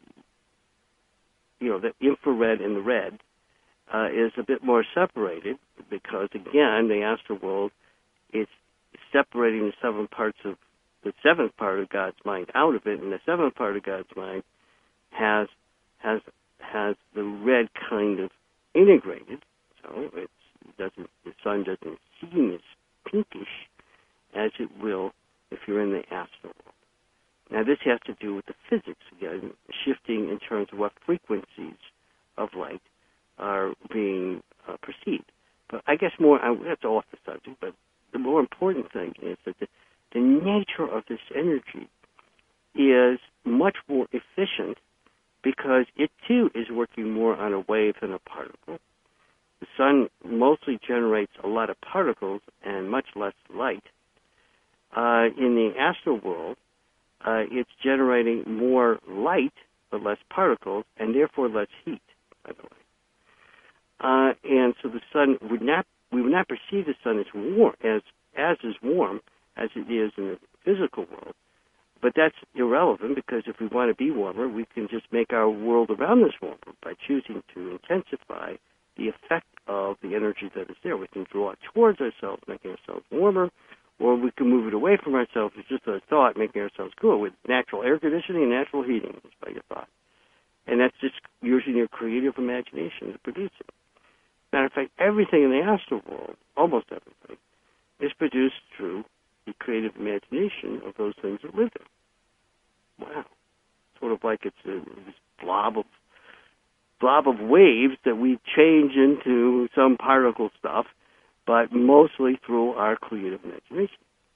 you know, the infrared and the red uh, is a bit more separated because, again, the astral world is separating the seven parts of, the seventh part of God's mind out of it, and the seventh part of God's mind has has has the red kind of integrated, so it doesn't, the sun doesn't seem as pinkish as it will if you're in the astral world. Now, this has to do with the physics, again, shifting in terms of what frequencies of light are being uh, perceived. But I guess more, uh, that's off the subject, but the more important thing is that the, the nature of this energy is much more efficient because it, too, is working more on a wave than a particle. The sun mostly generates a lot of particles and much less light. Uh, in the astral world, uh, it's generating more light but less particles, and therefore less heat, by the way. Uh, and so the sun would not, we would not perceive the sun as warm, as as as warm as it is in the physical world. But that's irrelevant because if we want to be warmer, we can just make our world around us warmer by choosing to intensify the effect of the energy that is there. We can draw it towards ourselves, making ourselves warmer, or we can move it away from ourselves. It's just a thought, making ourselves cool with natural air conditioning and natural heating, just by your thought. And that's just using your creative imagination to produce it. Matter of fact, everything in the astral world, almost everything, is produced through the creative imagination of those things that live there. Wow. Sort of like it's a, this blob of blob of waves that we change into some particle stuff, but mostly through our creative imagination.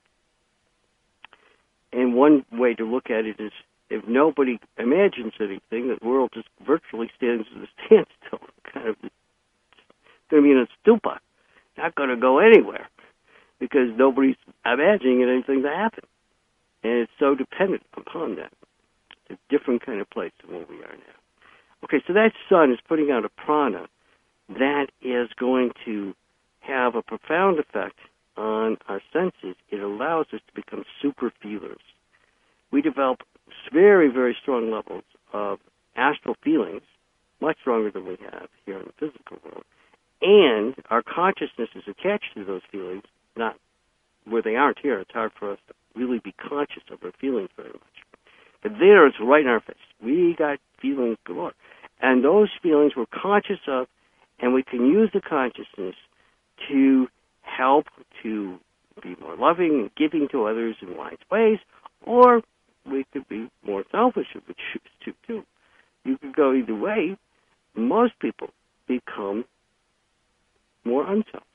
And one way to look at it is if nobody imagines anything, the world just virtually stands at a standstill, kind of going to be in a stupa, not going to go anywhere, because nobody's imagining anything to happen. And it's so dependent upon that. It's a different kind of place than where we are now. Okay, so that sun is putting out a prana that is going to have a profound effect on our senses. It allows us to become super feelers. We develop very, very strong levels of astral feelings, much stronger than we have here in the physical world. And our consciousness is attached to those feelings, not where they aren't here. It's hard for us to really be conscious of our feelings very much. But there, it's right in our face. We got feelings galore. And those feelings we're conscious of, and we can use the consciousness to help to be more loving and giving to others in wise ways, or we could be more selfish if we choose to, too. You could go either way. Most people become more unselfish.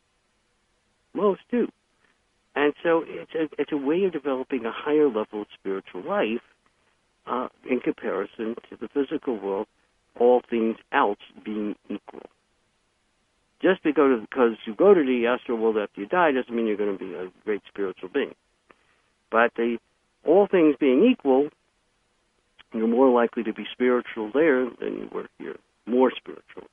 Most do. And so it's a, it's a way of developing a higher level of spiritual life uh, in comparison to the physical world, all things else being equal. Just because, because you go to the astral world after you die doesn't mean you're going to be a great spiritual being. But the all things being equal, you're more likely to be spiritual there than you were here, more spiritual.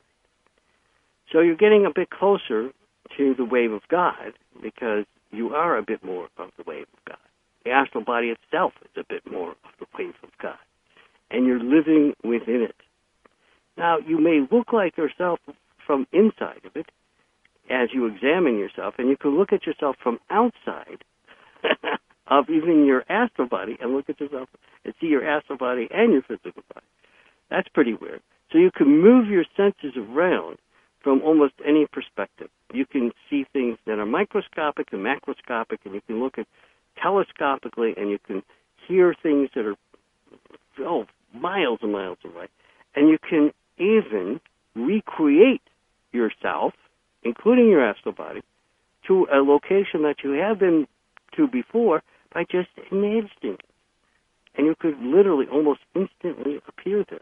So you're getting a bit closer to the wave of God because you are a bit more of the wave of God. The astral body itself is a bit more of the wave of God. And you're living within it. Now, you may look like yourself from inside of it as you examine yourself, and you can look at yourself from outside of even your astral body and look at yourself and see your astral body and your physical body. That's pretty weird. So you can move your senses around from almost any perspective. You can see things that are microscopic and macroscopic, and you can look at telescopically, and you can hear things that are oh, miles and miles away. And you can even recreate yourself, including your astral body, to a location that you have been to before by just imagining it. And you could literally almost instantly appear there.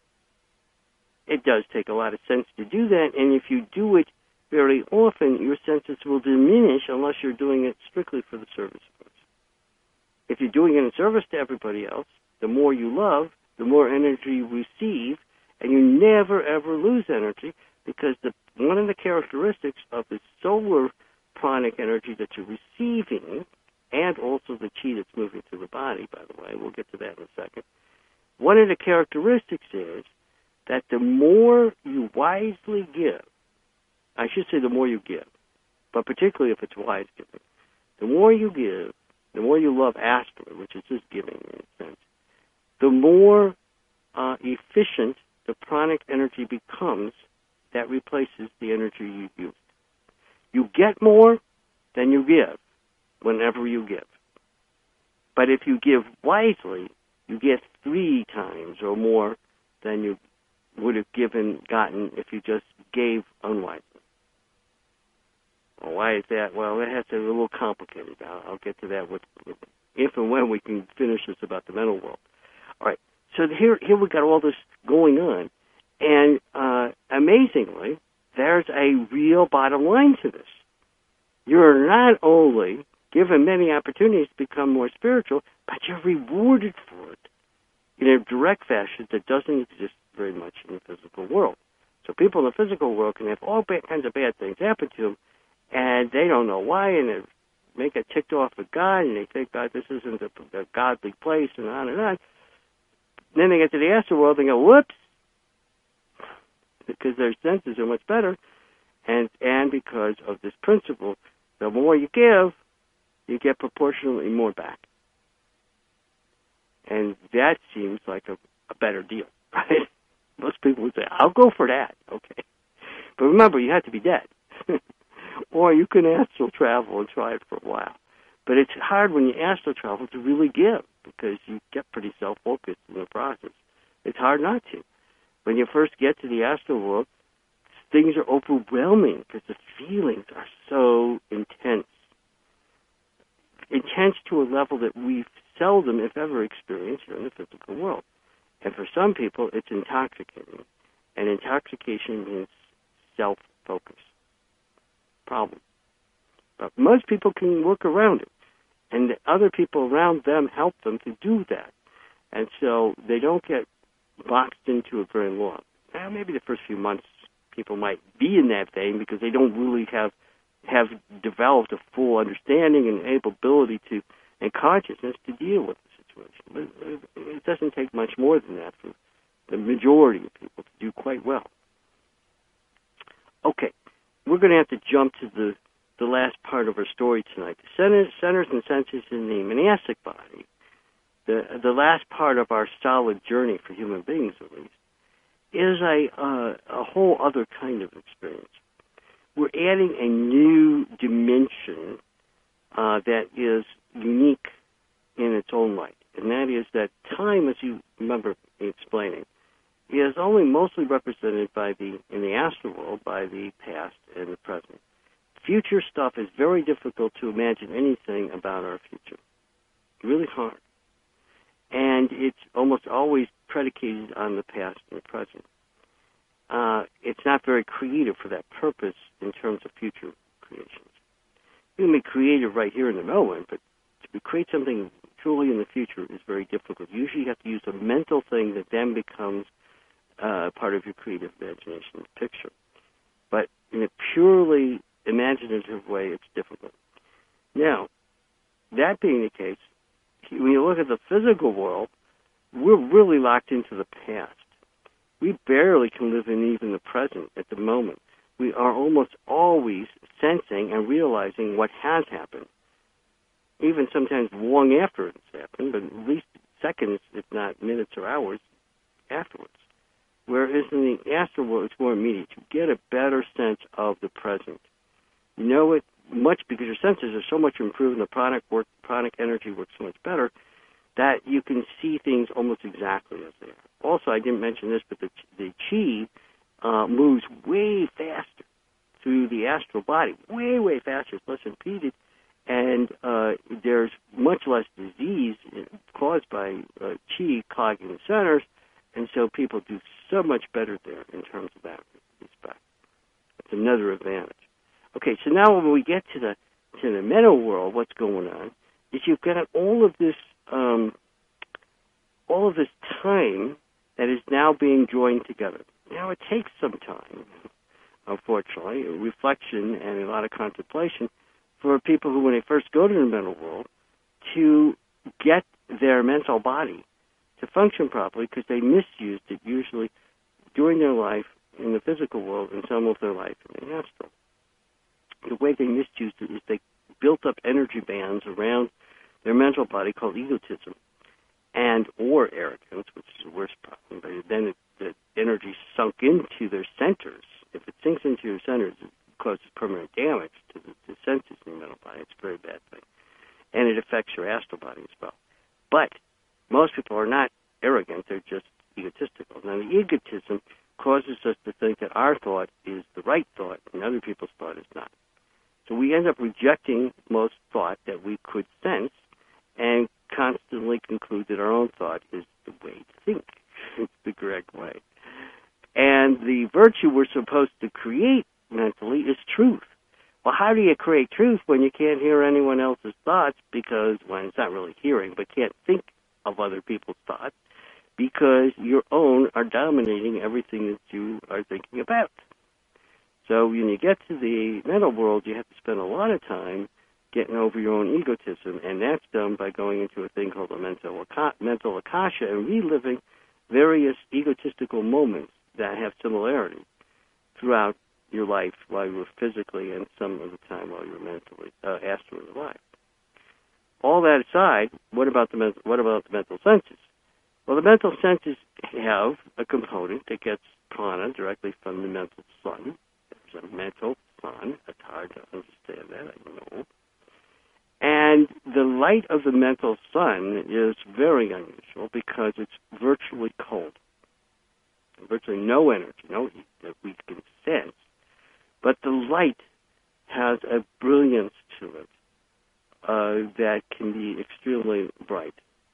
It does take a lot of sense to do that, and if you do it very often, your senses will diminish unless you're doing it strictly for the service of others. If you're doing it in service to everybody else, the more you love, the more energy you receive, and you never, ever lose energy, because the, one of the characteristics of the solar pranic energy that you're receiving, and also the chi that's moving through the body, by the way, we'll get to that in a second, one of the characteristics is that the more you wisely give, I should say the more you give, but particularly if it's wise giving, the more you give, the more you love astrally, which is just giving in a sense, the more uh, efficient the pranic energy becomes that replaces the energy you used. You get more than you give whenever you give. But if you give wisely, you get three times or more than you would have given, gotten if you just gave unwisely. Well, why is that? Well, that has to be a little complicated. I'll, I'll get to that with, with if and when we can finish this about the mental world. All right. So here, here we've got all this going on, and uh, amazingly, there's a real bottom line to this. You're not only given many opportunities to become more spiritual, but you're rewarded for it in a direct fashion that doesn't exist very much in the physical world. So people in the physical world can have all bad, kinds of bad things happen to them, and they don't know why, and they make it ticked off of God, and they think, God, this isn't a, a godly place, and on and on. Then they get to the astral world and go, whoops, because their senses are much better, and and because of this principle, the more you give, you get proportionally more back. And that seems like a, a better deal, right? Most people would say, I'll go for that, okay. But remember, you have to be dead. Or you can astral travel and try it for a while. But it's hard when you astral travel to really give, because you get pretty self-focused in the process. It's hard not to. When you first get to the astral world, things are overwhelming because the feelings are so intense. Intense to a level that we've seldom, if ever, experienced here in the physical world. And for some people, it's intoxicating. And intoxication means self-focus. Problem. But most people can work around it. And the other people around them help them to do that. And so they don't get boxed into it very long. Now, maybe the first few months people might be in that vein because they don't really have have developed a full understanding and ability to and consciousness to deal with the situation. But it doesn't take much more than that for the majority of people to do quite well. Okay, we're going to have to jump to the, the last part of our story tonight. The centers, centers and senses in the monastic body, the the last part of our solid journey for human beings, at least, is a uh, a whole other kind of experience. We're adding a new dimension uh, that is unique in its own right, and that is that time, as you remember me explaining, is only mostly represented by the in the astral world by the past and the present. Future stuff is very difficult to imagine anything about our future. Really hard. And it's almost always predicated on the past and the present. Uh, it's not very creative for that purpose in terms of future creations. You can be creative right here in the moment, but to create something truly in the future is very difficult. Usually you have to use a mental thing that then becomes uh, part of your creative imagination picture. But in a purely imaginative way, it's difficult. Now, that being the case, when you look at the physical world, we're really locked into the past. We barely can live in even the present at the moment. We are almost always sensing and realizing what has happened, even sometimes long after it's happened, but at least seconds, if not minutes or hours, afterwards. Whereas in the astral world, it's more immediate. You get a better sense of the present. You know it much because your senses are so much improved and the pranic, work, pranic energy works so much better that you can see things almost exactly as they are. Also, I didn't mention this, but the, the chi uh, moves way faster through the astral body, way, way faster. It's less impeded, and uh, there's much less disease caused by uh, chi clogging the centers, and so people do so much better there in terms of that respect. That's another advantage. Okay, so now when we get to the to the mental world, what's going on is you've got all of this um, all of this time that is now being joined together. Now it takes some time, unfortunately, reflection and a lot of contemplation for people who, when they first go to the mental world, to get their mental body to function properly, because they misused it usually during their life in the physical world and some of their life in the astral. The way they misused it is they built up energy bands around their mental body called egotism and or arrogance, which is the worst problem. But then it, the energy sunk into their centers. If it sinks into your centers, it causes permanent damage to the, the senses in your mental body. It's a very bad thing. And it affects your astral body as well. But most people are not arrogant. They're just egotistical. Now, the egotism causes us to think that our thought is the right thought and other people's thought is not. So we end up rejecting most thought that we could sense and constantly conclude that our own thought is the way to think. It's the correct way. And the virtue we're supposed to create mentally is truth. Well, how do you create truth when you can't hear anyone else's thoughts? Because, well, it's not really hearing, but can't think of other people's thoughts, because your own are dominating everything that you are thinking about. So when you get to the mental world, you have to spend a lot of time getting over your own egotism, and that's done by going into a thing called a mental, mental akasha and reliving various egotistical moments that have similarity throughout your life while you were physically and some of the time while you were mentally, uh, astrally alive. All that aside, what about the mental, what about the mental senses? Well, the mental senses have a component that gets prana directly from the mental sun. There's a mental sun. It's hard to understand that, I know. And the light of the mental sun is very unusual because it's virtually cold. Virtually no energy, no heat that we can sense. But the light has a brilliance to it uh, that can be extremely bright.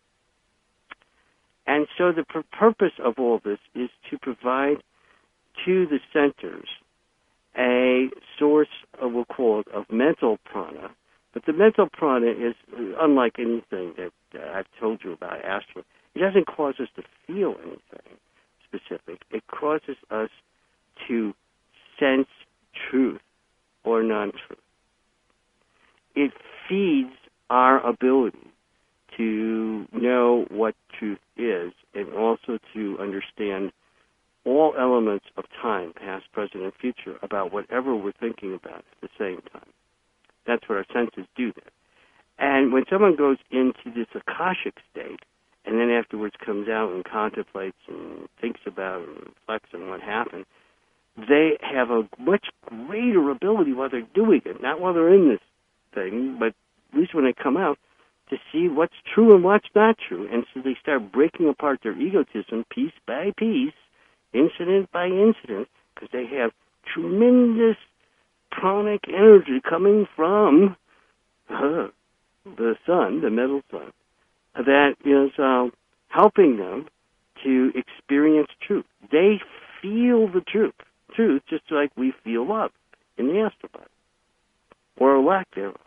And so the pr- purpose of all this is to provide to the centers a source, of, we'll call it, of mental prana. But the mental prana is unlike anything that uh, I've told you about astral. It doesn't cause us to feel anything specific. It causes us to sense truth or non-truth. It feeds our ability to know what truth is and also to understand all elements of time, past, present, and future, about whatever we're thinking about at the same time. That's what our senses do there. And when someone goes into this akashic state and then afterwards comes out and contemplates and thinks about and reflects on what happened, they have a much greater ability while they're doing it, not while they're in this thing, but at least when they come out, to see what's true and what's not true. And so they start breaking apart their egotism piece by piece, incident by incident, because they have tremendous pranic energy coming from uh, the sun, the middle sun, that is uh, helping them to experience truth. They feel the truth, truth just like we feel love in the astral body, or a lack thereof.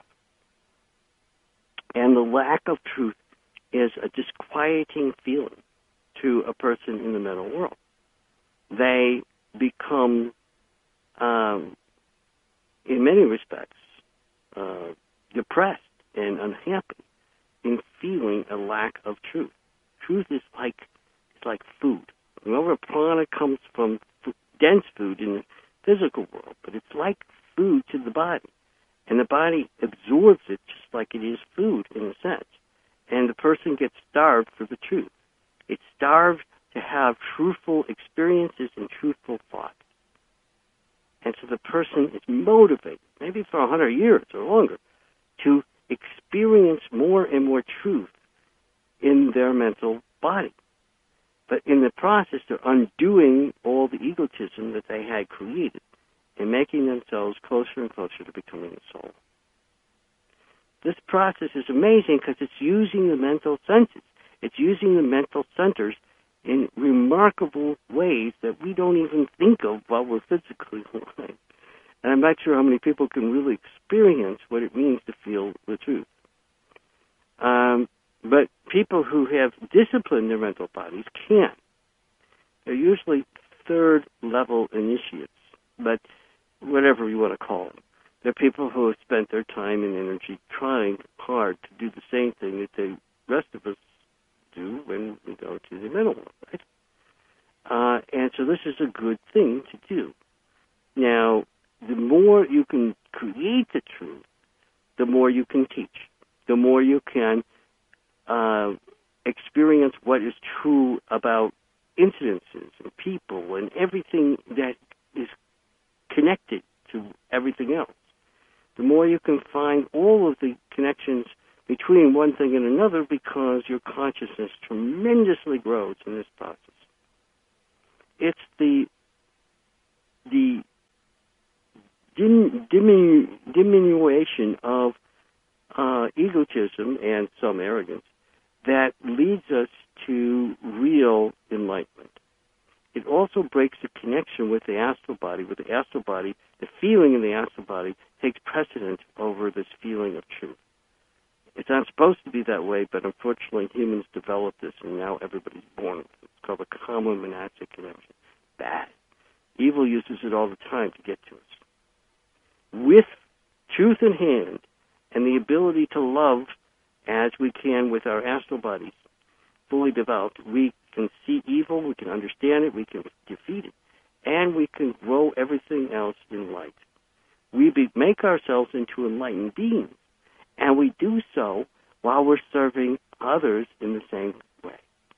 And the lack of truth is a disquieting feeling to a person in the mental world. They become, um, in many respects, uh, depressed and unhappy in feeling a lack of truth. Truth is like it's like food. Remember, prana comes from f- dense food in the physical world, but it's like food to the body. And the body absorbs it just like it is food in a sense. And the person gets starved for the truth. It's starved to have truthful experiences and truthful thoughts. And so the person is motivated, maybe for a hundred years or longer, to experience more and more truth in their mental body. But in the process, they're undoing all the egotism that they had created and making themselves closer and closer to becoming a soul. This process is amazing because it's using the mental senses. It's using the mental centers in remarkable ways that we don't even think of while we're physically alive. And I'm not sure how many people can really experience what it means to feel the truth. Um, but people who have disciplined their mental bodies can. They're usually third-level initiates, but whatever you want to call them. They're people who have spent their time and energy trying hard to do the same thing that the rest of us do when we go to the mental world, right? Uh, and so this is a good thing to do. Now, the more you can create the truth, the more you can teach. The more you can uh, experience what is true about incidences and people and everything that is connected to everything else. The more you can find all of the connections between one thing and another, because your consciousness tremendously grows in this process. It's the the dim, diminu, diminution of uh, egotism and some arrogance that leads us to real enlightenment. It also breaks the connection with the astral body. With the astral body, the feeling in the astral body takes precedence over this feeling of truth. It's not supposed to be that way, but unfortunately humans developed this, and now everybody's born with it. It's called a common monastic connection. Bad. Evil uses it all the time to get to us. With truth in hand and the ability to love as we can with our astral bodies fully developed, we can see evil, we can understand it, we can defeat it, and we can grow everything else in light. We be, make ourselves into enlightened beings, and we do so while we're serving others in the same way.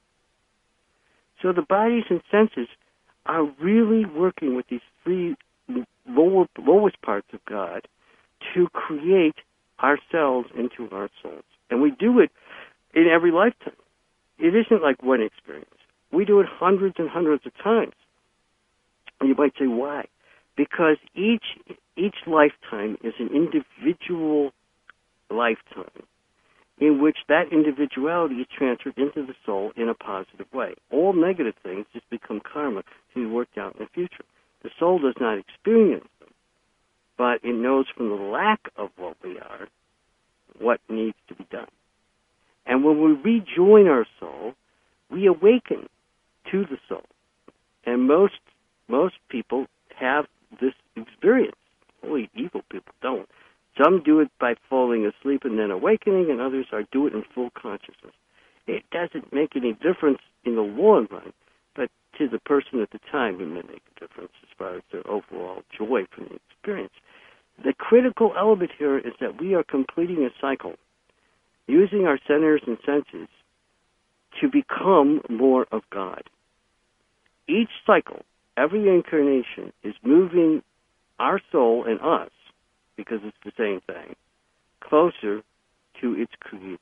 So the bodies and senses are really working with these three lower, lowest parts of God to create ourselves into our souls. And we do it in every lifetime. It isn't like one experience. We do it hundreds and hundreds of times. And you might say, why? Because each each lifetime is an individual lifetime in which that individuality is transferred into the soul in a positive way. All negative things just become karma to be worked out in the future. The soul does not experience them, but it knows from the lack of what we are what needs to be done. And when we rejoin our soul, we awaken to the soul. And most most people have this experience. Only evil people don't. Some do it by falling asleep and then awakening, and others are do it in full consciousness. It doesn't make any difference in the long run, but to the person at the time it may make a difference as far as their overall joy from the experience. The critical element here is that we are completing a cycle, using our centers and senses to become more of God. Each cycle, every incarnation, is moving our soul and us, because it's the same thing, closer to its Creator.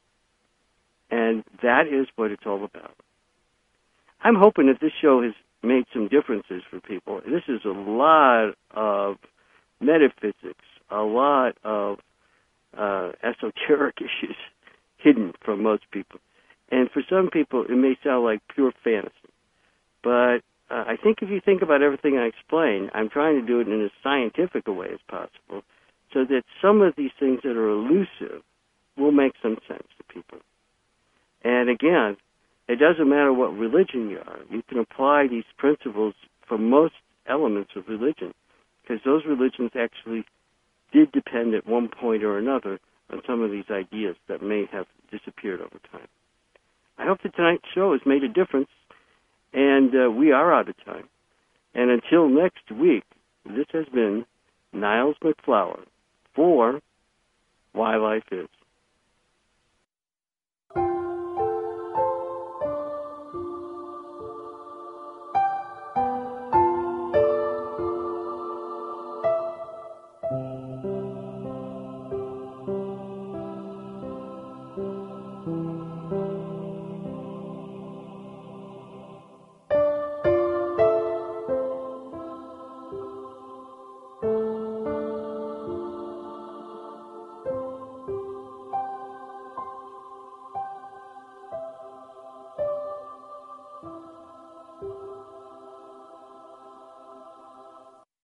And that is what it's all about. I'm hoping that this show has made some differences for people. This is a lot of metaphysics, a lot of uh, esoteric issues hidden from most people. And for some people, it may sound like pure fantasy. But uh, I think if you think about everything I explained, I'm trying to do it in as scientific a way as possible so that some of these things that are elusive will make some sense to people. And again, it doesn't matter what religion you are. You can apply these principles for most elements of religion, because those religions actually did depend at one point or another on some of these ideas that may have disappeared over time. I hope that tonight's show has made a difference, and uh, we are out of time. And until next week, this has been Niles MacFlouer for Why Life Is.